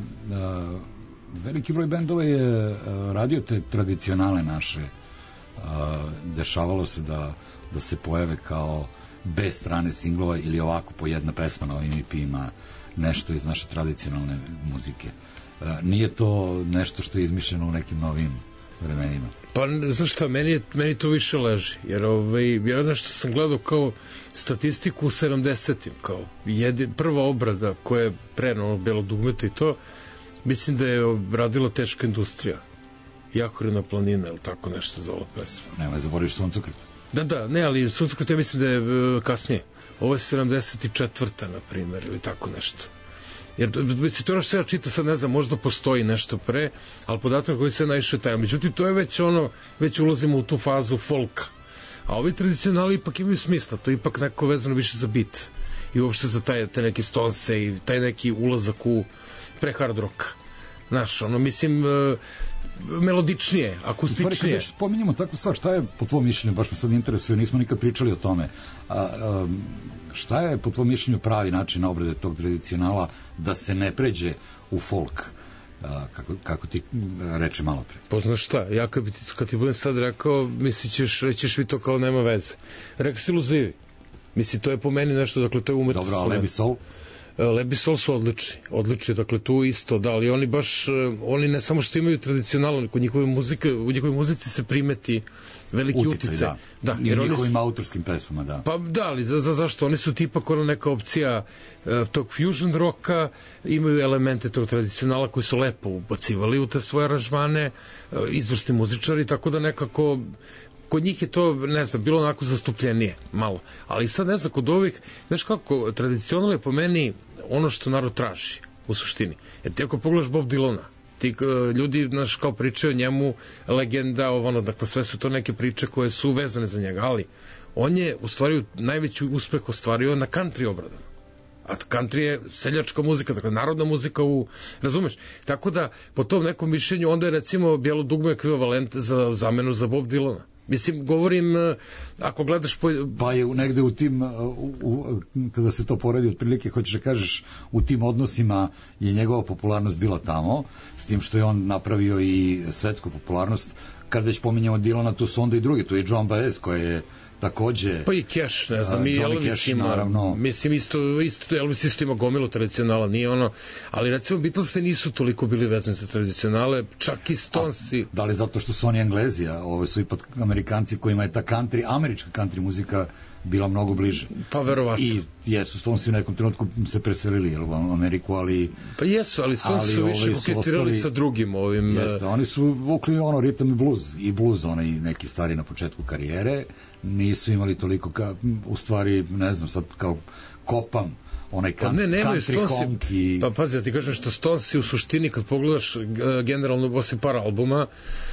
veliki broj bendova je uh, radio te tradicionale naše. Uh, dešavalo se da, da se pojave kao B strane singlova ili ovako po jedna pesma na ovim E P-ima, nešto iz naše tradicionalne muzike. Uh, nije to nešto što je izmišljeno u nekim novim vremenima. Pa, znaš šta, meni, je, meni to više leži, jer ovaj, ja nešto sam gledao kao statistiku u sedamdesetim, kao jedi, prva obrada koja je pre ono Belo dugmeta i to, mislim da je obradila teška industrija. Jakorina planina, ili tako nešto za ovo pesma. Nemoj zaboriš Suncokret. Da, da, ne, ali Suncokret ja mislim da je uh, kasnije. Ovo je sedamdeset četvrta na primjer, ili tako nešto. Jer si to ono što ja čitao, sad ne znam, možda postoji nešto pre, ali podatak koji se naišao taj. Međutim, to je već ono, već ulazimo u tu fazu folka. A ovi tradicionali ipak imaju smisla, to je ipak neko vezano više za beat. I uopšte za taj, te neki Stonese i taj neki ulazak u pre hard rocka. Znaš, ono, mislim, uh, melodičnije, akustičnije. U stvari, kada spominjamo takvu stvar, šta je po tvojom mišljenju, baš me sad interesuje, nismo nikad pričali o tome, a, a, šta je po tvojom mišljenju pravi način obrade tog tradicionala da se ne pređe u folk, a, kako, kako ti reče malo pre? Poznaš šta, ja kad, ti, kad ti budem sad rekao, mislićeš, rećeš vi to kao nema veze. Rekao si Luzivi. Mislim, to je po meni nešto, dakle, to je umetnost. Dobro, a Lebi Soul? Lebi Soul su odlični, odlični, dakle tu isto, da, ali oni baš, oni ne samo što imaju tradicionalno, kod njihove muzike, u njihovoj muzici se primeti veliki uticaj. Da, da, i u njihovim oni, autorskim pesmama, da. Pa da, ali za, za, zašto? Oni su tipak ono neka opcija uh, tog fusion roka, imaju elemente tog tradicionala koji su lepo ubacivali u te svoje aranžmane, uh, izvrsni muzičari, tako da nekako kod njih je to, ne znam, bilo onako zastupljenije, malo. Ali sad, ne znam, kod ovih, znaš kako, tradicionalno je po meni ono što narod traži, u suštini. Jer ti ako pogledaš Bob Dylana, ti ljudi, znaš, kao pričaju o njemu, legenda, ono, dakle, sve su to neke priče koje su vezane za njega, ali on je, u stvari, najveći uspeh ostvario na country obradama. A country je seljačka muzika, dakle narodna muzika u, razumeš? Tako da, po tom nekom mišljenju, onda je recimo Bijelo dugme ekvivalent za zamenu za Bob Dylana. Mislim, govorim, ako gledaš... Po... Pa je negde u tim, u, u, kada se to poredi otprilike, hoćeš da kažeš, u tim odnosima je njegova popularnost bila tamo, s tim što je on napravio i svetsku popularnost. Kad već pominjamo Dylana, tu su onda i drugi, tu je Joan Baez, koja je takođe... Pa i Cash, ne znam, i Elvis Cash, ima, naravno. Mislim, isto, isto, Elvis isto ima gomilu tradicionala, nije ono, ali recimo Beatlesi nisu toliko bili vezani za tradicionale, čak i Stonesi. Da li zato što su oni Englezi, a ovo su ipak Amerikanci kojima je ta country, američka country muzika bila mnogo bliže. Pa verovatno. I jesu, Stonesi u nekom trenutku se preselili u Ameriku, ali... Pa jesu, ali Stonesi su više koketirali ostali... sa drugim ovim... Jeste, oni su vukli ono ritam i blues, i blues, onaj neki stari na početku karijere, nisu imali toliko, ka, u stvari, ne znam, sad kao kopam, onaj kan, pa ne, nemaju, country honk i... Pa pazi, ja ti kažem što Stonesi u suštini, kad pogledaš generalno, osim par albuma,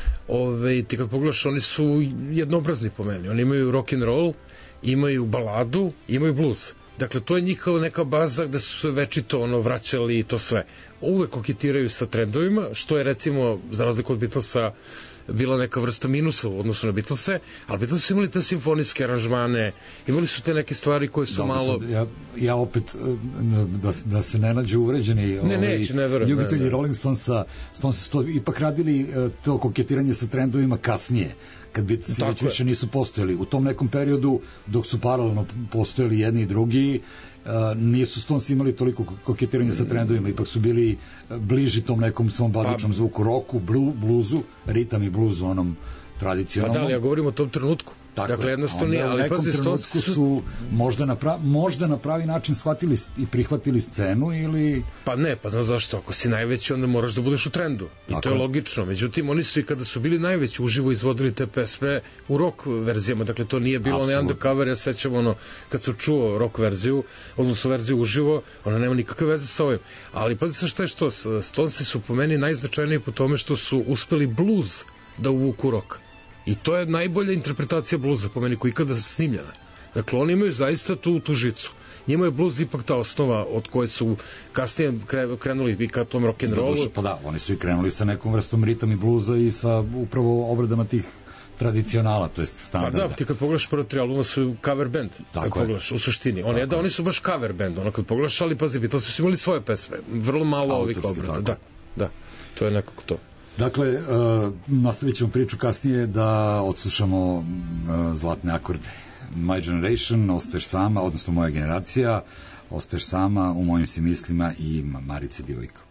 ove, ti kad pogledaš, oni su jednobrazni po meni, oni imaju rock and roll, imaju baladu, imaju blues. Dakle, to je njihova neka baza gde su se večito ono, vraćali i to sve. Uvek koketiraju sa trendovima, što je recimo, za razliku od Beatlesa, bila neka vrsta minusa u odnosu na Beatlese, ali Beatlesi su imali te simfonijske aranžmane, imali su te neke stvari koje su Dobre, malo... Sad, ja, ja opet, da, da se ne nađe uvređeni ne, ovaj, neće, ne verujem, ljubitelji ne, ne. Rolling Stonesa, Stonesi su ipak radili to koketiranje sa trendovima kasnije, kad Beatlesi već više nisu postojali. U tom nekom periodu, dok su paralelno postojali jedni i drugi, uh, nisu Stones imali toliko koketiranja sa trendovima, ipak su bili bliži tom nekom svom bazičnom zvuku, roku, blu, bluzu, ritam i bluzu, onom tradicionalnom. Pa da li, ja govorim o tom trenutku. Tako dakle, jednostavno nije, ali u nekom pazi, trenutku su, su možda, na pravi, možda na pravi način shvatili i prihvatili scenu ili... Pa ne, pa znaš zašto, ako si najveći onda moraš da budeš u trendu i tako to je logično, međutim oni su i kada su bili najveći uživo izvodili te pesme u rock verzijama, dakle to nije bilo onaj undercover, ja sećam ono kad sam čuo rock verziju, odnosno verziju uživo, ona nema nikakve veze sa ovim, ali pazi sa šta je što, Stonesi su po meni najznačajniji po tome što su uspeli blues da uvuku rock. I to je najbolja interpretacija bluza po meni koja ikada snimljena. Dakle, oni imaju zaista tu, tu žicu. Njima je bluz ipak ta osnova od koje su kasnije krenuli i ka tom rock'n'rollu. Pa da, oni su i krenuli sa nekom vrstom ritam i bluza i sa upravo obradama tih tradicionala, to jest standarda. Pa da, ti kad pogledaš prvo tri albuma su cover band, kad pogledaš, u suštini. On je da, oni su baš cover band, ono kad pogledaš, ali pazi, Beatlesi su imali svoje pesme, vrlo malo ovih obrada. Da, da, to je nekako to. Dakle, uh, nastavit ćemo priču kasnije da odslušamo uh, zlatne akorde. My Generation, ostaješ sama, odnosno moja generacija, ostaješ sama u mojim si mislima i Marice Divojko.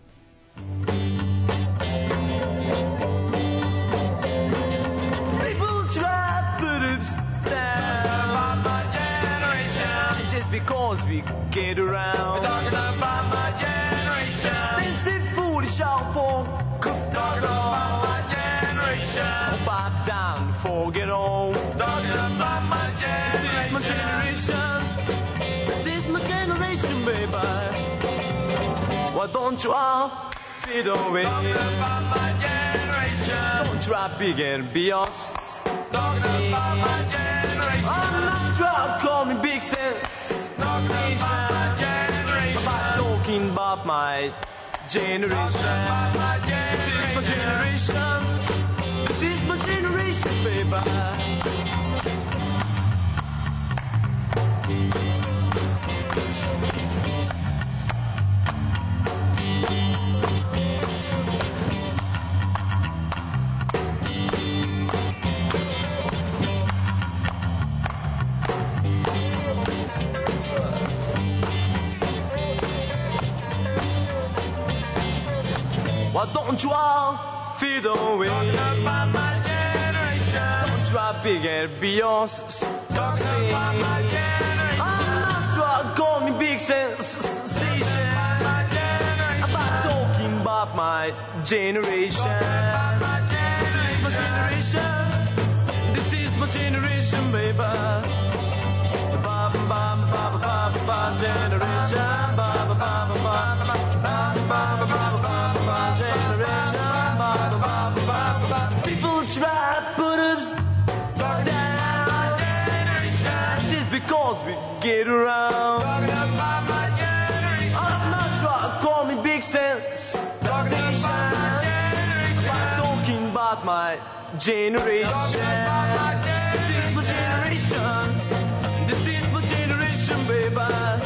People try put ups down about my generation just because we get around. We're talking about my generation. Since it's foolish all for talking about my generation. Bob down, forget all. Talking about my generation. This is my generation. This is my generation, baby. Why don't you all fade away? Talking about my generation. Don't try big and be us. Talking about my generation. I'm not trying to call me big sense. Talking about my generation. I'm talking about my generation. This is my generation. This is my generation, baby. Why don't you all fade away? Talking about my generation. Don't try big and be yours. Talking about my generation. I'm not trying to call me big sensation. I'm not talking about my generation. This is my generation. This is my generation, baby. Ba ba ba ba ba ba generation. Ba ba ba ba ba ba ba ba generation. Ba ba ba ba. People try put ups down just because we get around. Talking about my generation. I'm not trying to call me big sense. Talking about my generation. I'm talking about my generation. This is my generation. This is my generation, baby.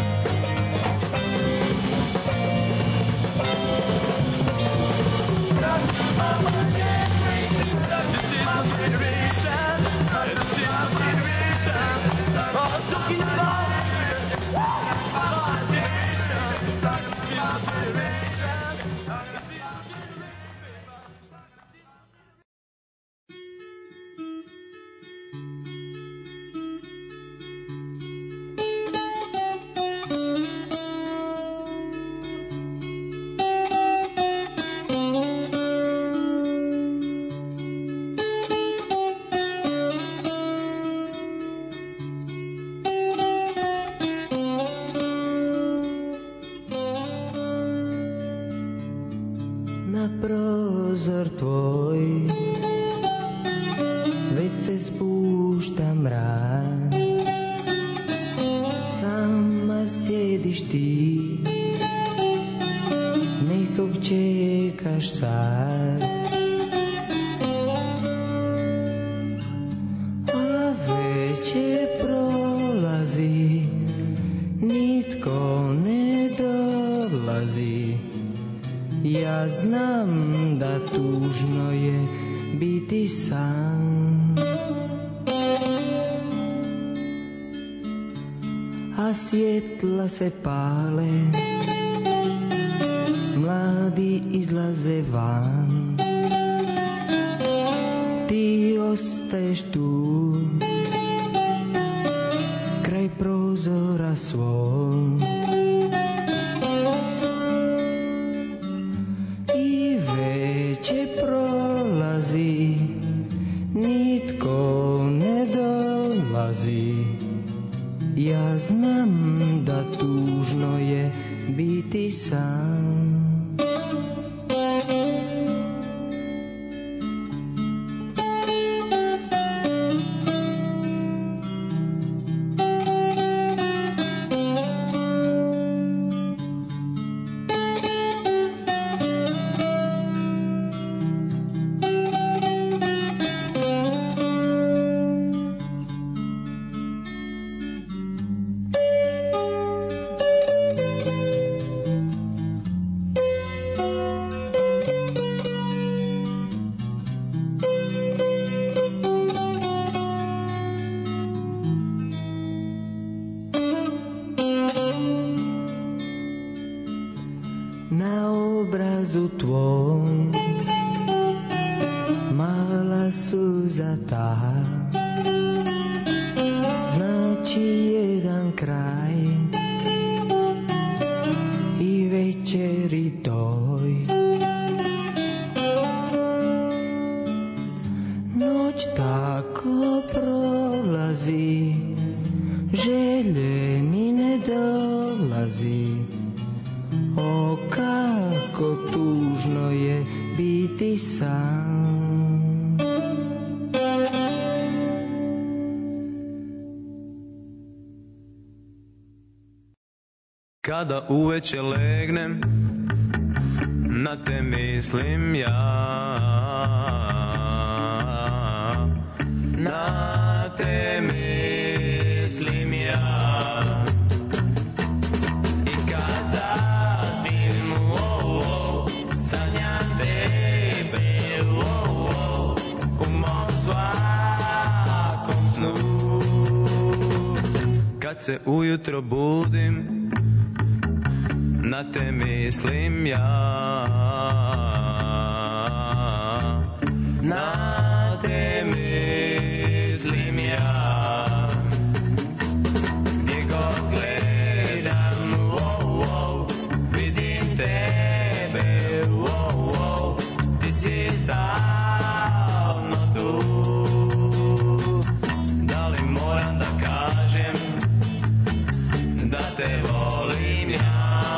Na prozor tvoj već se spušta mrak, sama sjediš ti, nekog čekaš sad, a večer prolazi, nitko ne dolazi. Ja znam da tužno je biti sam. a svjetla se pale, mladi izlaze van, ti ostaješ tu kraj prozora svog i veče prolazi, nitko ne dolazi. Ja znam da tužno je biti sam. Kada uveče legnem, na te mislim ja, na te mislim ja. I kad zaspim, oh, oh, sanjam tebe, oh, oh, u mom svakom snu. Kad se ujutro budim, na te mislim ja, na te mislim ja. Gdje god gledam, oh, oh, vidim tebe, oh, oh, ti si stalno tu. Da li moram da kažem da te volim ja?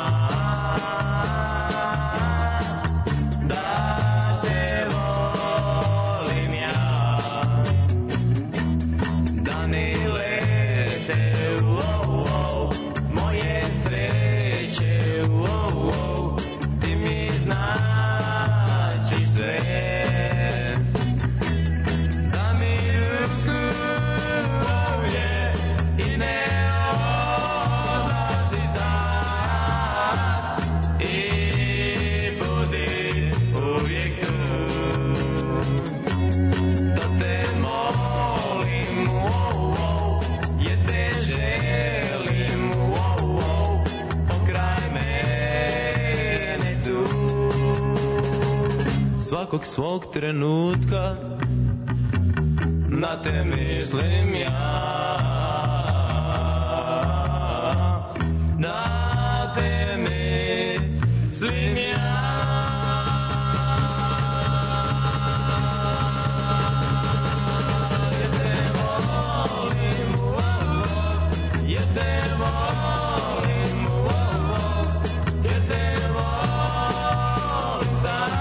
Svakog svog trenutka na te mislim ja, na te mislim ja. Jer te volim, oh, oh, jer te volim, oh, oh, jer te volim sam.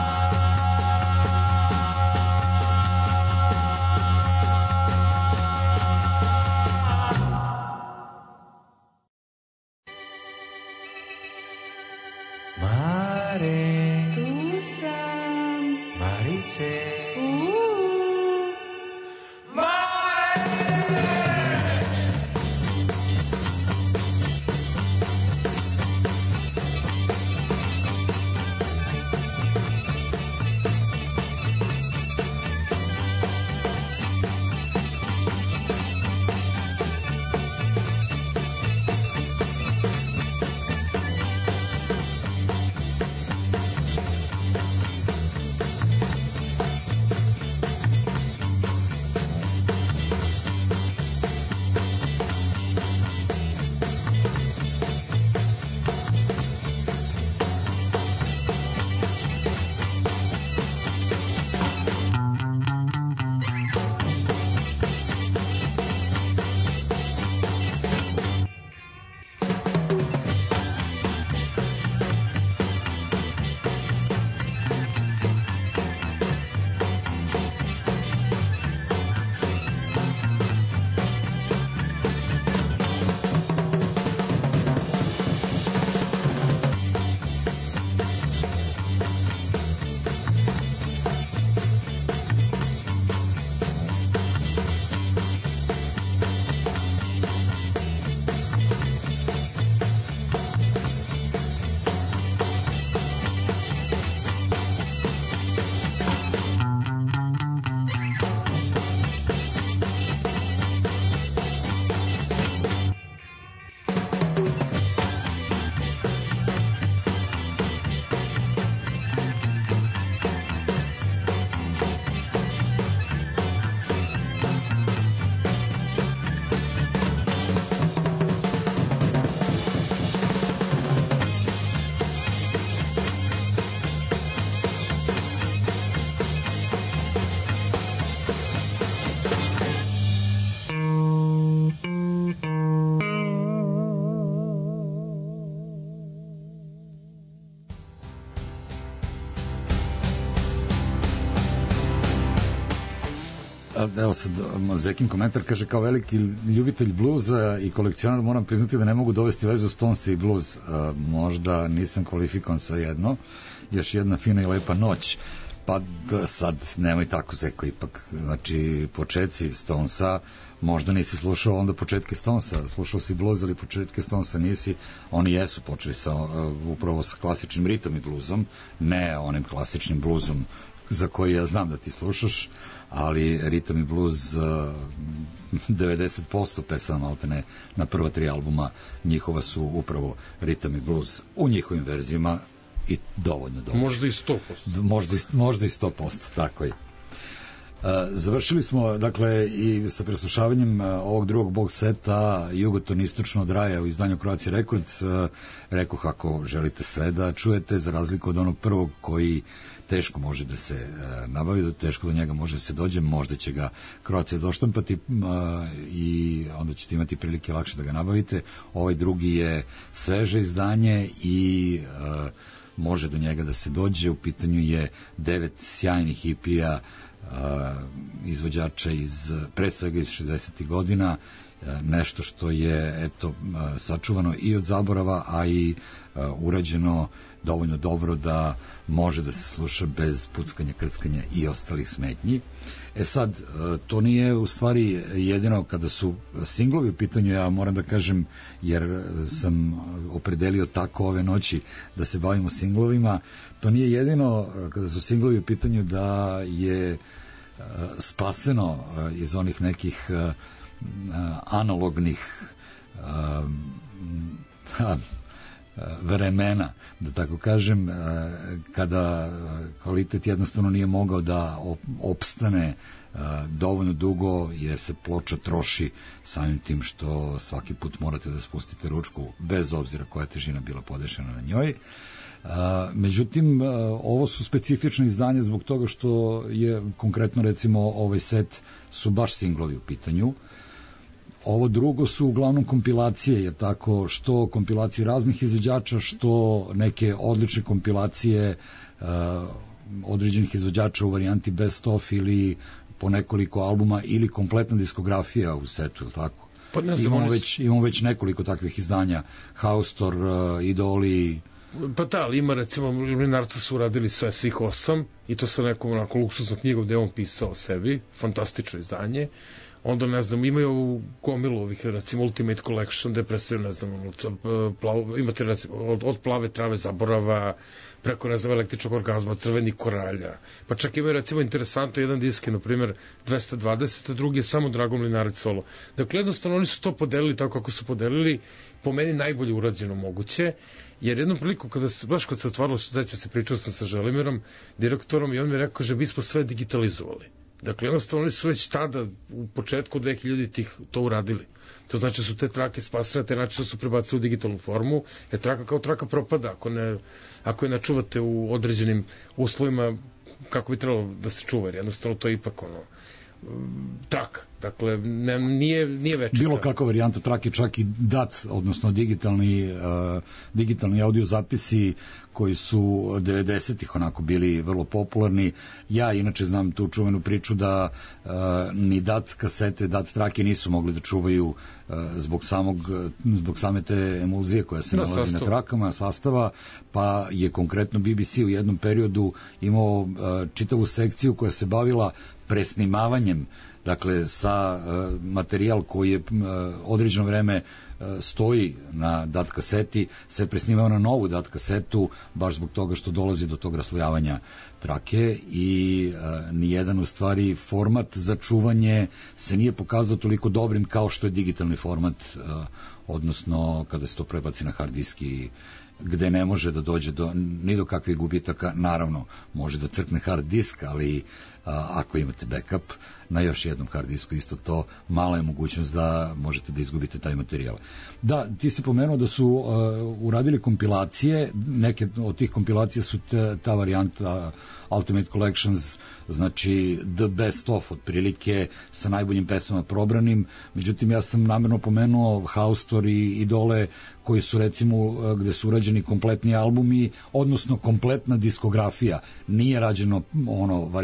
evo sad, Zekin komentar kaže, kao veliki ljubitelj bluza i kolekcionar moram priznati da ne mogu dovesti vezu Stonesa i blues. Možda nisam kvalifikovan, svejedno. Još jedna fina i lepa noć. Pa da, sad nemoj tako, Zeko, ipak, znači početci Stonesa, možda nisi slušao onda početke Stonesa, slušao si blues, ali početke Stonesa nisi. Oni jesu počeli sa, upravo sa klasičnim ritom i bluzom, ne onim klasičnim bluzom za koji ja znam da ti slušaš, ali ritam i bluz devedeset posto pesama maltene na prva tri albuma njihova su upravo ritam i bluz u njihovim verzijama i dovoljno dobro. Možda i sto posto. Možda i, možda i sto posto, tako je. Uh, završili smo, dakle, i sa preslušavanjem uh, ovog drugog box seta Jugoton istočno od raja u izdanju Croatia Records. Uh, rekoh, ako želite sve da čujete, za razliku od onog prvog koji teško može da se uh, nabavi, teško do njega može da se dođe, možda će ga Croatia doštampati uh, i onda ćete imati prilike lakše da ga nabavite. Ovaj drugi je sveže izdanje i uh, može do njega da se dođe. U pitanju je devet sjajnih E P-a izvođača iz, pre svega iz šezdesetih godina, nešto što je eto sačuvano i od zaborava, a i urađeno dovoljno dobro da može da se sluša bez puckanja, krckanja i ostalih smetnji. E sad, to nije u stvari jedino kada su singlovi u pitanju, ja moram da kažem, jer sam opredelio tako ove noći da se bavimo singlovima, to nije jedino kada su singlovi u pitanju da je spaseno iz onih nekih analognih vremena, da tako kažem, kada kvalitet jednostavno nije mogao da opstane dovoljno dugo, jer se ploča troši samim tim što svaki put morate da spustite ručku, bez obzira koja težina bila podešena na njoj. Međutim, ovo su specifične izdanje zbog toga što je konkretno, recimo, ovaj set su baš singlovi u pitanju. Ovo drugo su uglavnom kompilacije, je tako, što kompilacije raznih izvođača, što neke odlične kompilacije uh, određenih izvođača u varijanti best of ili po nekoliko albuma ili kompletna diskografija u setu, je tako? Pa ne znam, imamo, već, imamo već nekoliko takvih izdanja, Haustor, uh, Idoli. Pa da, ali ima, recimo, Mlinarca su uradili sve, svih osam, i to sa nekom onako luksuznom knjigom gde on pisao o sebi, fantastično izdanje. Onda, ne znam, imaju gomilu ovih, recimo, Ultimate Collection, gde predstavljaju, ne znam, plav, imate, recimo, od, od plave trave zaborava, preko, ne znam, električnog orgazma, crveni koralja. Pa čak imaju, recimo, interesantno, jedan disk je, na primjer, dvesta dvadeset, a drugi je samo Drago Mlinarić solo. Dakle, jednostavno, oni su to podelili tako kako su podelili, po meni najbolje urađeno moguće, jer jednom priliku, kada se, baš kad se otvaralo, znači se pričao sam sa Želimirom, direktorom, i on mi je rekao, že bismo sve digitalizovali. Dakle, jednostavno oni su već tada u početku dve hiljaditih to uradili. To znači da su te trake spasile na te način da su prebacili u digitalnu formu, jer traka kao traka propada ako, ne, ako je ne čuvate u određenim uslovima kako bi trebalo da se čuva, jer jednostavno to je ipak ono trak, dakle ne, nije, nije večita. Bilo kakva varijanta trake, čak i dat, odnosno digitalni uh, digitalni audio zapisi koji su devedesetih onako bili vrlo popularni. Ja inače znam tu čuvenu priču da uh, ni dat kasete, dat trake nisu mogli da čuvaju uh, zbog samog zbog same te emulzije koja se da, nalazi sastav. na trakama, sastava, pa je konkretno B B C u jednom periodu imao uh, čitavu sekciju koja se bavila presnimavanjem, dakle sa uh, materijal koji je uh, određeno vreme uh, stoji na dat kaseti, se presnimao na novu dat kasetu, baš zbog toga što dolazi do tog raslojavanja trake i uh, nijedan u stvari format za čuvanje se nije pokazao toliko dobrim kao što je digitalni format, uh, odnosno kada se to prebaci na hard disk i gde ne može da dođe do, ni do kakvih gubitaka, naravno može da crkne hard disk, ali a, ako imate backup na još jednom hard disku, isto to, mala je mogućnost da možete da izgubite taj materijal. Da, ti si pomenuo da su uh, uradili kompilacije, neke od tih kompilacija su te, ta varijanta Ultimate Collections, znači the best of otprilike, sa najboljim pesmama probranim, međutim ja sam namjerno pomenuo Haustor i Idole, koji su recimo gde su urađeni kompletni albumi, odnosno kompletna diskografija, nije rađeno ono varijanta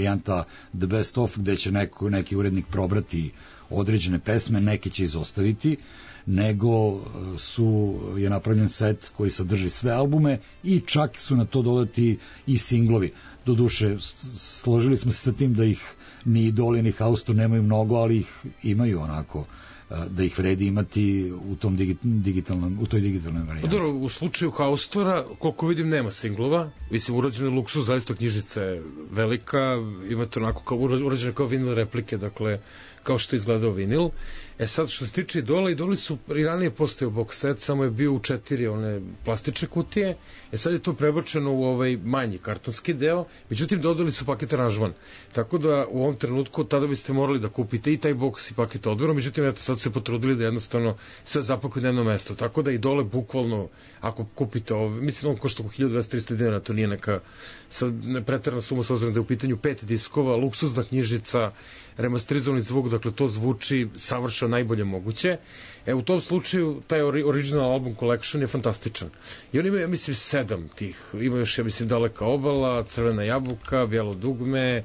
The Best Of, gde će neko, neki urednik probrati određene pesme, neke će izostaviti, nego su, je napravljen set koji sadrži sve albume i čak su na to dodati i singlovi. Doduše, složili smo se sa tim da ih ni Idoli ni Haustor nemaju mnogo, ali ih imaju onako, da ih vredi imati u tom digitalnom, u toj digitalnoj varijanti. Dobro, u slučaju Haustora, koliko vidim, nema singlova. Mislim, urađen je luksuz, zaista knjižica je velika, imate onako kao, urađene kao vinil replike, dakle, kao što je izgledao vinil. E sad, što se tiče Idola, Idoli su i ranije postojao box set, samo je bio u četiri one plastične kutije. E sad je to prebačeno u ovaj manji kartonski deo, međutim dodali su paket aranžman. Tako da u ovom trenutku tada biste morali da kupite i taj boks i paket odvora, međutim eto sad su se potrudili da jednostavno sve zapakuju na jedno mesto. Tako da Idole bukvalno, ako kupite ovo, mislim on košta oko hiljadu dvesta do trista dinara, to nije neka sad preterana suma s obzirom da je u pitanju pet diskova, luksuzna knjižica, remasterizovani zvuk, dakle to zvuči savršeno najbolje moguće. E, u tom slučaju taj original album collection je fantastičan. I oni imaju, ja mislim, sedam tih. Ima još, ja mislim, Daleka obala, Crvena jabuka, Bijelo dugme, e,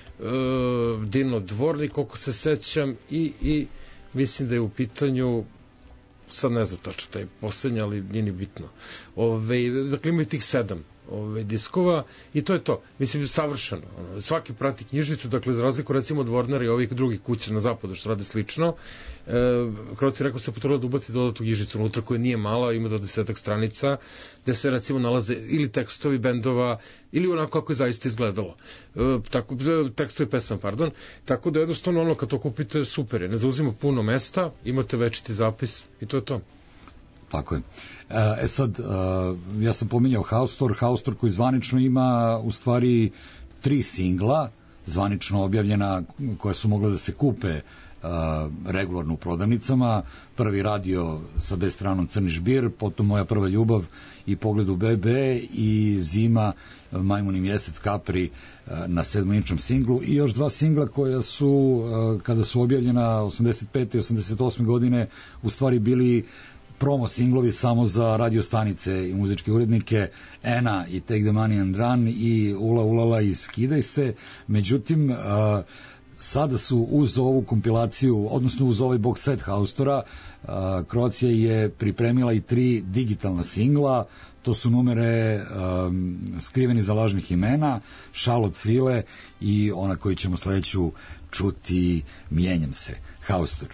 Dino dvornik, koliko se sećam, i, i mislim da je u pitanju, sad ne znam tačno taj poslednji, ali nije ni bitno. Ove, dakle, imaju tih sedam ove diskova i to je to. Mislim, savršeno. Ono, svaki prati knjižicu, dakle, za razliku recimo od Warnera i ovih drugih kuća na zapadu što rade slično. E, Kroci rekao se potrudila da ubaci dodatu knjižicu unutra koja nije mala, ima dvadesetak stranica, gde se recimo nalaze ili tekstovi bendova, ili onako kako je zaista izgledalo. E, tako, tekstovi pesama, pardon. Tako da jednostavno ono kad to kupite super je. Ne zauzima puno mesta, imate večiti zapis i to je to. Tako je. E sad, ja sam pominjao Haustor, Haustor koji zvanično ima u stvari tri singla, zvanično objavljena, koja su mogle da se kupe regularno u prodavnicama. Prvi Radio sa B stranom Crni žbir, potom Moja prva ljubav i Pogled u bebe i Zima, Majmun i mjesec Capri na sedmoinčnom singlu i još dva singla koja su, kada su objavljena osamdeset pete i osamdeset osme godine, u stvari bili promo singlovi samo za radio stanice i muzičke urednike, Ena i Take the Money and Run i Ula Ulala i Skidaj se. Međutim, uh, sada su uz ovu kompilaciju, odnosno uz ovaj box set Haustora, uh, Kroacija je pripremila i tri digitalna singla. To su numere um, Skriveni za lažnih imena, Šal od svile i ona koju ćemo sledeću čuti, Mijenjam se, Haustor.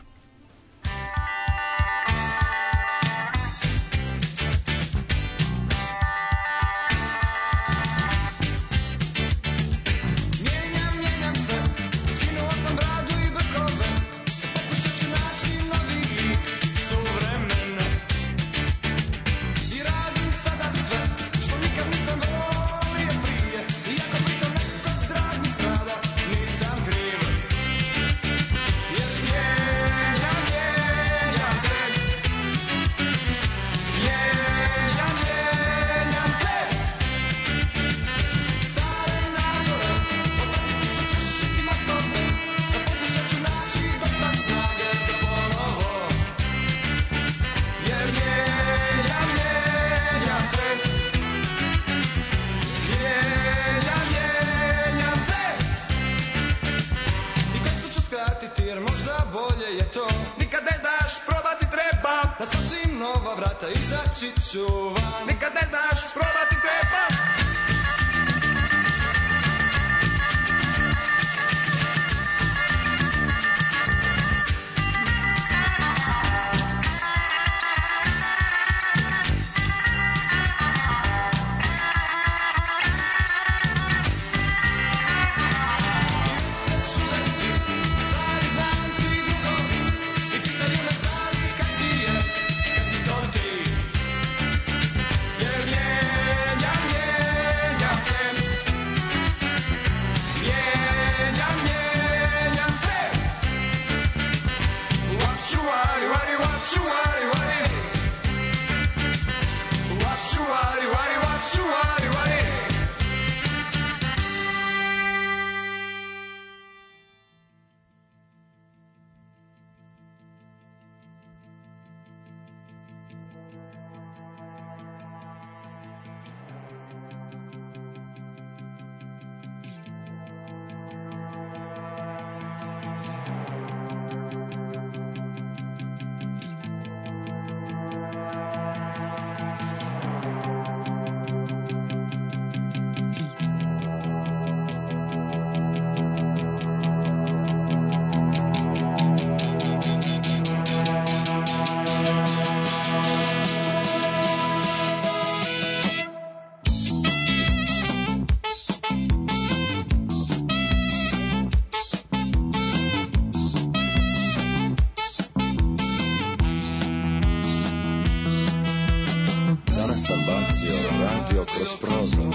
Nikad ne znaš, probati treba. Yeah.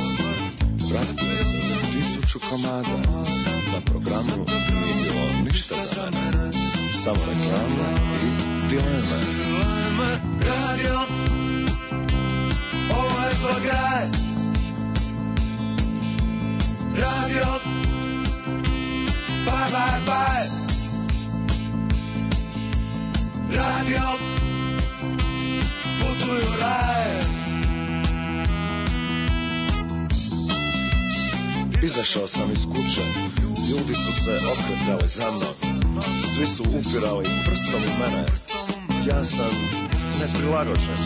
Razbio se u tisuću komada, na programu nije bilo ništa za mene, samo reklame i dileme. Radio, ovo je tvoj kraj. Radio, bye bye bye. Radio, putuju raj. Izašao sam iz kuće, ljudi su se okretali za mnom, svi su upirali prstom u mene, ja sam neprilagođen.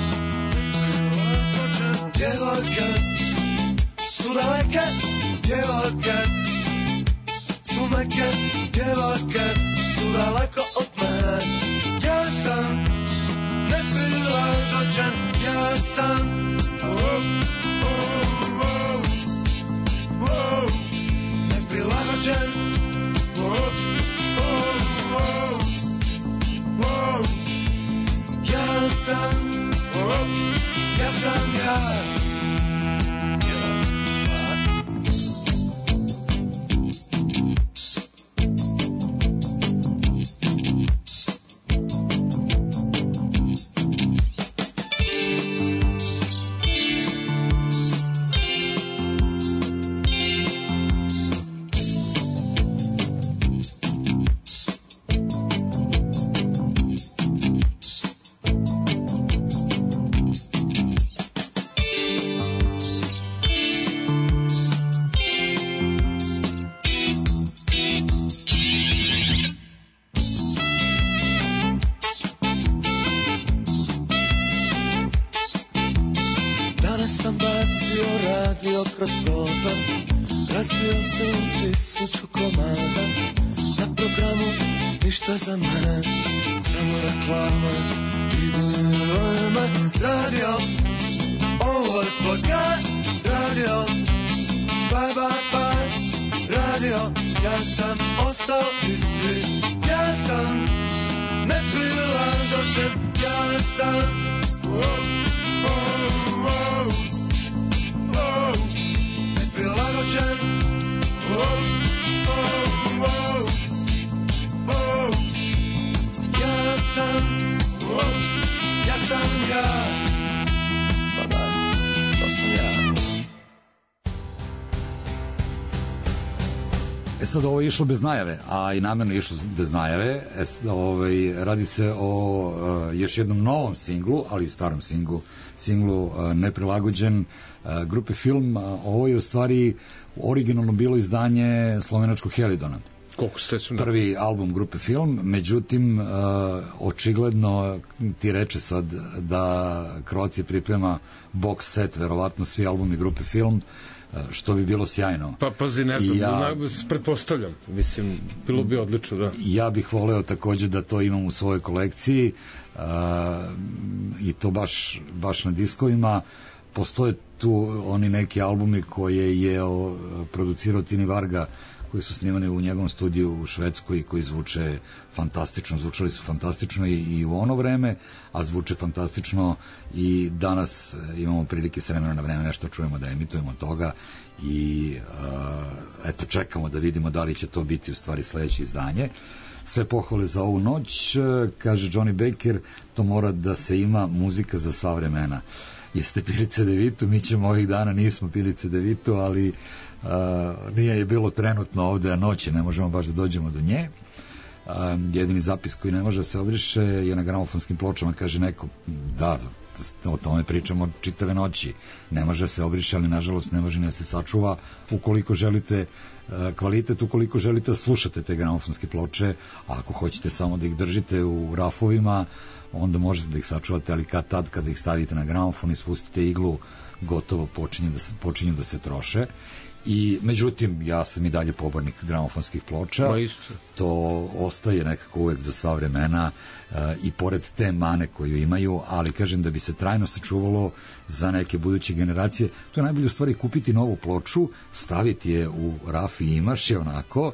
Djevojke su daleke, djevojke su meke, djevojke su daleko od mene. Ja sam neprilagođen, ja sam oh, oh, oh, oh, neprilagođen. Oh, oh, oh, oh, ja sam, oh, ja sam ja. Sad ovo je išlo bez najave, a i namjerno išlo bez najave. E, ovaj, radi se o uh, još jednom novom singlu, ali i starom singlu, singlu uh, Neprilagođen uh, grupe Film. Uh, ovo je u stvari originalno bilo izdanje slovenačkog Helidona. Koliko se sećam, da. Prvi album grupe Film, međutim uh, očigledno ti reče sad da Kroacija priprema box set, verovatno svi albumi grupe Film, što bi bilo sjajno. Pa pazi, ne znam, ja, pretpostavljam, mislim, bilo bi odlično, da. Ja bih voleo takođe da to imam u svojoj kolekciji uh, i to baš, baš na diskovima. Postoje tu oni neki albumi koje je o, producirao Tini Varga, koji su snimani u njegovom studiju u Švedskoj i koji zvuče fantastično, zvučali su fantastično i, i u ono vreme, a zvuče fantastično i danas imamo prilike s vremena na vreme nešto čujemo da emitujemo toga i uh, eto čekamo da vidimo da li će to biti u stvari sledeće izdanje. Sve pohvale za ovu noć, kaže Johnny Baker, to mora da se ima muzika za sva vremena. Jeste pili cedevitu, mi ćemo ovih dana, nismo pili cedevitu, ali uh, nije je bilo trenutno ovde, a noći ne možemo baš da dođemo do nje. Uh, jedini zapis koji ne može da se obriše je na gramofonskim pločama, kaže neko, da, o tome pričamo čitave noći, ne može da se obriše, ali nažalost ne može da se sačuva ukoliko želite uh, kvalitet, ukoliko želite da slušate te gramofonske ploče, a ako hoćete samo da ih držite u rafovima, onda možete da ih sačuvate, ali kad tad kada ih stavite na gramofon i spustite iglu, gotovo počinju da se, počinju da se troše. I međutim, ja sam i dalje pobornik gramofonskih ploča, to ostaje nekako uvek za sva vremena e, i pored te mane koju imaju, ali kažem da bi se trajno sačuvalo za neke buduće generacije, to je najbolje u stvari kupiti novu ploču, staviti je u raf i imaš je onako,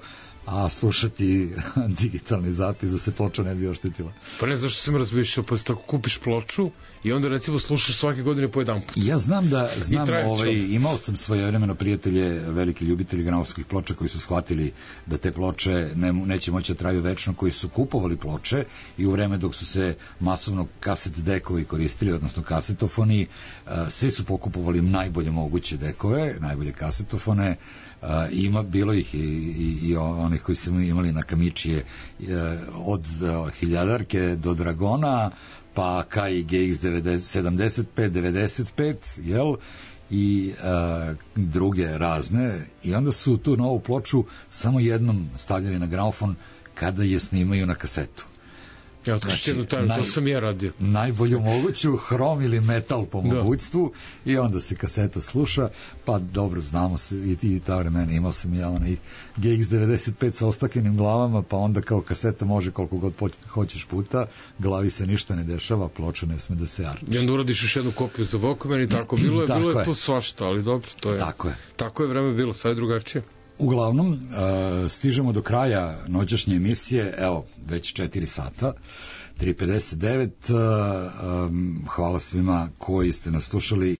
a slušati digitalni zapis da se ploča ne bi oštetila. Pa ne, zašto sam razmišljao, pa tako kupiš ploču i onda recimo slušaš svake godine po jedan put. Ja znam da, znam, ovaj, imao sam svojevremeno prijatelje, veliki ljubitelji gramofskih ploča koji su shvatili da te ploče ne, neće moći da traju večno, koji su kupovali ploče i u vreme dok su se masovno kaset dekovi koristili, odnosno kasetofoni, svi su pokupovali najbolje moguće dekove, najbolje kasetofone. Uh, ima, bilo ih i, i, i onih koji su imali na kamičije uh, od uh, hiljadarke do Dragona, pa K I G X sedamdeset pet devedeset pet, jel? I uh, druge razne, i onda su tu novu ploču samo jednom stavljali na gramofon kada je snimaju na kasetu. Ja, to, znači, taj, naj, to sam ja radio. Najbolju moguću, hrom ili metal po mogućstvu, i onda se kaseta sluša, pa dobro, znamo se, i, i ta vremena imao sam ja onaj G X devedeset pet sa ostaklenim glavama, pa onda kao kaseta može koliko god po, hoćeš puta, glavi se ništa ne dešava, ploča ne sme da se arči. I onda uradiš još jednu kopiju za Walkman i tako, bilo je, bilo je, je to svašta, ali dobro, to je. Tako je. Tako je vreme bilo, sad je drugačije. Uglavnom, uh, stižemo do kraja noćašnje emisije, evo, već četiri sata, tri pedeset devet, uh, um, hvala svima koji ste nas slušali.